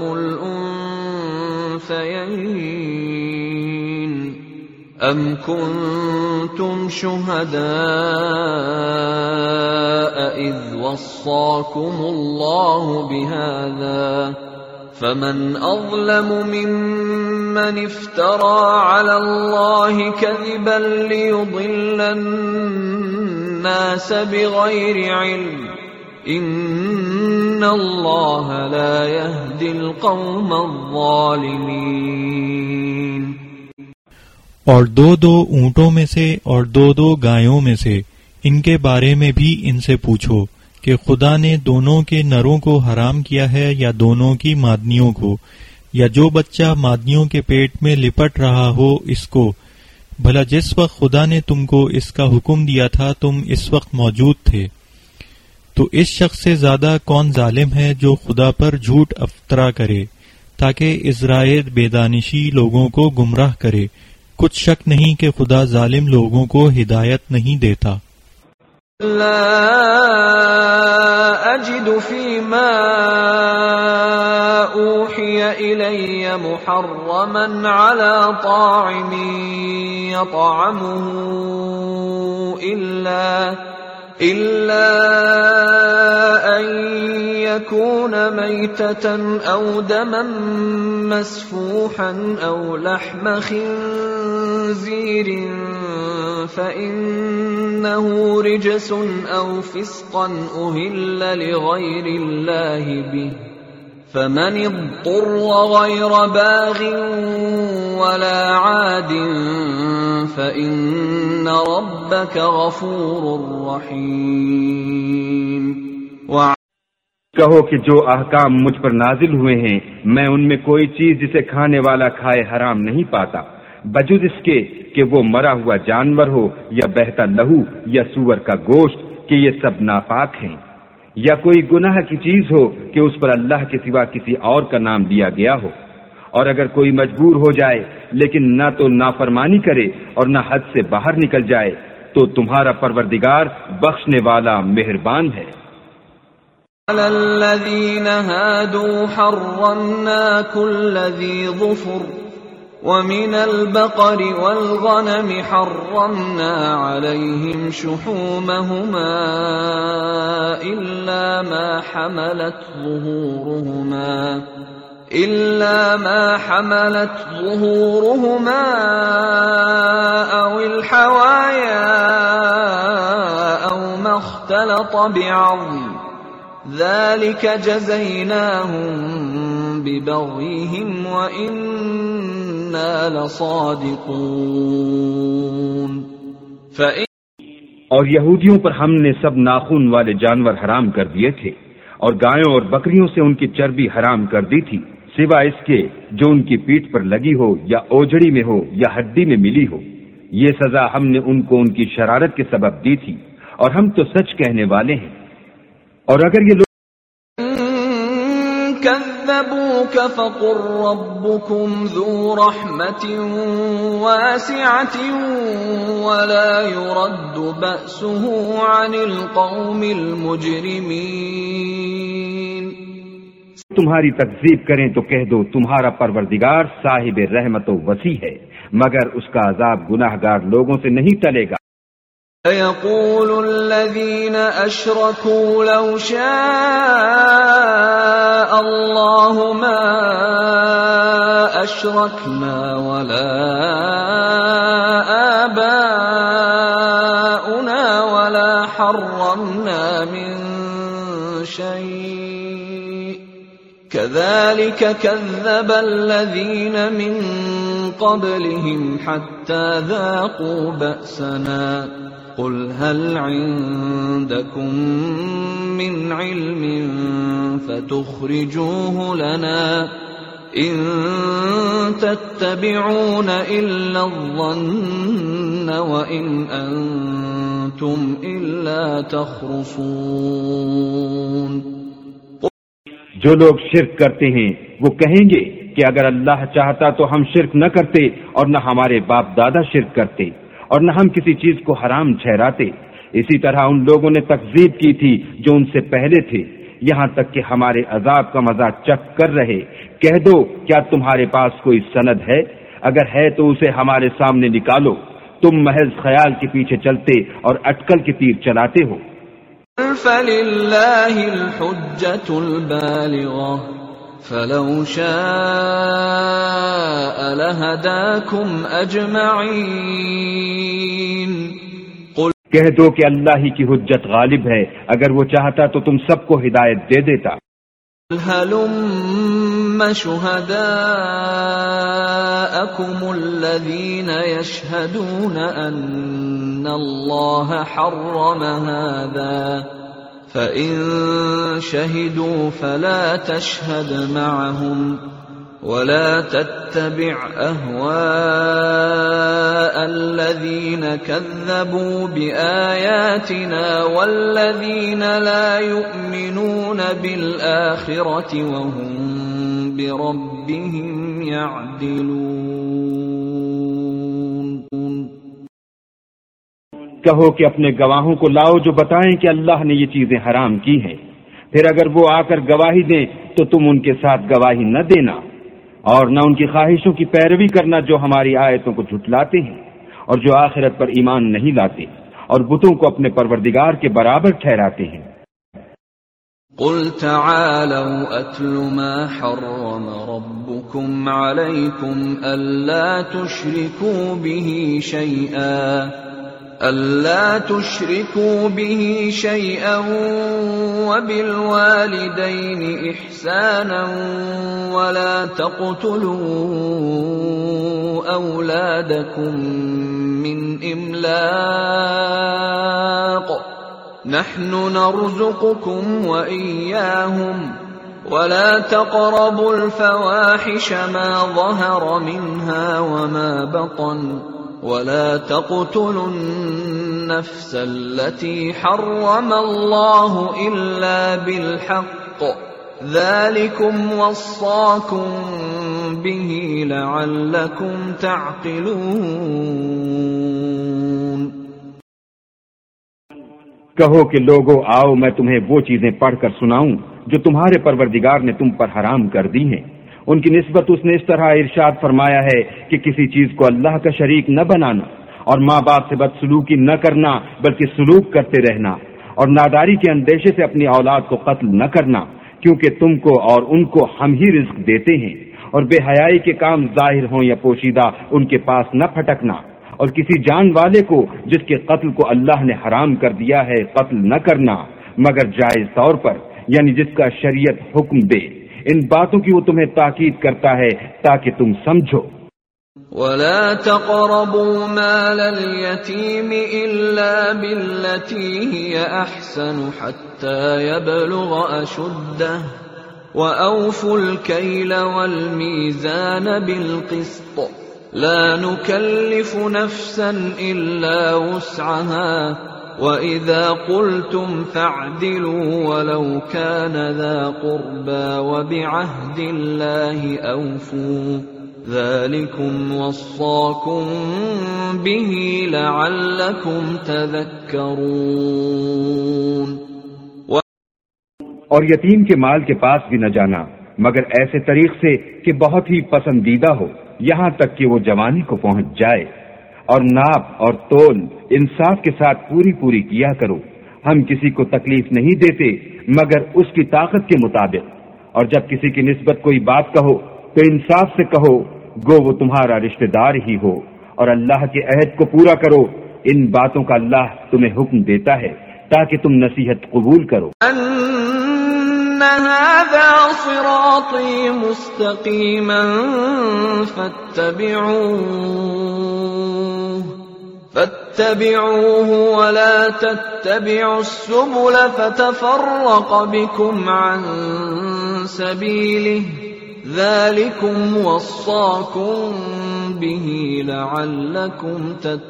الْأُنثَيَيْنِ أَمْ كُنْتُمْ شُهَدَاءَ إِذْ وَصَّاكُمُ اللَّهُ بِهَذَا فَمَنْ أَظْلَمُ مِمَّنِ افْتَرَى عَلَى اللَّهِ كَذِبًا لِيُضِلَّ النَّاسَ بِغَيْرِ عِلْمٍ إِنَّ اللَّهَ لَا يَهْدِي الْقَوْمَ الظَّالِمِينَ. اور دو دو اونٹوں میں سے اور دو دو گایوں میں سے ان کے بارے میں بھی ان سے پوچھو کہ خدا نے دونوں کے نروں کو حرام کیا ہے یا دونوں کی مادنیوں کو، یا جو بچہ مادنیوں کے پیٹ میں لپٹ رہا ہو اس کو. بھلا جس وقت خدا نے تم کو اس کا حکم دیا تھا تم اس وقت موجود تھے. تو اس شخص سے زیادہ کون ظالم ہے جو خدا پر جھوٹ افطرا کرے تاکہ ازرائیل بےدانشی لوگوں کو گمراہ کرے. کچھ شک نہیں کہ خدا ظالم لوگوں کو ہدایت نہیں دیتا. لا اجد فيما اوحي الي محرما على طاعم يطعمه الا إلا أن يكون ميتة أو دما مسفوحا أو لحم خنزير فإنه رجس أو فسقا أهل لغير الله به فمن اضطر غير باغ ولا عاد فإن ربك غفور رحيم. کہو کہ جو احکام مجھ پر نازل ہوئے ہیں میں ان میں کوئی چیز جسے کھانے والا کھائے حرام نہیں پاتا، بجز اس کے کہ وہ مرا ہوا جانور ہو یا بہتا لہو یا سور کا گوشت کہ یہ سب ناپاک ہیں، یا کوئی گناہ کی چیز ہو کہ اس پر اللہ کے سوا کسی اور کا نام دیا گیا ہو، اور اگر کوئی مجبور ہو جائے لیکن نہ تو نافرمانی کرے اور نہ حد سے باہر نکل جائے تو تمہارا پروردگار بخشنے والا مہربان ہے۔ عَلَى الَّذِينَ هَادُوا حَرَّمْنَا كُلَّ ذِي ظُفُرٍ وَمِنَ الْبَقَرِ وَالْغَنَمِ حَرَّمْنَا عَلَيْهِمْ شُحُومَهُمَا إِلَّا مَا حَمَلَتْ ظُهُورُهُمَا إِلَّا مَا حَمَلَتْ ظُهُورُهُمَا أَوِ الْحَوَايَا أَوْ مَا اخْتَلَطَ بِعَظْمٍ ذَلِكَ جَزَيْنَاهُمْ بِبَغْيِهِمْ وَإِنَّا لَصَادِقُونَ۔ اور یہودیوں پر ہم نے سب ناخن والے جانور حرام کر دیے تھے اور گایوں اور بکریوں سے ان کی چربی حرام کر دی تھی، سوا اس کے جو ان کی پیٹھ پر لگی ہو یا اوجڑی میں ہو یا ہڈی میں ملی ہو۔ یہ سزا ہم نے ان کو ان کی شرارت کے سبب دی تھی اور ہم تو سچ کہنے والے ہیں۔ اور اگر یہ لوگ كذبوك فقل ربكم ذو رحمة واسعة ولا يرد بأسه عن القوم المجرمين۔ تمہاری تکذیب کریں تو کہہ دو تمہارا پروردگار صاحب رحمت و وسیع ہے، مگر اس کا عذاب گناہگار لوگوں سے نہیں ٹلے گا۔ يقول الذين أشركوا لو شاء الله ما أشركنا ولا آباؤنا ولا حرمنا من شيء كذلك كذب الذين من قبلهم حتى ذاقوا بأسنا قل هل عندكم من علم فتخرجوه لنا إن تتبعون إلا الظن وإن أنتم إلا تخرصون۔ جو لوگ شرک کرتے ہیں وہ کہیں گے کہ اگر اللہ چاہتا تو ہم شرک نہ کرتے اور نہ ہمارے باپ دادا شرک کرتے اور نہ ہم کسی چیز کو حرام ٹھہراتے۔ اسی طرح ان لوگوں نے تکذیب کی تھی جو ان سے پہلے تھے، یہاں تک کہ ہمارے عذاب کا مزہ چکھ کر رہے۔ کہہ دو کیا تمہارے پاس کوئی سند ہے؟ اگر ہے تو اسے ہمارے سامنے نکالو، تم محض خیال کے پیچھے چلتے اور اٹکل کے تیر چلاتے ہو۔ فَلِلَّهِ الْحُجَّةُ الْبَالِغَةُ فَلَوْ شَاءَ لَهَدَاكُمْ أَجْمَعِينَ۔ کہہ دو کہ اللہ ہی کی حجت غالب ہے، اگر وہ چاہتا تو تم سب کو ہدایت دے دیتا۔ هَلُمَّ شُهَدَاءَكُمُ الَّذِينَ يَشْهَدُونَ أَنَّ اللَّهَ حَرَّمَ هَذَا فَإِن شَهِدُوا فَلَا تَشْهَدْ مَعَهُمْ وَلَا تَتَّبِعْ أَهْوَاءَ الَّذِينَ كَذَّبُوا بِآيَاتِنَا وَالَّذِينَ لَا يُؤْمِنُونَ بِالْآخِرَةِ وَهُمْ بِرَبِّهِمْ يَعْدِلُونَ۔ کہو کہ اپنے گواہوں کو لاؤ جو بتائیں کہ اللہ نے یہ چیزیں حرام کی ہیں، پھر اگر وہ آ کر گواہی دیں تو تم ان کے ساتھ گواہی نہ دینا اور نہ ان کی خواہشوں کی پیروی کرنا جو ہماری آیتوں کو جھٹلاتے ہیں اور جو آخرت پر ایمان نہیں لاتے اور بتوں کو اپنے پروردگار کے برابر ٹھہراتے ہیں۔ قل تعالوا اتل ما حرم ربكم عليكم الا تشركوا به شيئا أَلَّا تُشْرِكُوا بِهِ شَيْئًا وَبِالْوَالِدَيْنِ إِحْسَانًا وَلَا تَقْتُلُوا أَوْلَادَكُمْ مِنْ إِمْلَاقٍ نَحْنُ نَرْزُقُكُمْ وَإِيَّاهُمْ وَلَا تَقْرَبُوا الْفَوَاحِشَ مَا ظَهَرَ مِنْهَا وَمَا بَطَنَ وَلَا تَقْتُلُوا النَّفْسَ الَّتِي حَرَّمَ اللَّهُ إِلَّا بِالْحَقِّ ذَلِكُمْ وَصَّاكُمْ به لعلكم تعقلون۔ کہو کہ لوگو آؤ میں تمہیں وہ چیزیں پڑھ کر سناؤں جو تمہارے پروردگار نے تم پر حرام کر دی ہیں۔ ان کی نسبت اس نے اس طرح ارشاد فرمایا ہے کہ کسی چیز کو اللہ کا شریک نہ بنانا، اور ماں باپ سے بدسلوکی نہ کرنا بلکہ سلوک کرتے رہنا، اور ناداری کے اندیشے سے اپنی اولاد کو قتل نہ کرنا، کیونکہ تم کو اور ان کو ہم ہی رزق دیتے ہیں، اور بے حیائی کے کام ظاہر ہوں یا پوشیدہ ان کے پاس نہ پھٹکنا، اور کسی جان والے کو جس کے قتل کو اللہ نے حرام کر دیا ہے قتل نہ کرنا مگر جائز طور پر، یعنی جس کا شریعت حکم دے۔ ان باتوں کی وہ تمہیں تاکید کرتا ہے تاکہ تم سمجھو۔ وَلَا تَقْرَبُوا مَالَ الْيَتِيمِ إِلَّا بِالَّتِي هِيَ أَحْسَنُ حَتَّى يَبْلُغَ أَشُدَّهُ وَأَوْفُوا الْكَيْلَ وَالْمِيزَانَ بِالْقِسْطِ لَا نُكَلِّفُ نَفْسًا إِلَّا وُسْعَهَا وَإِذَا قُلْتُمْ فَاعْدِلُوا وَلَوْ كَانَ ذَا قُرْبَى وَبِعَهْدِ اللَّهِ أَوْفُوا ذَلِكُمْ وَصَّاكُمْ بِهِ لَعَلَّكُمْ تَذَكَّرُونَ۔ اور یتیم کے مال کے پاس بھی نہ جانا مگر ایسے طریق سے کہ بہت ہی پسندیدہ ہو، یہاں تک کہ وہ جوانی کو پہنچ جائے، اور ناپ اور تول انصاف کے ساتھ پوری پوری کیا کرو۔ ہم کسی کو تکلیف نہیں دیتے مگر اس کی طاقت کے مطابق، اور جب کسی کی نسبت کوئی بات کہو تو انصاف سے کہو، گو وہ تمہارا رشتہ دار ہی ہو، اور اللہ کے عہد کو پورا کرو۔ ان باتوں کا اللہ تمہیں حکم دیتا ہے تاکہ تم نصیحت قبول کرو۔ ان هذا صراطی مستقیما فاتبعوه فاتبعوه ولا تتبعوا السبل فتفرق بكم عن سبيله ذلكم وصاكم به لعلكم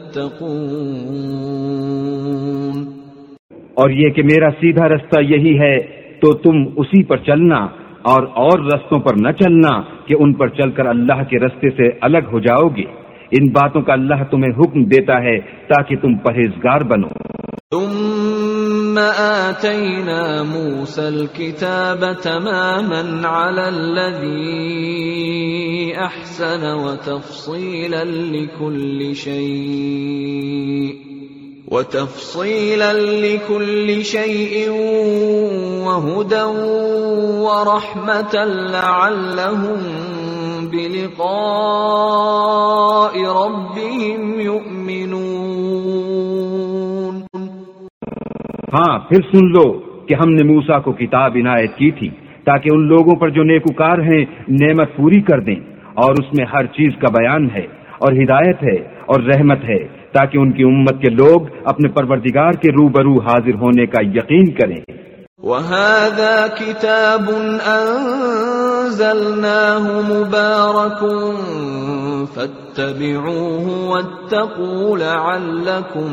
تتقون۔ اور یہ کہ میرا سیدھا رستہ یہی ہے تو تم اسی پر چلنا، اور اور رستوں پر نہ چلنا کہ ان پر چل کر اللہ کے رستے سے الگ ہو جاؤ گے۔ ان باتوں کا اللہ تمہیں حکم دیتا ہے تاکہ تم پرہیزگار بنو۔ ثم آتينا موسى الكتاب تماما على الذي أحسن وتفصيلا لكل شيء وتفصيلا لكل شيء وهدى ورحمة لعلهم بلقاء ربهم يؤمنون۔ ہاں پھر سن لو کہ ہم نے موسیٰ کو کتاب عنایت کی تھی تاکہ ان لوگوں پر جو نیکوکار ہیں نعمت پوری کر دیں، اور اس میں ہر چیز کا بیان ہے اور ہدایت ہے اور رحمت ہے، تاکہ ان کی امت کے لوگ اپنے پروردگار کے روبرو حاضر ہونے کا یقین کریں۔ وَهَذَا كِتَابٌ أَنزَلْنَاهُ مُبَارَكٌ فَاتَّبِعُوهُ وَاتَّقُوا لَعَلَّكُمْ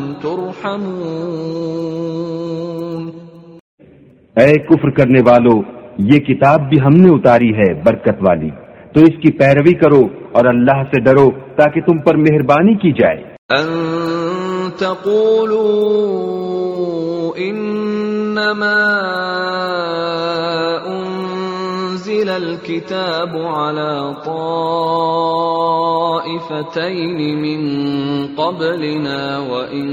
تُرْحَمُونَ۔ اے کفر کرنے والو، یہ کتاب بھی ہم نے اتاری ہے برکت والی، تو اس کی پیروی کرو اور اللہ سے ڈرو تاکہ تم پر مہربانی کی جائے۔ ان تقولوا انما انزل الكتاب على طائفتين من قبلنا وان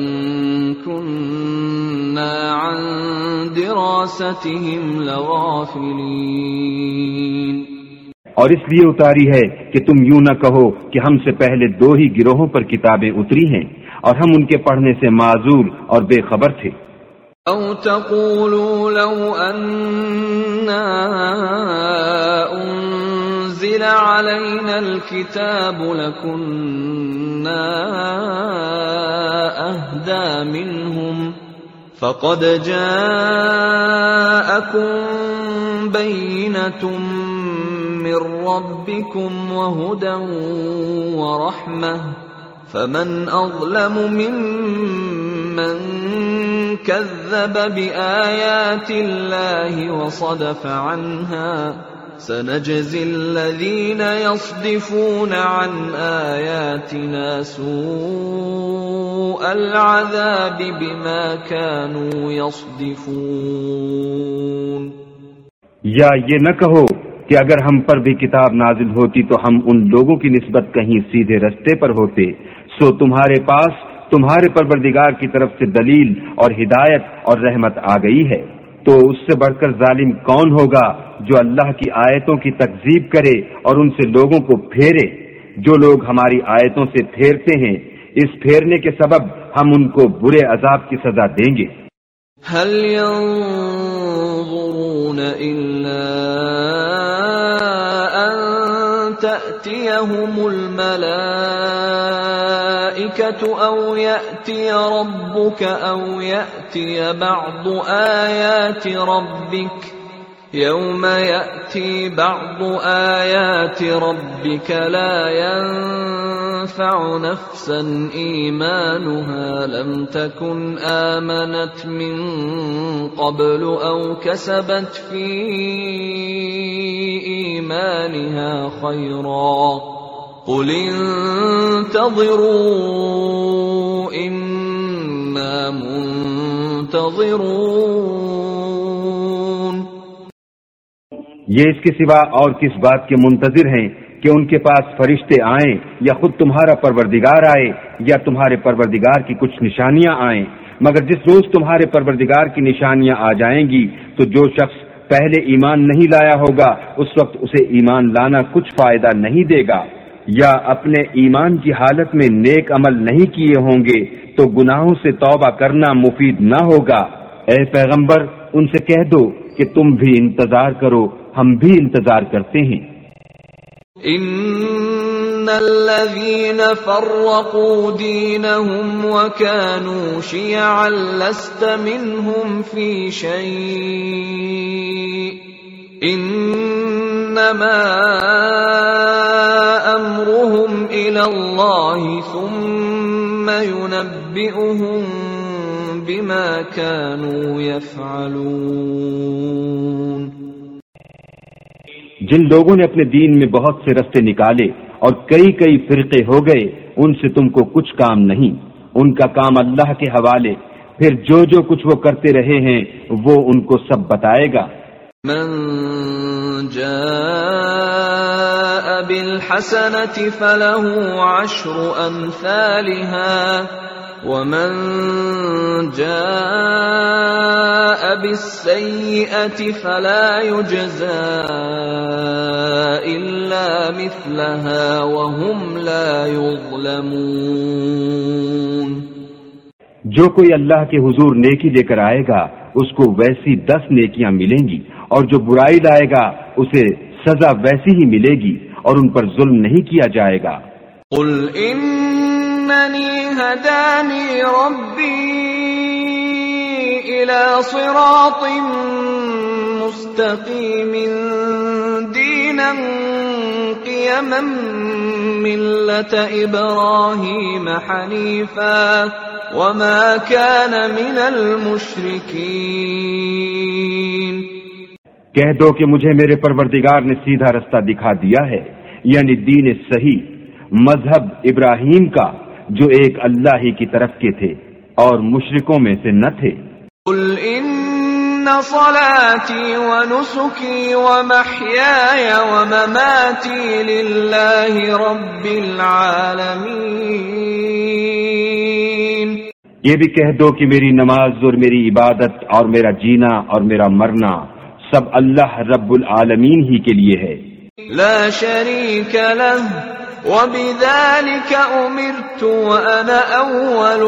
كنا عن دراستهم لغافلين۔ اور اس لیے اتاری ہے کہ تم یوں نہ کہو کہ ہم سے پہلے دو ہی گروہوں پر کتابیں اتری ہیں اور ہم ان کے پڑھنے سے معذور اور بے خبر تھے۔ او تقولوا لو اننا انزل علينا الكتاب لكنا اهدى منهم فقد جاءكم بينة من ربكم وهدى ورحمة فمن أظلم ممن كذب بآيات الله وصدف عنها سنجزي الذين يصدفون عن آياتنا سوء العذاب بما كانوا يصدفون۔ یا یہ نہ کہو کہ اگر ہم پر بھی کتاب نازل ہوتی تو ہم ان لوگوں کی نسبت کہیں سیدھے رستے پر ہوتے، سو تمہارے پاس تمہارے پروردگار کی طرف سے دلیل اور ہدایت اور رحمت آ گئی ہے، تو اس سے بڑھ کر ظالم کون ہوگا جو اللہ کی آیتوں کی تکذیب کرے اور ان سے لوگوں کو پھیرے۔ جو لوگ ہماری آیتوں سے پھیرتے ہیں، اس پھیرنے کے سبب ہم ان کو برے عذاب کی سزا دیں گے۔ هل ينظرون إلا أن تأتيهم الملائكة أو يأتي ربك أو يأتي بعض آيات ربك يوم يأتي بعض آيات ربك لا ينفع نفسا إيمانها لم تكن آمنت من قبل أو كسبت في إيمانها خيرا قل انتظروا إنا منتظرون۔ یہ اس کے سوا اور کس بات کے منتظر ہیں کہ ان کے پاس فرشتے آئیں یا خود تمہارا پروردگار آئے یا تمہارے پروردگار کی کچھ نشانیاں آئیں، مگر جس روز تمہارے پروردگار کی نشانیاں آ جائیں گی تو جو شخص پہلے ایمان نہیں لایا ہوگا اس وقت اسے ایمان لانا کچھ فائدہ نہیں دے گا، یا اپنے ایمان کی حالت میں نیک عمل نہیں کیے ہوں گے تو گناہوں سے توبہ کرنا مفید نہ ہوگا۔ اے پیغمبر ان سے کہہ دو کہ تم بھی انتظار کرو، ہم بھی انتظار کرتے ہیں۔ ان الذين فرقوا دينهم وكانوا شيعا لست منهم في شيء انما امرهم الى الله ثم ينبئهم بما كانوا يفعلون۔ جن لوگوں نے اپنے دین میں بہت سے رستے نکالے اور کئی کئی فرقے ہو گئے، ان سے تم کو کچھ کام نہیں، ان کا کام اللہ کے حوالے، پھر جو جو کچھ وہ کرتے رہے ہیں وہ ان کو سب بتائے گا۔ من جاء بالحسنة فله عشر أمثالها ومن جاء بالسيئة فلا يجزى إلا مثلها وهم لا يظلمون۔ جو کوئی اللہ کے حضور نیکی لے کر آئے گا اس کو ویسی دس نیکیاں ملیں گی، اور جو برائی لائے گا اسے سزا ویسی ہی ملے گی اور ان پر ظلم نہیں کیا جائے گا۔ قل اننی ہدانی ربی الى صراط مستقیم دینا قیما ملة ابراہیم حنیفا وما كان من المشرکین۔ کہہ دو کہ مجھے میرے پروردگار نے سیدھا رستہ دکھا دیا ہے، یعنی دین صحیح، مذہب ابراہیم کا جو ایک اللہ ہی کی طرف کے تھے اور مشرکوں میں سے نہ تھے۔ قل ان صلاتي ونسكي ومحياي ومماتي لله رب العالمين۔ یہ بھی کہہ دو کہ میری نماز اور میری عبادت اور میرا جینا اور میرا مرنا سب اللہ رب العالمین ہی کے لیے ہے۔ لا شریک لہ وبذلك امرت وانا اول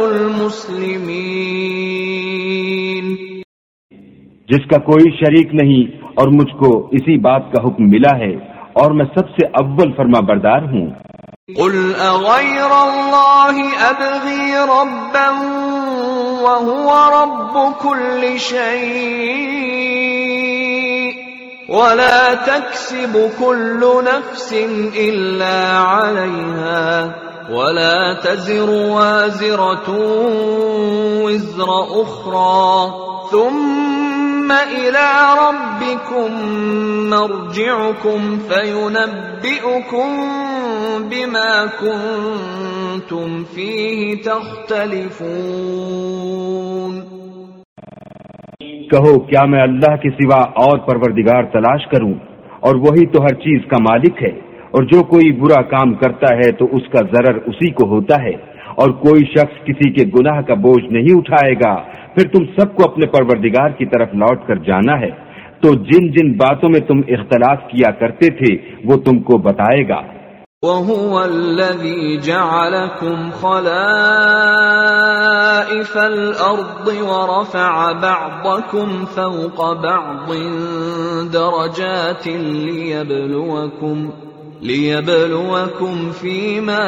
المسلمین۔ جس کا کوئی شریک نہیں اور مجھ کو اسی بات کا حکم ملا ہے اور میں سب سے اول فرما بردار ہوں۔ قل اغیر اللہ ابغی ربا وهو رب كل شيء ولا تكسب كل نفس إلا عليها ولا تزر وازرة وزر أخرى ثم إلى ربكم مرجعكم فينبئكم بما كنتم فيه تختلفون. کہو کیا میں اللہ کے سوا اور پروردگار تلاش کروں اور وہی تو ہر چیز کا مالک ہے، اور جو کوئی برا کام کرتا ہے تو اس کا ضرر اسی کو ہوتا ہے، اور کوئی شخص کسی کے گناہ کا بوجھ نہیں اٹھائے گا. پھر تم سب کو اپنے پروردگار کی طرف لوٹ کر جانا ہے، تو جن جن باتوں میں تم اختلاف کیا کرتے تھے وہ تم کو بتائے گا. وَهُوَ الَّذِي جَعَلَكُمْ خَلَائِفَ الْأَرْضِ وَرَفَعَ بَعْضَكُمْ فَوْقَ بَعْضٍ دَرَجَاتٍ لِيَبْلُوَكُمْ لِيَبْلُوَكُمْ فِيمَا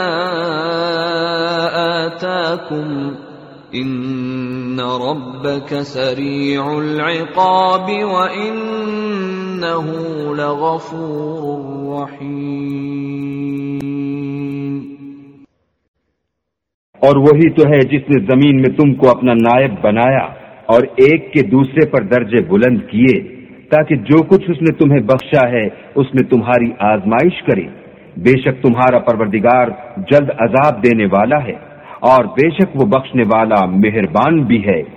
آتَاكُمْ إِنَّ رَبَّكَ سَرِيعُ الْعِقَابِ وَإِنَّهُ لَغَفُورٌ رَّحِيمٌ. اور وہی تو ہے جس نے زمین میں تم کو اپنا نائب بنایا اور ایک کے دوسرے پر درجے بلند کیے، تاکہ جو کچھ اس نے تمہیں بخشا ہے اس میں تمہاری آزمائش کرے. بے شک تمہارا پروردگار جلد عذاب دینے والا ہے، اور بے شک وہ بخشنے والا مہربان بھی ہے.